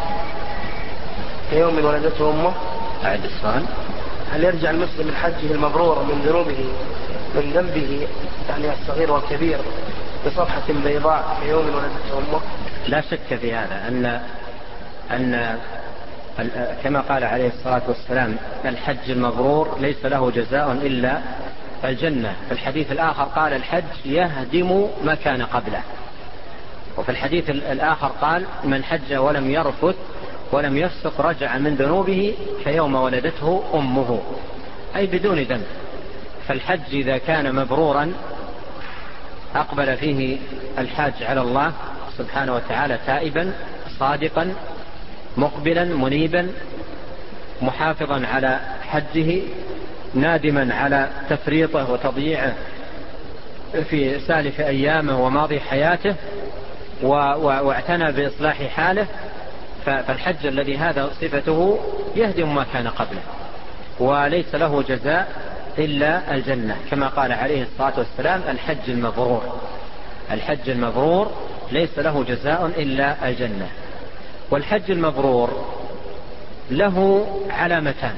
كيوم ولدته أمه؟ أعد السؤال. هل يرجع المسلم من حجه المبرور من ذنوبه من ذنبه يعني الصغير والكبير بصفحة بيضاء كيوم ولدته أمه؟ لا شك في هذا أن أن كما قال عليه الصلاة والسلام: الحج المبرور ليس له جزاء إلا الجنة. في الحديث الآخر قال: الحج يهدم ما كان قبله. وفي الحديث الآخر قال: من حج ولم يرفث ولم يفسق رجع من ذنوبه كيوم ولدته أمه، أي بدون ذنب. فالحج إذا كان مبرورا أقبل فيه الحاج على الله سبحانه وتعالى تائبا صادقا مقبلا منيبا محافظا على حجه نادما على تفريطه وتضييعه في سالف أيامه وماضي حياته واعتنى بإصلاح حاله، فالحج الذي هذا صفته يهدم ما كان قبله وليس له جزاء إلا الجنة، كما قال عليه الصلاة والسلام: الحج المبرور الحج المبرور ليس له جزاء إلا الجنة. والحج المبرور له علامتان: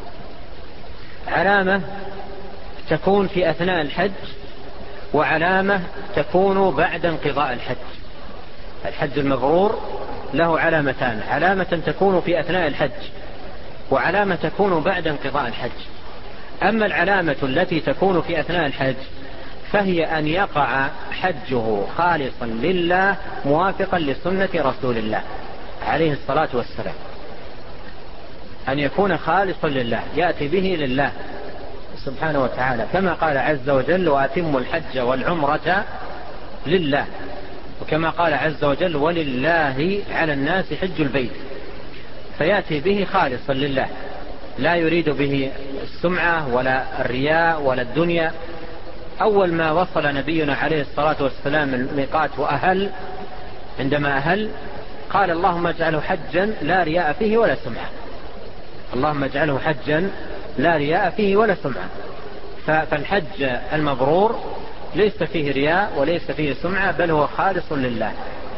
علامة تكون في أثناء الحج، وعلامة تكون بعد انقضاء الحج. الحج المبرور له علامتان: علامة تكون في أثناء الحج، وعلامة تكون بعد انقضاء الحج. أما العلامة التي تكون في أثناء الحج فهي أن يقع حجه خالصا لله موافقا لسنة رسول الله عليه الصلاة والسلام، أن يكون خالصا لله يأتي به لله سبحانه وتعالى، كما قال عز وجل: وأتموا الحج والعمرة لله، وكما قال عز وجل: ولله على الناس حج البيت. فيأتي به خالصا لله، لا يريد به السمعة ولا الرياء ولا الدنيا. أول ما وصل نبينا عليه الصلاة والسلام الميقات وأهل، عندما أهل قال: اللهم اجعله حجا لا رياء فيه ولا سمعة. اللهم اجعله حجا لا رياء فيه ولا سمعة. فالحج المبرور ليس فيه رياء وليس فيه سمعة، بل هو خالص لله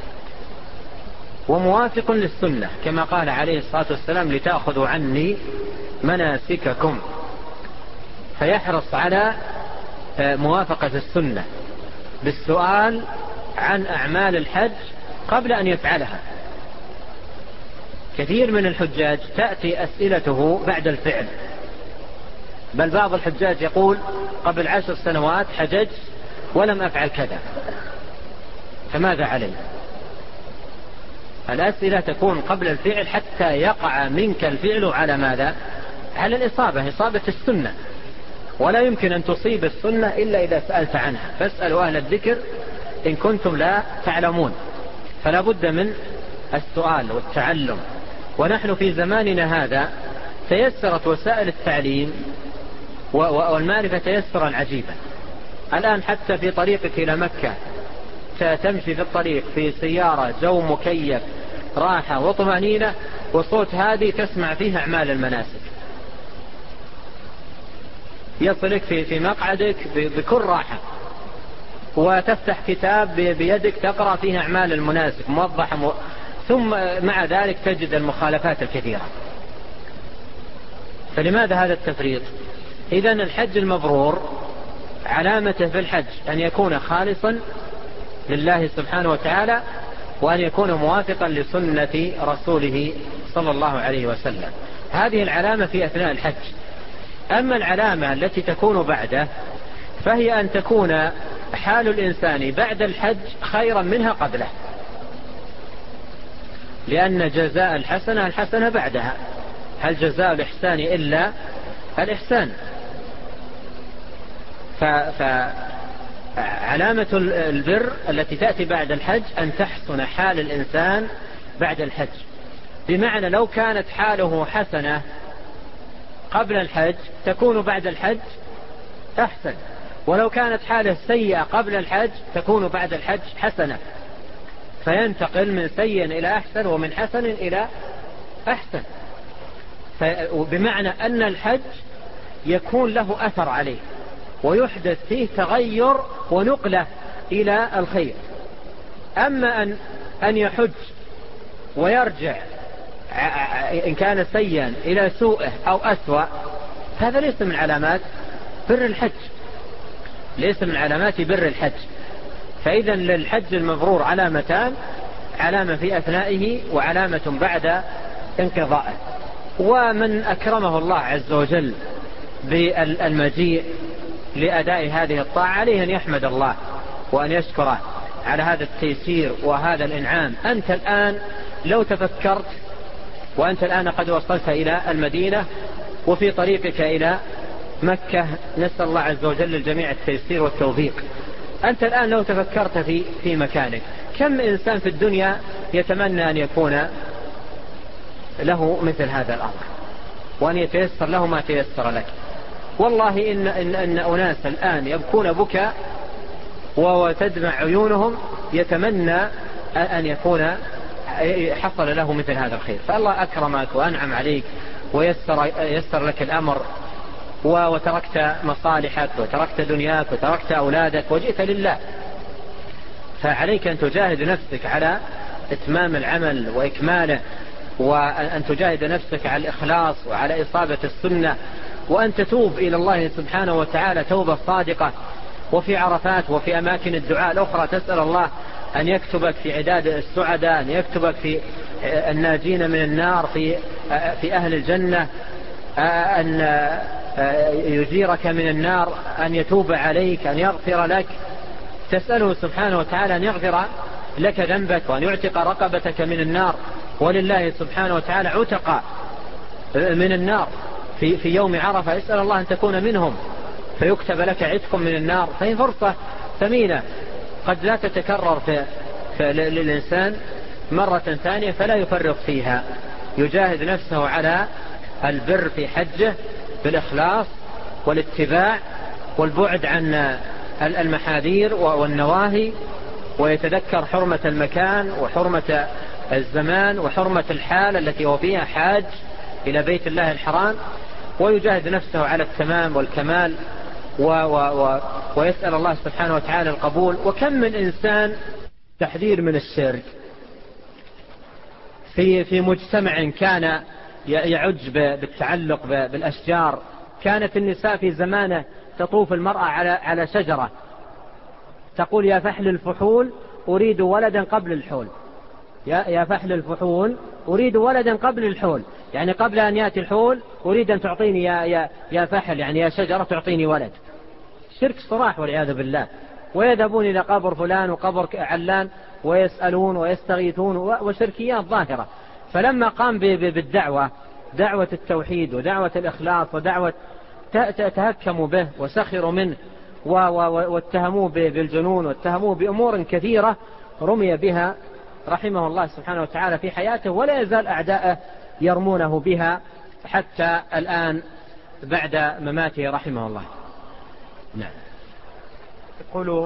وموافق للسنة، كما قال عليه الصلاة والسلام: لتأخذوا عني مناسككم. فيحرص على موافقة السنة بالسؤال عن أعمال الحج قبل أن يفعلها. كثير من الحجاج تأتي أسئلته بعد الفعل، بل بعض الحجاج يقول: قبل عشر سنوات حججت ولم أفعل كذا، فماذا علي؟ الأسئلة تكون قبل الفعل حتى يقع منك الفعل على ماذا؟ على الإصابة، إصابة السنة. ولا يمكن أن تصيب السنة إلا إذا سألت عنها، فاسألوا أهل الذكر إن كنتم لا تعلمون. فلا بد من السؤال والتعلم. ونحن في زماننا هذا تيسرت وسائل التعليم والمعرفة تيسرا عجيبا. الآن حتى في طريقك إلى مكة تمشي في الطريق في سيارة جو مكيف راحة وطمأنينة وصوت هادي تسمع فيها أعمال المناسك، يصلك في في مقعدك بكل راحة، وتفتح كتاب بيدك تقرأ فيها أعمال المناسك موضحة م... ثم مع ذلك تجد المخالفات الكثيرة. فلماذا هذا التفريط؟ إذن الحج المبرور علامته في الحج أن يكون خالصا لله سبحانه وتعالى، وأن يكون موافقا لسنة رسوله صلى الله عليه وسلم. هذه العلامة في أثناء الحج. أما العلامة التي تكون بعده فهي أن تكون حال الإنسان بعد الحج خيرا منها قبله، لأن جزاء الحسنة الحسنة بعدها. هل جزاء الإحسان إلا الإحسان؟ فعلامة البر التي تأتي بعد الحج أن تحسن حال الإنسان بعد الحج، بمعنى لو كانت حاله حسنة قبل الحج تكون بعد الحج أحسن، ولو كانت حاله سيئة قبل الحج تكون بعد الحج حسنة، فينتقل من سيء إلى أحسن ومن حسن إلى أحسن. بمعنى أن الحج يكون له أثر عليه ويحدث فيه تغير ونقلة إلى الخير. أما أن أن يحج ويرجع إن كان سيئا إلى سوءه أو أسوأ، هذا ليس من علامات بر الحج، ليس من علامات بر الحج. فإذا للحج المبرور علامتان: علامة في أثنائه وعلامة بعد انقضائه. ومن أكرمه الله عز وجل بالمجيء لأداء هذه الطاعة عليه أن يحمد الله وأن يشكره على هذا التيسير وهذا الإنعام. أنت الآن لو تفكرت وأنت الآن قد وصلت إلى المدينة وفي طريقك إلى مكة، نسأل الله عز وجل للجميع التيسير والتوفيق. أنت الآن لو تفكرت في في مكانك، كم إنسان في الدنيا يتمنى أن يكون له مثل هذا الأمر وأن يتيسر له ما تيسر لك؟ والله إن, إن, إن أناس الآن يبكون بكاء وتدمع عيونهم يتمنى أن يكون حصل له مثل هذا الخير. فالله أكرمك وأنعم عليك ويسر يسر لك الأمر، وتركت مصالحك وتركت دنياك وتركت أولادك وجئت لله. فعليك أن تجاهد نفسك على إتمام العمل وإكماله، وأن تجاهد نفسك على الإخلاص وعلى إصابة السنة، وأن تتوب إلى الله سبحانه وتعالى توبة صادقة. وفي عرفات وفي أماكن الدعاء الأخرى تسأل الله أن يكتبك في عداد السعداء، أن يكتبك في الناجين من النار، في في أهل الجنة، أن يجيرك من النار، أن يتوب عليك، أن يغفر لك. تسأله سبحانه وتعالى أن يغفر لك ذنبك وأن يعتق رقبتك من النار. ولله سبحانه وتعالى عتق من النار في في يوم عرفة، اسأل الله أن تكون منهم فيكتب لك عتق من النار. فهي فرصة ثمينة قد لا تتكرر في في للإنسان مرة ثانية، فلا يفرط فيها. يجاهد نفسه على البر في حجه بالإخلاص والاتباع والبعد عن المحاذير والنواهي، ويتذكر حرمة المكان وحرمة الزمان وحرمة الحال التي هو فيها حاج إلى بيت الله الحرام، ويجاهد نفسه على التمام والكمال و و و ويسأل الله سبحانه وتعالى القبول. وكم من إنسان تحذير من الشرك في في مجتمع كان يعج بالتعلق بالأشجار. كانت النساء في زمانه تطوف المرأة على على شجرة تقول: يا فحل الفحول أريد ولدا قبل الحول. يا يا فحل الفحول أريد ولدا قبل الحول، يعني قبل أن يأتي الحول أريد أن تعطيني يا يا يا فحل، يعني يا شجرة تعطيني ولد. شرك صراح والعياذ بالله. ويذهبون إلى قبر فلان وقبر علان ويسألون ويستغيثون وشركيات ظاهرة. فلما قام بالدعوة، دعوة التوحيد ودعوة الإخلاص ودعوة تهكموا به وسخروا منه واتهموه بالجنون واتهموه بأمور كثيرة رمي بها رحمه الله سبحانه وتعالى في حياته، ولا يزال أعداءه يرمونه بها حتى الآن بعد مماته رحمه الله. نعم. يقول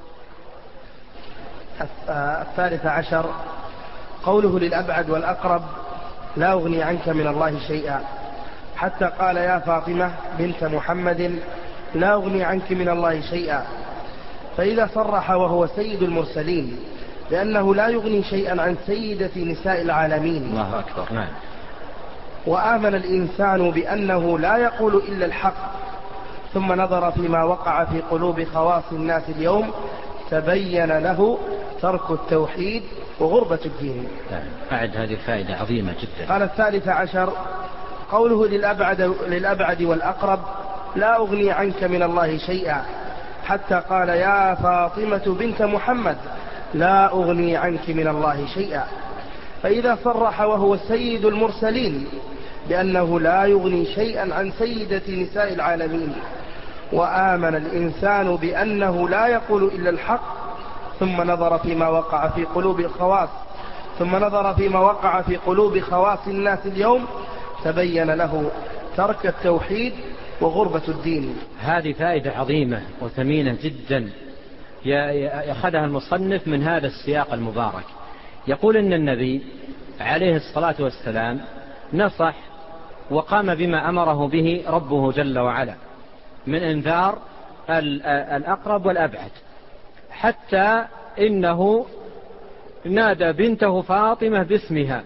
الثالث عشر قوله للأبعد والأقرب لا أغني عنك من الله شيئا، حتى قال يا فاطمة بنت محمد لا أغني عنك من الله شيئا. فإذا صرح وهو سيد المرسلين بأنه لا يغني شيئا عن سيدة نساء العالمين، الله أكبر. نعم. وآمن الإنسان بأنه لا يقول إلا الحق، ثم نظر فيما وقع في قلوب خواص الناس اليوم، تبين له ترك التوحيد وغربة الدين. أعد هذه الفائدة عظيمة جدا. قال الثالث عشر قوله للأبعد, للأبعد والأقرب لا أغني عنك من الله شيئا، حتى قال يا فاطمة بنت محمد لا أغني عنك من الله شيئا. فإذا صرح وهو سيد المرسلين بأنه لا يغني شيئا عن سيدة نساء العالمين، وآمن الإنسان بأنه لا يقول إلا الحق، ثم نظر فيما وقع في قلوب الخواص ثم نظر فيما وقع في قلوب خواص الناس اليوم، تبين له ترك التوحيد وغربة الدين. هذه فائدة عظيمة وثمينة جدا يأخذها المصنف من هذا السياق المبارك. يقول إن النبي عليه الصلاة والسلام نصح وقام بما أمره به ربه جل وعلا من إنذار الأقرب والأبعد، حتى إنه نادى بنته فاطمة باسمها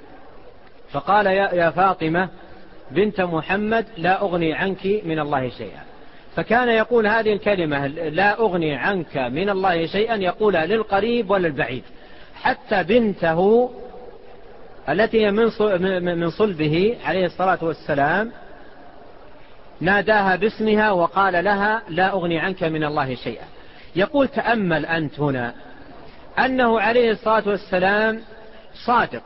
فقال يا فاطمة بنت محمد لا أغني عنك من الله شيئا. فكان يقول هذه الكلمة لا أغني عنك من الله شيئا يقولها للقريب وللبعيد، حتى بنته التي من صلبه عليه الصلاة والسلام ناداها باسمها وقال لها لا أغني عنك من الله شيئا. يقول تأمل أنت هنا أنه عليه الصلاة والسلام صادق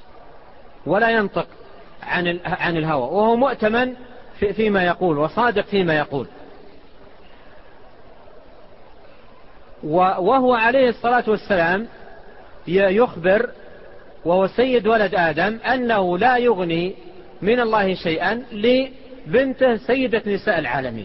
ولا ينطق عن عن الهوى، وهو مؤتمن فيما يقول وصادق فيما يقول، وهو عليه الصلاة والسلام يخبر وهو سيد ولد آدم أنه لا يغني من الله شيئا لبنته سيدة نساء العالمين.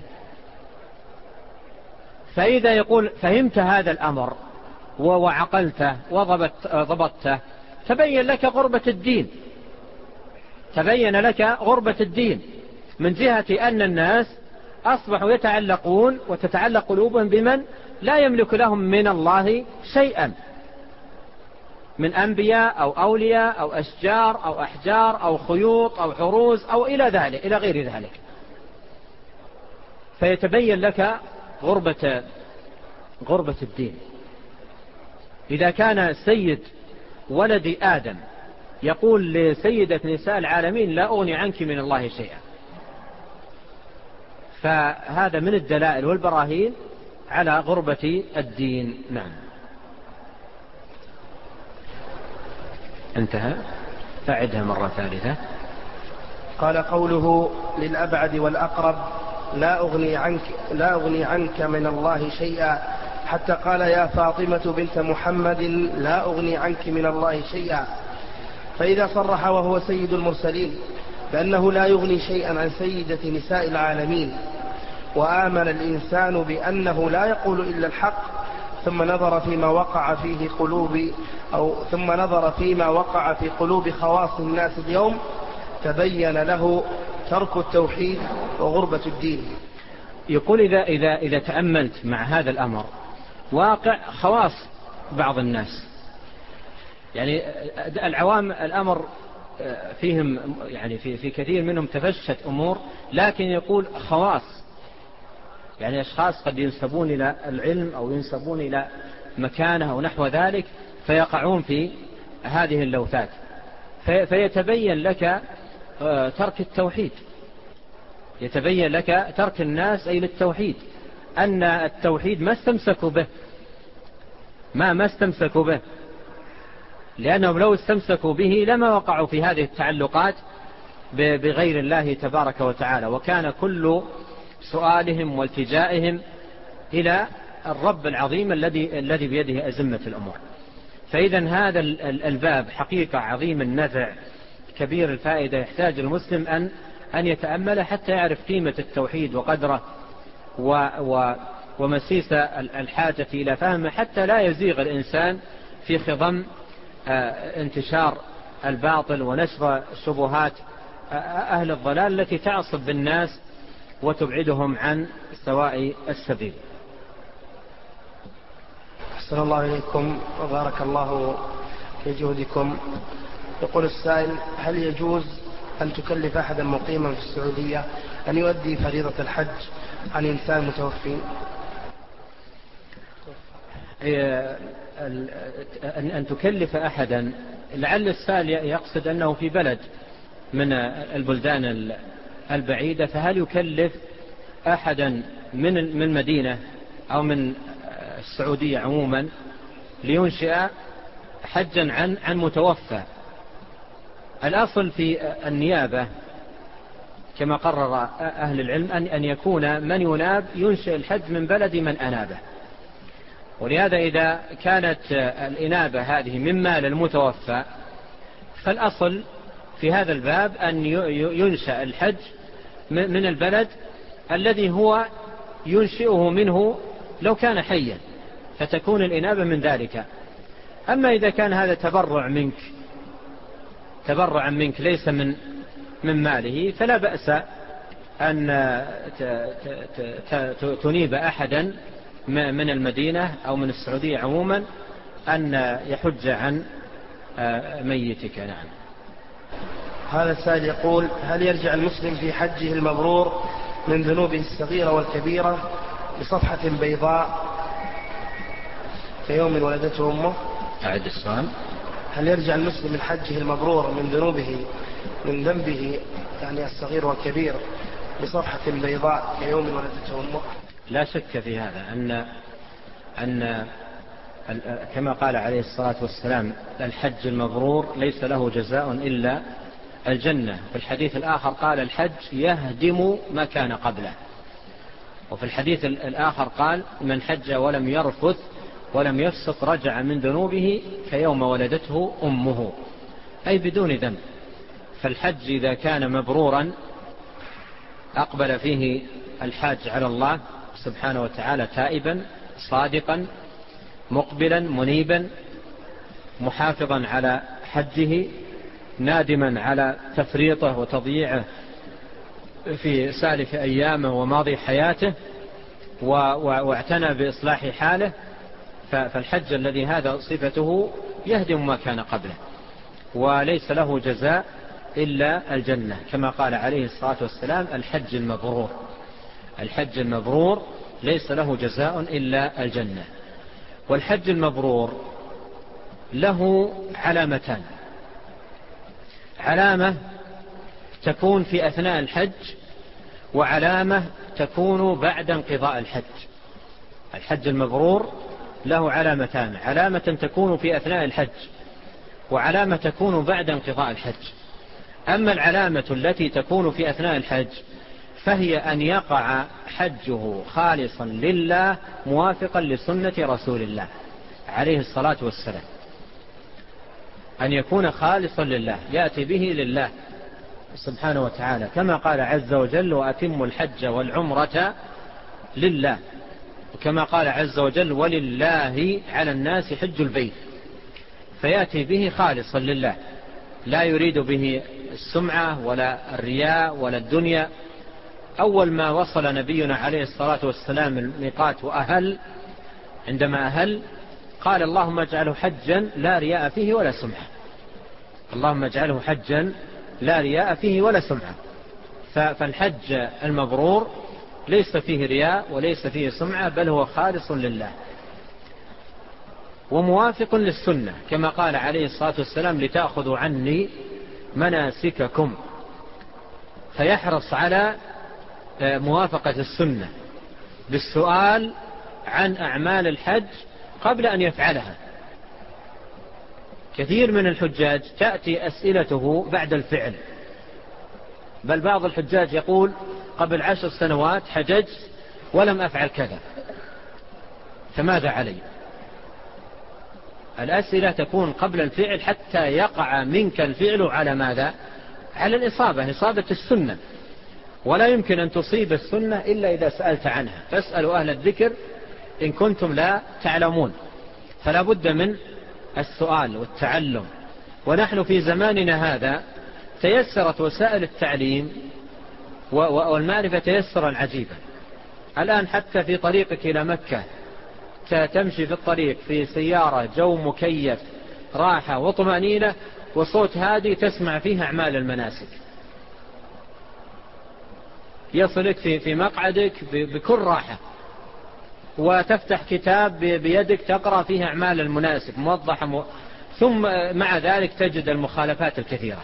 فإذا يقول فهمت هذا الأمر وعقلته وضبطته تبين لك غربة الدين، تبين لك غربة الدين من جهة أن الناس أصبحوا يتعلقون وتتعلق قلوبهم بمن لا يملك لهم من الله شيئا من أنبياء أو أولياء أو أشجار أو أحجار أو خيوط أو عروز أو إلى ذلك إلى غير ذلك. فيتبين لك غربة غربة الدين. إذا كان سيد ولد آدم يقول لسيدة نساء العالمين لا أغني عنك من الله شيئا، فهذا من الدلائل والبراهين على غربة الدين. نعم. انتهى. أعدها مرة ثالثة. قال قوله للأبعد والأقرب لا أغني عنك, لا أغني عنك من الله شيئا، حتى قال يا فاطمة بنت محمد لا أغني عنك من الله شيئا. فإذا صرح وهو سيد المرسلين بأنه لا يغني شيئا عن سيدة نساء العالمين، وآمن الإنسان بأنه لا يقول إلا الحق، ثم نظر فيما وقع فيه قلوب أو ثم نظر فيما وقع في قلوب خواص الناس اليوم، تبين له ترك التوحيد وغربة الدين. يقول إذا, إذا, إذا تأملت مع هذا الأمر واقع خواص بعض الناس، يعني العوام الأمر فيهم يعني في, في كثير منهم تفشت أمور، لكن يقول خواص يعني أشخاص قد ينسبون إلى العلم أو ينسبون إلى مكانه أو نحو ذلك فيقعون في هذه اللوثات، في فيتبين لك ترك التوحيد، يتبين لك ترك الناس أي للتوحيد، أن التوحيد ما استمسكوا به ما ما استمسكوا به، لأنهم لو استمسكوا به لما وقعوا في هذه التعلقات بغير الله تبارك وتعالى، وكان كل سؤالهم والتجائهم إلى الرب العظيم الذي الذي بيده أزمة الأمور. فإذا هذا الباب حقيقة عظيم النفع كبير الفائدة، يحتاج المسلم أن أن يتأمل حتى يعرف قيمة التوحيد وقدره و و ومسيس الحاجة إلى فهمه، حتى لا يزيغ الإنسان في خضم انتشار الباطل ونشر شبهات أهل الضلال التي تعصب بالناس وتبعدهم عن سواء السبيل. أحسن الله إليكم وبارك الله في جهدكم. يقول السائل: هل يجوز أن تكلف أحدا مقيما في السعودية أن يؤدي فريضة الحج عن إنسان متوفي؟ أن تكلف أحدا، لعل السائل يقصد أنه في بلد من البلدان البعيدة، فهل يكلف أحدا من من مدينة أو من السعودية عموما لينشئ حجا عن عن متوفى؟ الأصل في النيابة كما قرر أهل العلم أن أن يكون من يناب ينشئ الحج من بلد من أنابه، ولهذا إذا كانت الإنابة هذه من مال المتوفى فالأصل في هذا الباب أن ينشأ الحج من البلد الذي هو ينشئه منه لو كان حيا، فتكون الإنابة من ذلك. أما إذا كان هذا تبرع منك تبرعا منك ليس من من ماله، فلا بأس أن تنيب أحدا من المدينة أو من السعودية عموما أن يحج عن ميتك. نعم. هذا السائل يقول: هل يرجع المسلم في حجه المبرور من ذنوبه الصغيرة والكبيرة بصفحة بيضاء كيوم ولدته أمه؟ أعد السؤال. هل يرجع المسلم من حجه المبرور من ذنوبه من ذنبه يعني الصغير والكبير بصفحة بيضاء كيوم ولدته أمه؟ لا شك في هذا أن أن كما قال عليه الصلاة والسلام: الحج المبرور ليس له جزاء إلا الجنة. في الحديث الآخر قال: الحج يهدم ما كان قبله. وفي الحديث الآخر قال: من حج ولم يرفث ولم يفسق رجع من ذنوبه كيوم ولدته أمه، أي بدون ذنب. فالحج إذا كان مبرورا أقبل فيه الحاج على الله سبحانه وتعالى تائبا صادقا مقبلا منيبا محافظا على حجه نادما على تفريطه وتضييعه في سالف أيامه وماضي حياته واعتنى بإصلاح حاله، فالحج الذي هذا صفته يهدم ما كان قبله وليس له جزاء إلا الجنة، كما قال عليه الصلاة والسلام: الحج المبرور الحج المبرور ليس له جزاء إلا الجنة. والحج المبرور له علامتان: علامة تكون في أثناء الحج، وعلامة تكون بعد انقضاء الحج. الحج المبرور له علامتان: علامة تكون في أثناء الحج، وعلامة تكون بعد انقضاء الحج. أما العلامة التي تكون في أثناء الحج فهي أن يقع حجه خالصا لله موافقا لسنة رسول الله عليه الصلاة والسلام، أن يكون خالصا لله يأتي به لله سبحانه وتعالى، كما قال عز وجل: وأتموا الحج والعمرة لله، وكما قال عز وجل: ولله على الناس حج البيت. فيأتي به خالصا لله، لا يريد به السمعة ولا الرياء ولا الدنيا. أول ما وصل نبينا عليه الصلاة والسلام الميقات وأهل، عندما أهل قال: اللهم اجعله حجا لا رياء فيه ولا سمعة. اللهم اجعله حجا لا رياء فيه ولا سمعة. فالحج المبرور ليس فيه رياء وليس فيه سمعة، بل هو خالص لله وموافق للسنة، كما قال عليه الصلاة والسلام: لتأخذوا عني مناسككم. فيحرص على موافقة السنة بالسؤال عن أعمال الحج قبل أن يفعلها. كثير من الحجاج تأتي أسئلته بعد الفعل، بل بعض الحجاج يقول قبل عشر سنوات حججت ولم أفعل كذا، فماذا علي؟ الأسئلة تكون قبل الفعل حتى يقع منك الفعل على ماذا؟ على الإصابة، إصابة السنة، ولا يمكن أن تصيب السنة إلا إذا سألت عنها. فاسألوا أهل الذكر إن كنتم لا تعلمون. فلا بد من السؤال والتعلم. ونحن في زماننا هذا تيسرت وسائل التعليم والمعرفة تيسرا عجيبا. الآن حتى في طريقك إلى مكة تمشي في الطريق في سيارة جو مكيف راحة وطمأنينة وصوت هادي تسمع فيها أعمال المناسك، يصلك في في مقعدك بكل راحة، وتفتح كتاب بيدك تقرأ فيها أعمال المناسك موضحة م... ثم مع ذلك تجد المخالفات الكثيرة.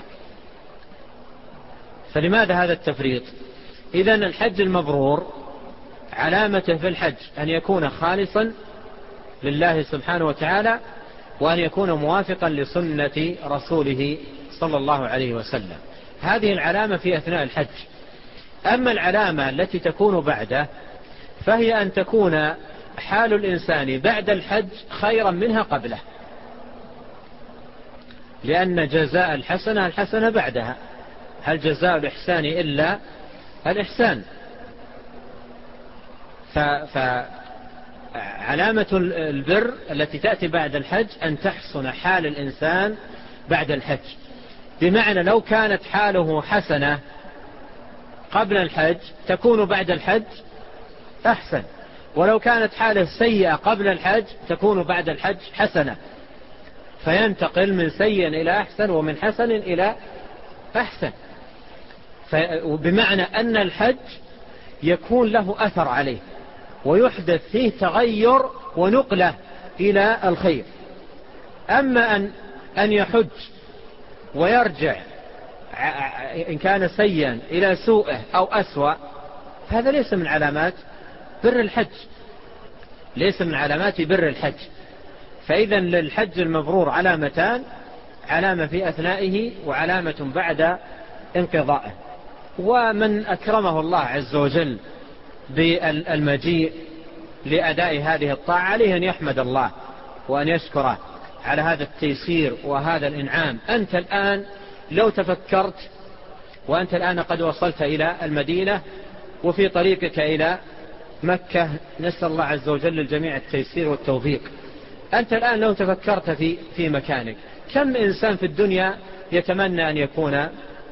فلماذا هذا التفريط؟ إذن الحج المبرور علامته في الحج أن يكون خالصا لله سبحانه وتعالى، وأن يكون موافقا لسنة رسوله صلى الله عليه وسلم. هذه العلامة في أثناء الحج. أما العلامة التي تكون بعده فهي أن تكون حال الإنسان بعد الحج خيرا منها قبله، لأن جزاء الحسنة الحسنة بعدها، هل جزاء الإحسان إلا الإحسان؟ فعلامة البر التي تأتي بعد الحج أن تحسن حال الإنسان بعد الحج، بمعنى لو كانت حاله حسنة قبل الحج تكون بعد الحج أحسن، ولو كانت حاله سيئة قبل الحج تكون بعد الحج حسنة، فينتقل من سيء إلى أحسن ومن حسن إلى أحسن. بمعنى أن الحج يكون له أثر عليه ويحدث فيه تغير ونقلة إلى الخير. أما أن أن يحج ويرجع إن كان سيئا إلى سوءه أو أسوأ، هذا ليس من علامات بر الحج، ليس من علامات بر الحج. فإذا للحج المبرور علامتان، علامة في أثنائه وعلامة بعد انقضائه. ومن أكرمه الله عز وجل بالمجيء لأداء هذه الطاعة عليه أن يحمد الله وأن يشكره على هذا التيسير وهذا الإنعام. أنت الآن لو تفكرت وأنت الآن قد وصلت إلى المدينة وفي طريقك إلى مكة، نسأل الله عز وجل للجميع التيسير والتوفيق. أنت الآن لو تفكرت في في مكانك، كم إنسان في الدنيا يتمنى أن يكون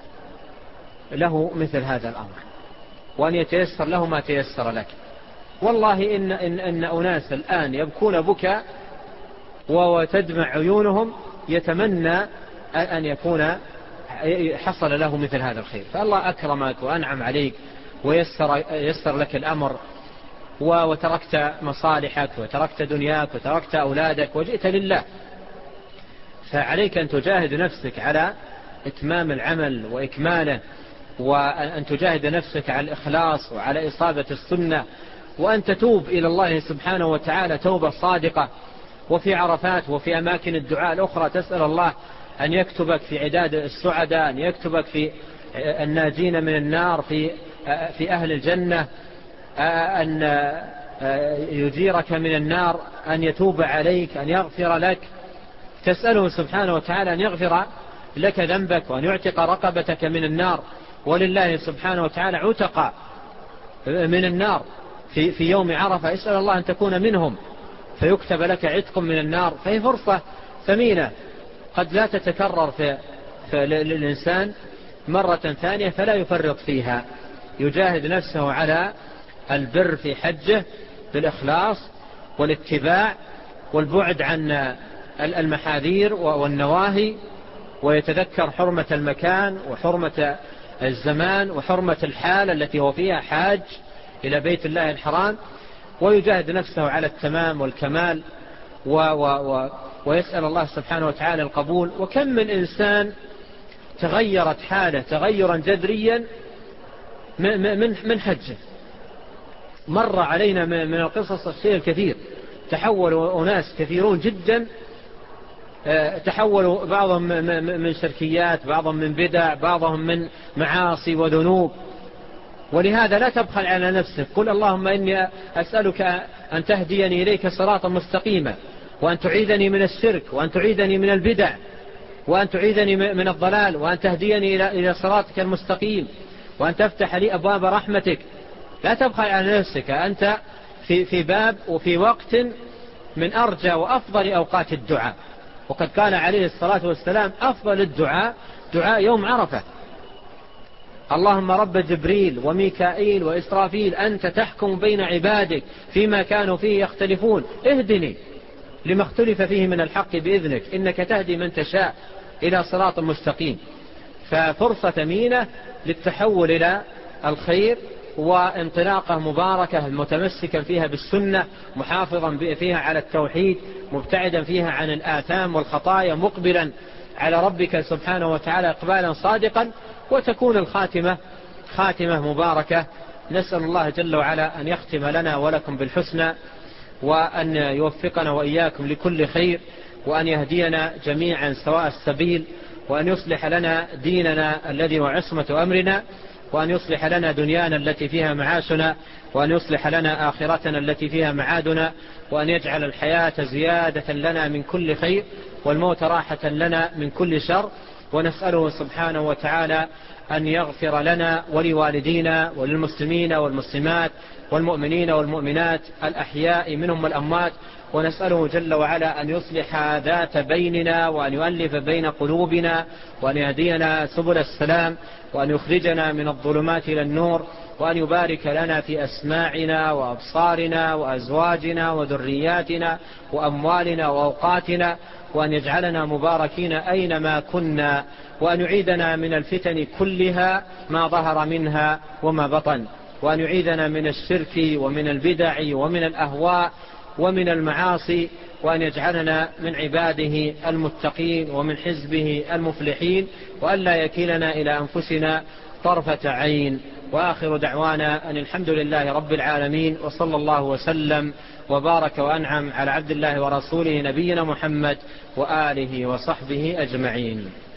له مثل هذا الأمر وأن يتيسر له ما تيسر لك؟ والله إن, إن, إن أناس الآن يبكون بكاء وتدمع عيونهم يتمنى أن يكون حصل له مثل هذا الخير. فالله أكرمك وأنعم عليك ويسر يسر لك الأمر، وتركت مصالحك وتركت دنياك وتركت أولادك وجئت لله. فعليك أن تجاهد نفسك على إتمام العمل وإكماله، وأن تجاهد نفسك على الإخلاص وعلى إصابة السنة، وأن تتوب إلى الله سبحانه وتعالى توبة صادقة. وفي عرفات وفي أماكن الدعاء الأخرى تسأل الله أن يكتبك في عداد السعداء، أن يكتبك في الناجين من النار، في في أهل الجنة، أن يجيرك من النار، أن يتوب عليك، أن يغفر لك. تسأله سبحانه وتعالى أن يغفر لك ذنبك وأن يعتق رقبتك من النار. ولله سبحانه وتعالى عتق من النار في في يوم عرفة، اسأل الله أن تكون منهم فيكتب لك عتق من النار. فهي فرصة ثمينة قد لا تتكرر في للإنسان مرة ثانية، فلا يفرط فيها. يجاهد نفسه على البر في حجه بالإخلاص والاتباع والبعد عن المحاذير والنواهي، ويتذكر حرمة المكان وحرمة الزمان وحرمة الحال التي هو فيها حاج إلى بيت الله الحرام، ويجاهد نفسه على التمام والكمال و و و ويسأل الله سبحانه وتعالى القبول. وكم من إنسان تغيرت حاله تغيرا جذريا من من حجه. مر علينا من القصص الشيء الكثير. تحولوا أناس كثيرون جدا، تحولوا بعضهم من شركيات، بعضهم من بدع، بعضهم من معاصي وذنوب. ولهذا لا تبخل على نفسك، قل اللهم إني أسألك أن تهديني إليك صراطا مستقيما، وأن تعيذني من الشرك، وأن تعيذني من البدع، وأن تعيذني من الضلال، وأن تهديني إلى صراطك المستقيم، وأن تفتح لي أبواب رحمتك. لا تبخل على نفسك، أنت في في باب وفي وقت من أرجى وأفضل أوقات الدعاء. وقد قال عليه الصلاة والسلام أفضل الدعاء دعاء يوم عرفة: اللهم رب جبريل وميكائيل وإسرافيل أنت تحكم بين عبادك فيما كانوا فيه يختلفون، اهدني لما اختلف فيه من الحق بإذنك إنك تهدي من تشاء إلى صراط مستقيم. ففرصة ثمينة للتحول إلى الخير، وانطلاقة مباركة متمسكا فيها بالسنة، محافظا فيها على التوحيد، مبتعدا فيها عن الآثام والخطايا، مقبلا على ربك سبحانه وتعالى إقبالا صادقا، وتكون الخاتمة خاتمة مباركة. نسأل الله جل وعلا أن يختم لنا ولكم بالحسنى، وأن يوفقنا وإياكم لكل خير، وأن يهدينا جميعا سواء السبيل، وأن يصلح لنا ديننا الذي هو عصمة أمرنا، وأن يصلح لنا دنيانا التي فيها معاشنا، وأن يصلح لنا آخرتنا التي فيها معادنا، وأن يجعل الحياة زيادة لنا من كل خير، والموت راحة لنا من كل شر. ونسأله سبحانه وتعالى أن يغفر لنا ولوالدينا وللمسلمين والمسلمات والمؤمنين والمؤمنات الأحياء منهم والأموات. ونسأله جل وعلا أن يصلح ذات بيننا، وأن يؤلف بين قلوبنا، وأن يهدينا سبل السلام، وأن يخرجنا من الظلمات إلى النور، وأن يبارك لنا في أسماعنا وأبصارنا وأزواجنا وذرياتنا وأموالنا وأوقاتنا، وأن يجعلنا مباركين أينما كنا، وأن يعيدنا من الفتن كلها ما ظهر منها وما بطن، وأن يعيدنا من الشرك ومن البدع ومن الأهواء ومن المعاصي، وأن يجعلنا من عباده المتقين ومن حزبه المفلحين، وأن لا يكلنا إلى أنفسنا طرفة عين. وآخر دعوانا أن الحمد لله رب العالمين، وصلى الله وسلم وبارك وأنعم على عبد الله ورسوله نبينا محمد وآله وصحبه أجمعين.